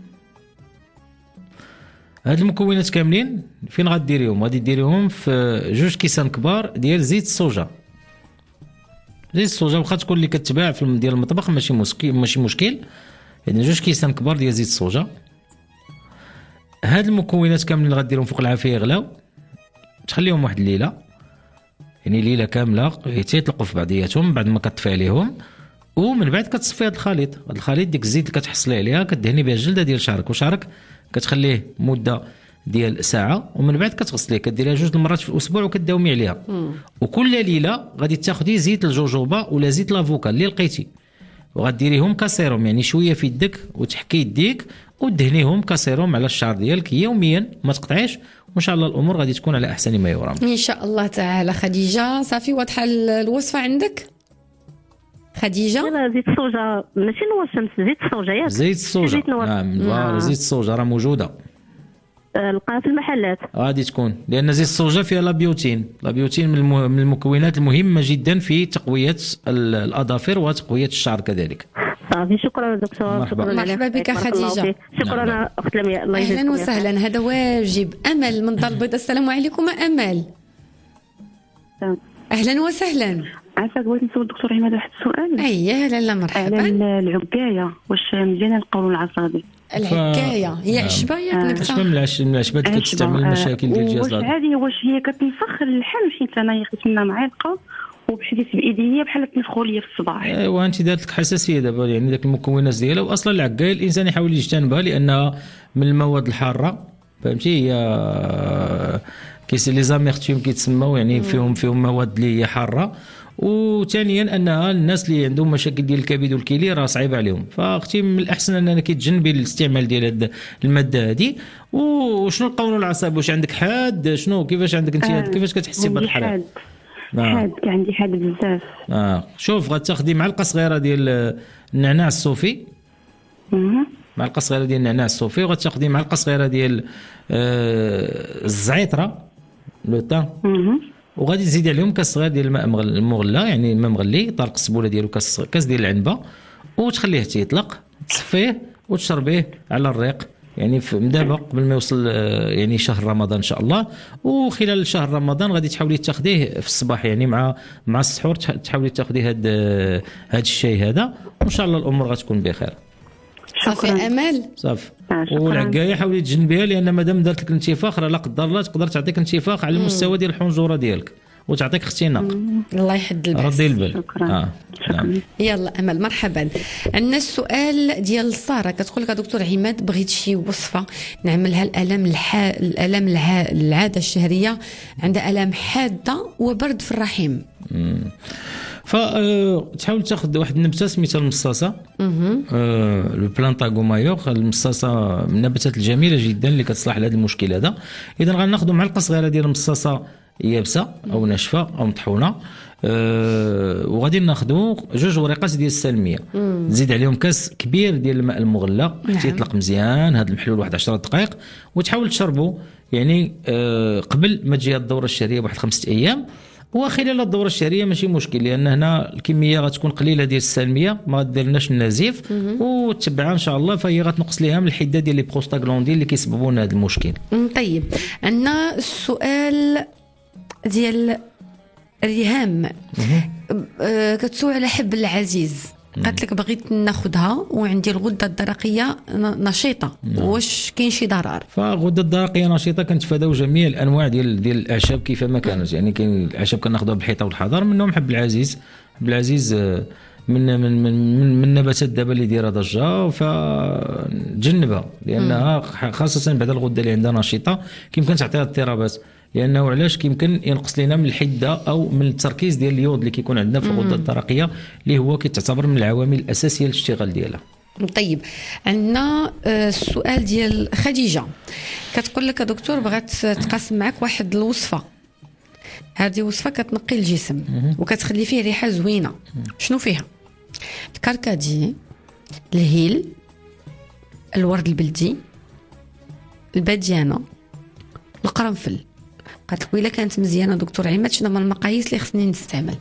هاد المكونات كاملين فين غديريهم؟ غادي ديريهم في جوج كيسان كبار ديال زيت الصوجا. زيت الصوجا واخا تكون اللي كتباع في ديال المطبخ ماشي مشكل ماشي مشكل، يعني جوج كيسان كبار ديال زيت الصوجا. هاد المكونات كاملين اللي غديرهم فوق العافيه يغلاو، تخليهم واحد الليله، يعني ليله كامله يتيطلقوا في بعضياتهم بعد ما كطفي عليهم، ومن بعد كتصفي هذا الخليط. هذا الخليط ديك الزيت اللي كتحصلي عليها كدهني بها الجلده ديال شعرك، وشعرك كتخليه مده ديال ساعه، ومن بعد كتغسليه كديريها جوج المرات في الاسبوع وكداومي عليها. مم. وكل ليله غادي تاخدي زيت الجوجوبا ولا زيت لافوكا اللي لقيتي وغديريهم كسيروم، يعني شويه في يدك وتحكي يديك ودهنيهم كسيروم على الشعر ديالك يوميا، ما تقطعيش، وان شاء الله الامور غادي تكون على احسن ما يرام ان شاء الله تعالى. خديجه صافي واضحه الوصفه عندك؟ خديجه زيت الصوجا ماشي نوار الشمس، زيت الصوجا ياك؟ زيت الصوجا نعم، نعم. زيت الصوجا راه موجوده، نلقاها في المحلات غادي تكون، لان زيت الصوجا فيها لابيوتين. لابيوتين من المكونات المهمه جدا في تقويه الاظافر وتقويه الشعر كذلك. صافي شكرا دكتور. مرحبا, مرحبا بك خديجه. شكرا نعم. اخت لمياء الله يجزيك اهلا وسهلا. هذا واجب. امل من دار البيضاء، السلام عليكم امل. اهلا وسهلا. عافاك، بغيت نسول الدكتور عماد واحد السؤال. اييه لالا مرحبا. على العكايه واش مزيانه القولون العصبي؟ العكايه هي عشبه ياك نبته؟ عشبه من العشب من العشبات اللي كتستعمل المشاكل ديال الجهاز الهضمي. واش عادي واش هي كتنفخ اللحم؟ مشيت انا خديت منها معلقه وبحديت بايدي بحال تنفخوا لي في الصباح. ايوا انت دارت لك حساسيه دابا، يعني داك المكونات ديالها. واصلا العكايه الانسان يحاول يجتنبها لانها من المواد الحاره، فهمتي؟ هي كيس لي زاميرتيوم كيتسموا، يعني فيهم فيهم مواد اللي هي حاره. وثانيا انها الناس اللي عندهم مشاكل ديال الكبد والكلى راه صعيبه عليهم، فاختي من الاحسن اننا كيتجنبي الاستعمال ديال هاد الماده هذه. وشنو القولون العصبي؟ واش عندك حاد؟ شنو كيفاش عندك انت؟ آه كيفاش كتحسي بهذا الحراره؟ حاد كان عندي حاد بزاف. اه شوف، غتاخدي معلقه صغيره ديال النعناع الصوفي، اها معلقه صغيره ديال النعناع الصوفي، وغتاخدي معلقه صغيره ديال آه الزعتره لو تان، اها وغادي تزيدي عليهم كاس صغير ديال الماء المغلى، يعني الماء مغلي، طارق السبوله ديالو كاس كاس ديال العنبه، وتخليه تيطلق، تصفيه وتشربيه على الريق، يعني من دابا قبل ما يوصل يعني شهر رمضان ان شاء الله. وخلال شهر رمضان غادي تحاولي تاخديه في الصباح، يعني مع مع السحور تحاولي تاخدي هاد هاد الشاي هذا، وان شاء الله الامور غتكون بخير. صافي امل صافي. والعكايه حاولي تجنبيها، لان مادام دارت لك انتفاخ راه لا قدر الله تقدر تعطيك انتفاخ على المستوى ديال الحنجره ديالك وتعطيك اختناق. الله يحد الباس. ردي البال. شكرا. آه. نعم. يلا امل مرحبا. عندنا السؤال ديال ساره كتقول لك دكتور عماد بغيت شي وصفه نعملها الالام الح... الالام الع... العاده الشهريه، عندها الام حاده وبرد في الرحم. امم فتحاول تاخذ واحد النبته سميتها المصاصه، آه لو بلانتاغومايور. المصاصه من النباتات الجميله جدا اللي كتصلح لهذا المشكل هذا. اذا غناخذوا معلقه صغيره ديال المصاصه يابسه او ناشفه او مطحونه، أه وغادي ناخذوا جوج وريقات ديال السلميه، تزيد عليهم كاس كبير ديال الماء المغلى حتى يطلق مزيان هذا المحلول واحد عشرة دقائق، وتحاول تشربوا يعني أه قبل ما تجي الدوره الشهريه بواحد خمسة ايام. وخلال الدوره الشهريه ماشي مشكل، لان هنا الكميه غتكون قليله ديال السلميه، ما غديرناش النزيف، وتتبعها ان شاء الله فهي غتنقص ليها من الحده ديال لي بروستاغلاندين اللي كيسببوا لنا هذا المشكل. طيب عندنا السؤال ديال ريهام، أه كتسول على حب العزيز، قالت لك بغيت ناخذها وعندي الغده الدرقيه نشيطه، واش كاين شي ضرر؟ فالغده الدرقيه نشيطه كنتفاداو جميع الانواع ديال ديال الاعشاب كيفما كانت، يعني كاين الاعشاب كناخذوها بالحيطه والحذر، منهم حب العزيز. حب العزيز من من من من, من النباتات دابا اللي دايره ضجه، فتجنبها لانها خاصه بعد الغده اللي عندها نشيطه كيمكن تعطيها اضطرابات، لانه علاش كيمكن ينقص لنا من الحده او من التركيز ديال اليود اللي كيكون عندنا في الغده الدرقيه اللي هو كيتعتبر من العوامل الاساسيه للاشتغال ديالها. طيب عندنا السؤال ديال خديجه كتقول لك دكتور بغات تقاسم معك واحد الوصفه، هذه وصفه كتنقي الجسم وكتخلي فيه ريحه زوينه. شنو فيها؟ الكركديه، الهيل، الورد البلدي، الباديانه، القرنفل. قالت لك الا كانت مزيانه دكتور عماد شنو هما المقاييس اللي خصني نستعمل؟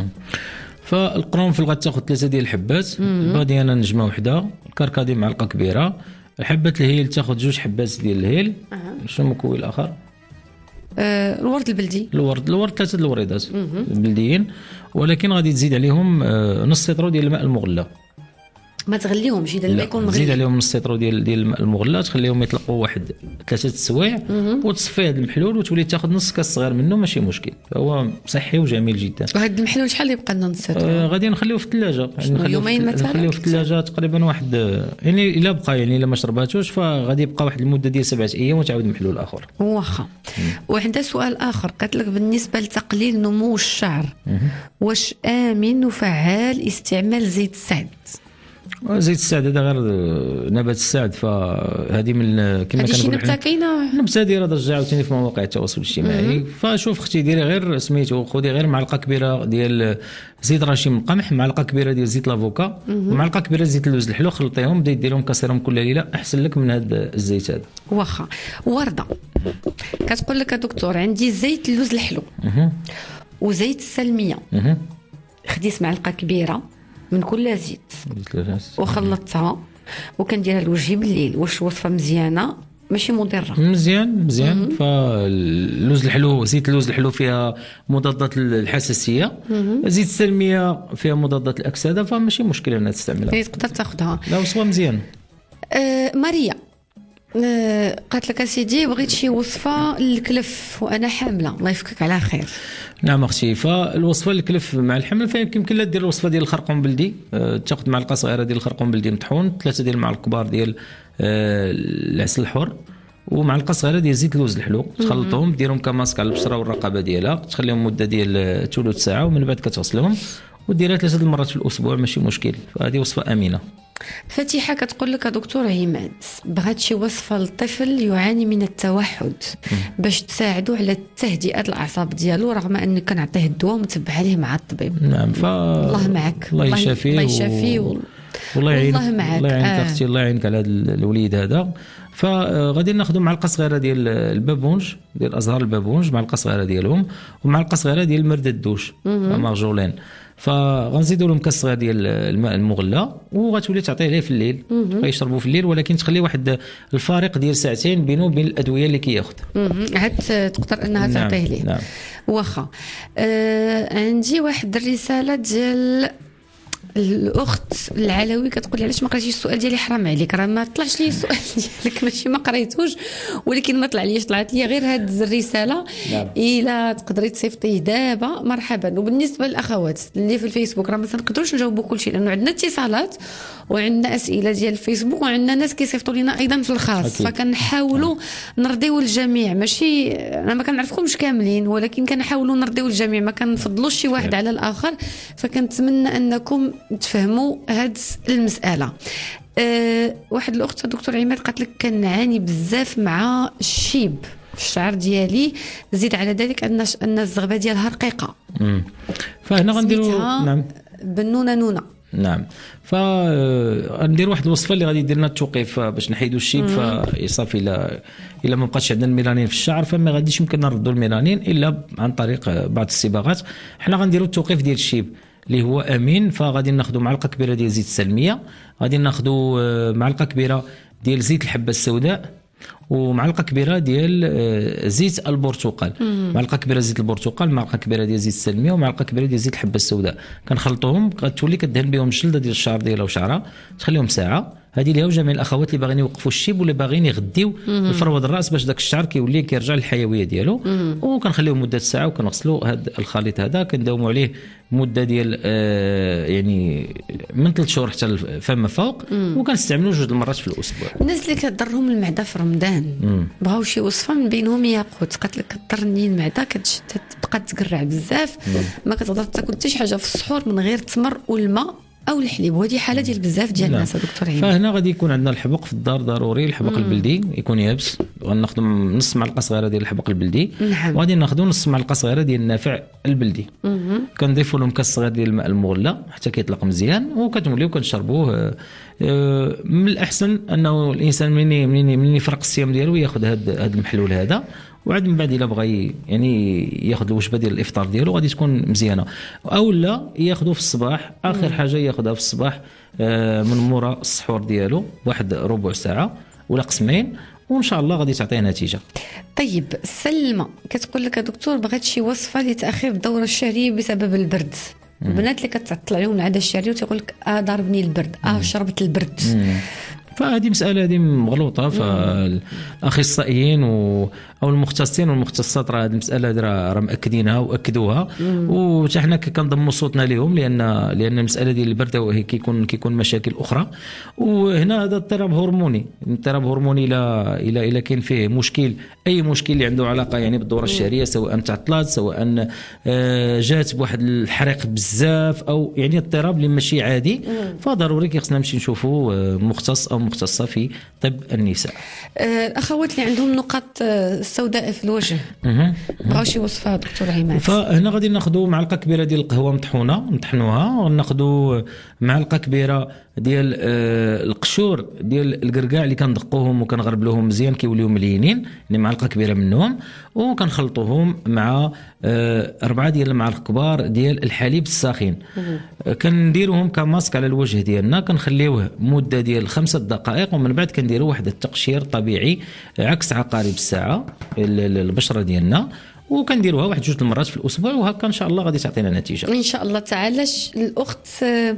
فالقرنفل غتاخذ ثلاثه ديال الحبات، الباديانه نجمه وحده، الكركديه معلقه كبيره، الحبات الهيل تاخذ جوج حبات ديال الهيل. أه. شنو المكون الاخر؟ آه الورد البلدي الورد الورد ثلاثه الوريدات بلديين، ولكن غادي تزيد عليهم آه نص لتر ديال الماء المغلى. ما تغليهمش اذا الماء يكون مغلي، زيد عليهم نص لتر ديال ديال الماء المغلى، تخليهم يطلقوا واحد ثلاثه السوايع وتصفي هذا المحلول وتولي تاخذ نص كاس صغير منه ماشي مشكل، هو صحي وجميل جدا. وهذا المحلول شحال يبقى لنا نص لتر؟ آه غادي نخليوه في الثلاجه، يعني يومين مثلا نخليوه في الثلاجه تقريبا واحد، يعني الا بقى يعني الا ما شرباتوش فغادي يبقى واحد المده ديال سبعه ايام وتعاود محلول اخر. واخا. وعندها سؤال اخر قالت لك بالنسبه لتقليل نمو الشعر واش امن وفعال استعمال زيت السعد؟ زيت السعد هذا غير نبات السعد، فهذه من كما كنقولوا هذه نبته كاينه، نبته دايره ضجه عاوتاني في مواقع التواصل الاجتماعي. فشوف اختي ديري غير سميتو، خذي غير معلقه كبيره ديال زيت رشيم القمح، معلقه كبيره ديال زيت لافوكا، ومعلقه كبيره زيت اللوز الحلو، خلطيهم بدا ديرهم كسرهم كل ليله، احسن لك من هذا الزيت هذا. واخا. ورده كتقول لك دكتور عندي زيت اللوز الحلو وزيت السلميه، خديت معلقه كبيره من كل زيت وخلطتها وكنديرها لوجهي بالليل، واش وصفه مزيانه ماشي مضره؟ مزيان مزيان. فاللوز الحلو زيت اللوز الحلو فيها مضادات الحساسيه، زيت السلميه فيها مضادات الاكسده، فماشي مشكله انها تستعملها، تقدر تاخذها. لا وصفه مزيان. آه ماريا آه قالت لك اسيدي بغيت شي وصفه للكلف وانا حامله، الله يفكك على خير. نعم اختي، فالوصفه الكلف مع الحمل فيمكن لا دير الوصفه ديال الخرقوم بلدي، أه تاخذ معلقه صغيره ديال الخرقوم بلدي مطحون، ثلاثه ديال المعالق كبار ديال أه العسل الحر، ومعلقه صغيره ديال زيت اللوز الحلو، تخلطهم ديرهم كماسك على البشره والرقبه ديالها، تخليهم مده ديال ثلث ساعه ومن بعد كتغسلهم وديرها ثلاثه المرات في الاسبوع ماشي مشكل، فهذه وصفه امنه. فتيحه كتقول لك دكتور عماد بغات شي وصفه للطفل يعاني من التوحد باش تساعدو على تهدئه الاعصاب ديالو، رغم اني كنعطيه الدواء ومتبع عليه مع الطبيب. نعم. ف الله معك، الله يشافيه الله يشافيه و... والله يعينك، الله معك، الله يعينك آه. اختي، الله يعينك على هذا الوليد هذا. فغادي ناخذوا معلقه صغيره ديال البابونج ديال ازهار البابونج، معلقه صغيره ديالهم، ومعلقه صغيره ديال مرد الدوش مارجولين، فغنزيدوا لهم كاس صغير ديال الماء المغلى وغتولي تعطيه ليه في الليل، غيشربوا في الليل، ولكن تخلي واحد الفارق ديال ساعتين بينه وبين الادويه اللي كياخذ، عاد تقدر انها تعطيه ليه. نعم. واخا. آه عندي واحد الرساله ديال الاخت العلوي كتقول لي علاش ما قريتيش السؤال ديالي؟ حرام عليك، راه ما طلعش لي السؤال ديالك، ماشي ما قريتوش ولكن ما طلع ليش، طلعت لي غير هذه الرساله. نعم. الا تقدري تصيفطيه دابا مرحبا. وبالنسبه للاخوات اللي في الفيسبوك راه ما تنقدروش نجاوبوا كل شيء لانه عندنا اتصالات وعندنا اسئله ديال الفيسبوك وعندنا ناس كيصيفطوا لنا ايضا في الخاص، فكنحاولوا نرضيو الجميع، ماشي انا ما كنعرفكمش كاملين ولكن كنحاولوا نرضيو الجميع، ما كنفضلوش شي واحد على الاخر، فكنتمنى انكم تفهموا هاد المساله. أه واحد الاخت دكتور عماد قالت لك كنعاني بزاف مع الشيب في الشعر ديالي، زيد على ذلك ان ان الزغبه ديالها رقيقه. امم فهنا غنديروا نعم بنونه نونه. نعم. فغندير واحد الوصفه اللي غادي يدير لنا التوقيف باش نحيدوا الشيب، فصافي الا الا ما بقاش عندنا الميلانين في الشعر فما غاديش يمكن نردوا الميلانين الا عن طريق بعض الصباغات. حنا غنديروا التوقيف ديال الشيب اللي هو امين، فغادي ناخذوا معلقه كبيره ديال زيت السلميه، غادي ناخذوا معلقه كبيره ديال زيت الحبه السوداء، ومعلقه كبيره ديال زيت البرتقال، معلقه كبيره زيت البرتقال، معلقه كبيره ديال زيت السلميه، ومعلقه كبيره ديال زيت الحبه السوداء، كنخلطوهم، غتولي كدهن بهم الجلده ديال الشعر ديالها وشعرها، تخليهم ساعه. هذه ليها جميع الاخوات اللي باغيين يوقفوا الشيب ولا باغيين يغديو الفروه الراس باش داك الشعر كيولي كيرجع للحيويه ديالو، وكنخليوه مده ساعه وكنغسلوا هذا الخليط هذا، كنداوموا عليه مده ديال آه يعني من ثلاث شهور حتى فما فوق، وكنستعملوه جوج المرات في الاسبوع. الناس اللي كضرهم المعده في رمضان بغاو شي وصفه من بينهم ياقوت، قالت لك كضرني المعده كتشد تبقى تقرع بزاف، ما كتقدر تاكل حتى شي حاجه في السحور من غير التمر والماء او الحليب، وهذه حاله ديال بزاف ديال الناس. نعم. دكتور عماد فهنا غادي يكون عندنا الحبق في الدار ضروري، الحبق مم. البلدي يكون يابس، غناخذ نص معلقه صغيره ديال الحبق البلدي. نعم. وغادي ناخذ نص معلقه صغيره ديال النافع البلدي، كنضيفوا لهم كاس صغير ديال الماء المغلى حتى كيطلق مزيان، وكتمليو كنشربوه. من الاحسن انه الانسان منين منين منين يفرق الصيام ديالو ياخذ هذا هذا المحلول هذا، وعاد من بعد الا بغى يعني ياخذ الوجبه ديال الافطار ديالو غادي تكون مزيانه، او لا ياخذه في الصباح، اخر حاجه ياخذها في الصباح من مورا السحور ديالو واحد ربع ساعه ولا قسمين، وان شاء الله غادي تعطيه نتيجه. طيب سلمى كتقول لك يا دكتور بغيت شي وصفه لتاخير الدوره الشهريه بسبب البرد. البنات اللي كتعطل عليهم العاده الشهريه وتيقول لك اه ضربني البرد، اه شربت البرد. مم. فهذه مسألة هذه مغلوطة. فالأخصائيين و... أو المختصين والمختصات راه هذه المسألة راه راه مأكدينها وأكدوها، وحتى حنا كنضموا صوتنا لهم لأن لأن المسألة ديال البرد هي كيكون كيكون مشاكل أخرى. وهنا هذا اضطراب هرموني، اضطراب هرموني إلى إلى إلى كاين فيه مشكل، أي مشكل اللي عنده علاقة يعني بالدورة الشهرية، سواء تعطلات سواء جات بواحد الحريق بزاف أو يعني اضطراب اللي ماشي عادي، فضروري خصنا نمشي نشوفوا مختص أو مختصة في طب النساء. الأخوات اللي عندهم نقاط سوداء في الوجه بغاو شي وصفة دكتور عماد. فهنا غادي ناخذوا معلقة كبيرة ديال القهوة مطحونة نطحنوها، وناخذوا معلقة كبيرة ديال القشور ديال القرقاع اللي كندقوهم وكنغربلوهم مزيان كيوليو ملينين، يعني معلقة كبيرة منهم، وكنخلطوهم مع أربعة ديال المعالق كبار ديال الحليب الساخن. كنديروهم كماسك على الوجه ديالنا، كنخليوه مدة ديال خمسة دقائق، ومن بعد كنديروا واحد التقشير طبيعي عكس عقارب الساعة البشرة ديالنا، وكنديروها واحد جوج المرات في الاسبوع، وهكا ان شاء الله غادي تعطينا نتيجه ان شاء الله تعالى. الاخت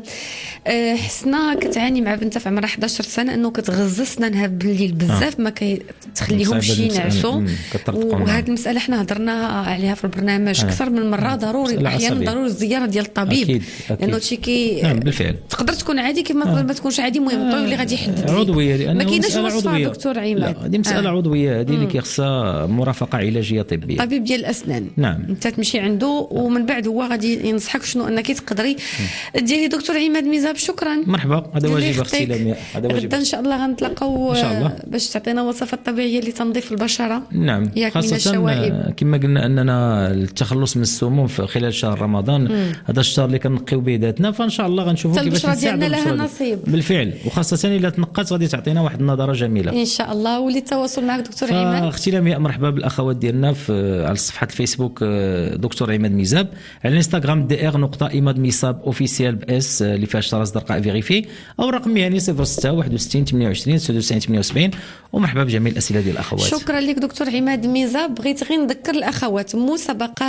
حسنه كتعاني مع بنتها في عمرها إحدى عشر سنه انه كتغز سنانها بالليل بزاف، ما كتخليهمش ينعسوا، وهذه المساله حنا هضرنا عليها في البرنامج اكثر من مره. ضروري احيانا ضروري الزياره ديال الطبيب، لانه شي كي نعم بالفعل تقدر تكون عادي كما ما تكونش عادي. المهم الطبيب اللي غادي يحدد عضويه، ما كايناش وصفه دكتور عماد. هذه مساله عضويه، هذه اللي كيخصها مرافقه علاجيه طبيه. طبيب ديال الاسنان نعم انت تمشي عنده، ومن بعد هو غادي ينصحك شنو انك تقدري ديري. دكتور عماد ميزاب شكرا، مرحبا. هذا واجب اختي لمياء، هذا واجب. غدا ان شاء الله غنتلاقاو باش تعطينا وصفات طبيعيه لتنظيف البشره. نعم خاصه كما قلنا اننا التخلص من السموم في خلال شهر رمضان، مم. هذا الشهر اللي كنقيو به ذاتنا، فان شاء الله غنشوفوا كيفاش نساعدوا لها نصيب بالفعل، وخاصه الا تنقات غادي تعطينا واحد النظره جميله ان شاء الله. وللتواصل معك دكتور عماد اختي لمياء، مرحبا بالاخوات ديالنا في على صفحه الفيسبوك دكتور عماد ميزاب، على الانستغرام دي ار نقطه عماد ميزاب اوفيسيال باس اللي فيها شرطه زرقاء فيريفي، او رقم يعني صفر ستة واحد وستين ثمانية وعشرين تسعة وتسعين ثمانية وسبعين. ومرحبا بجميع الاسئله ديال الاخوات. شكرا لك دكتور عماد ميزاب. بغيت غير نذكر الاخوات مسابقه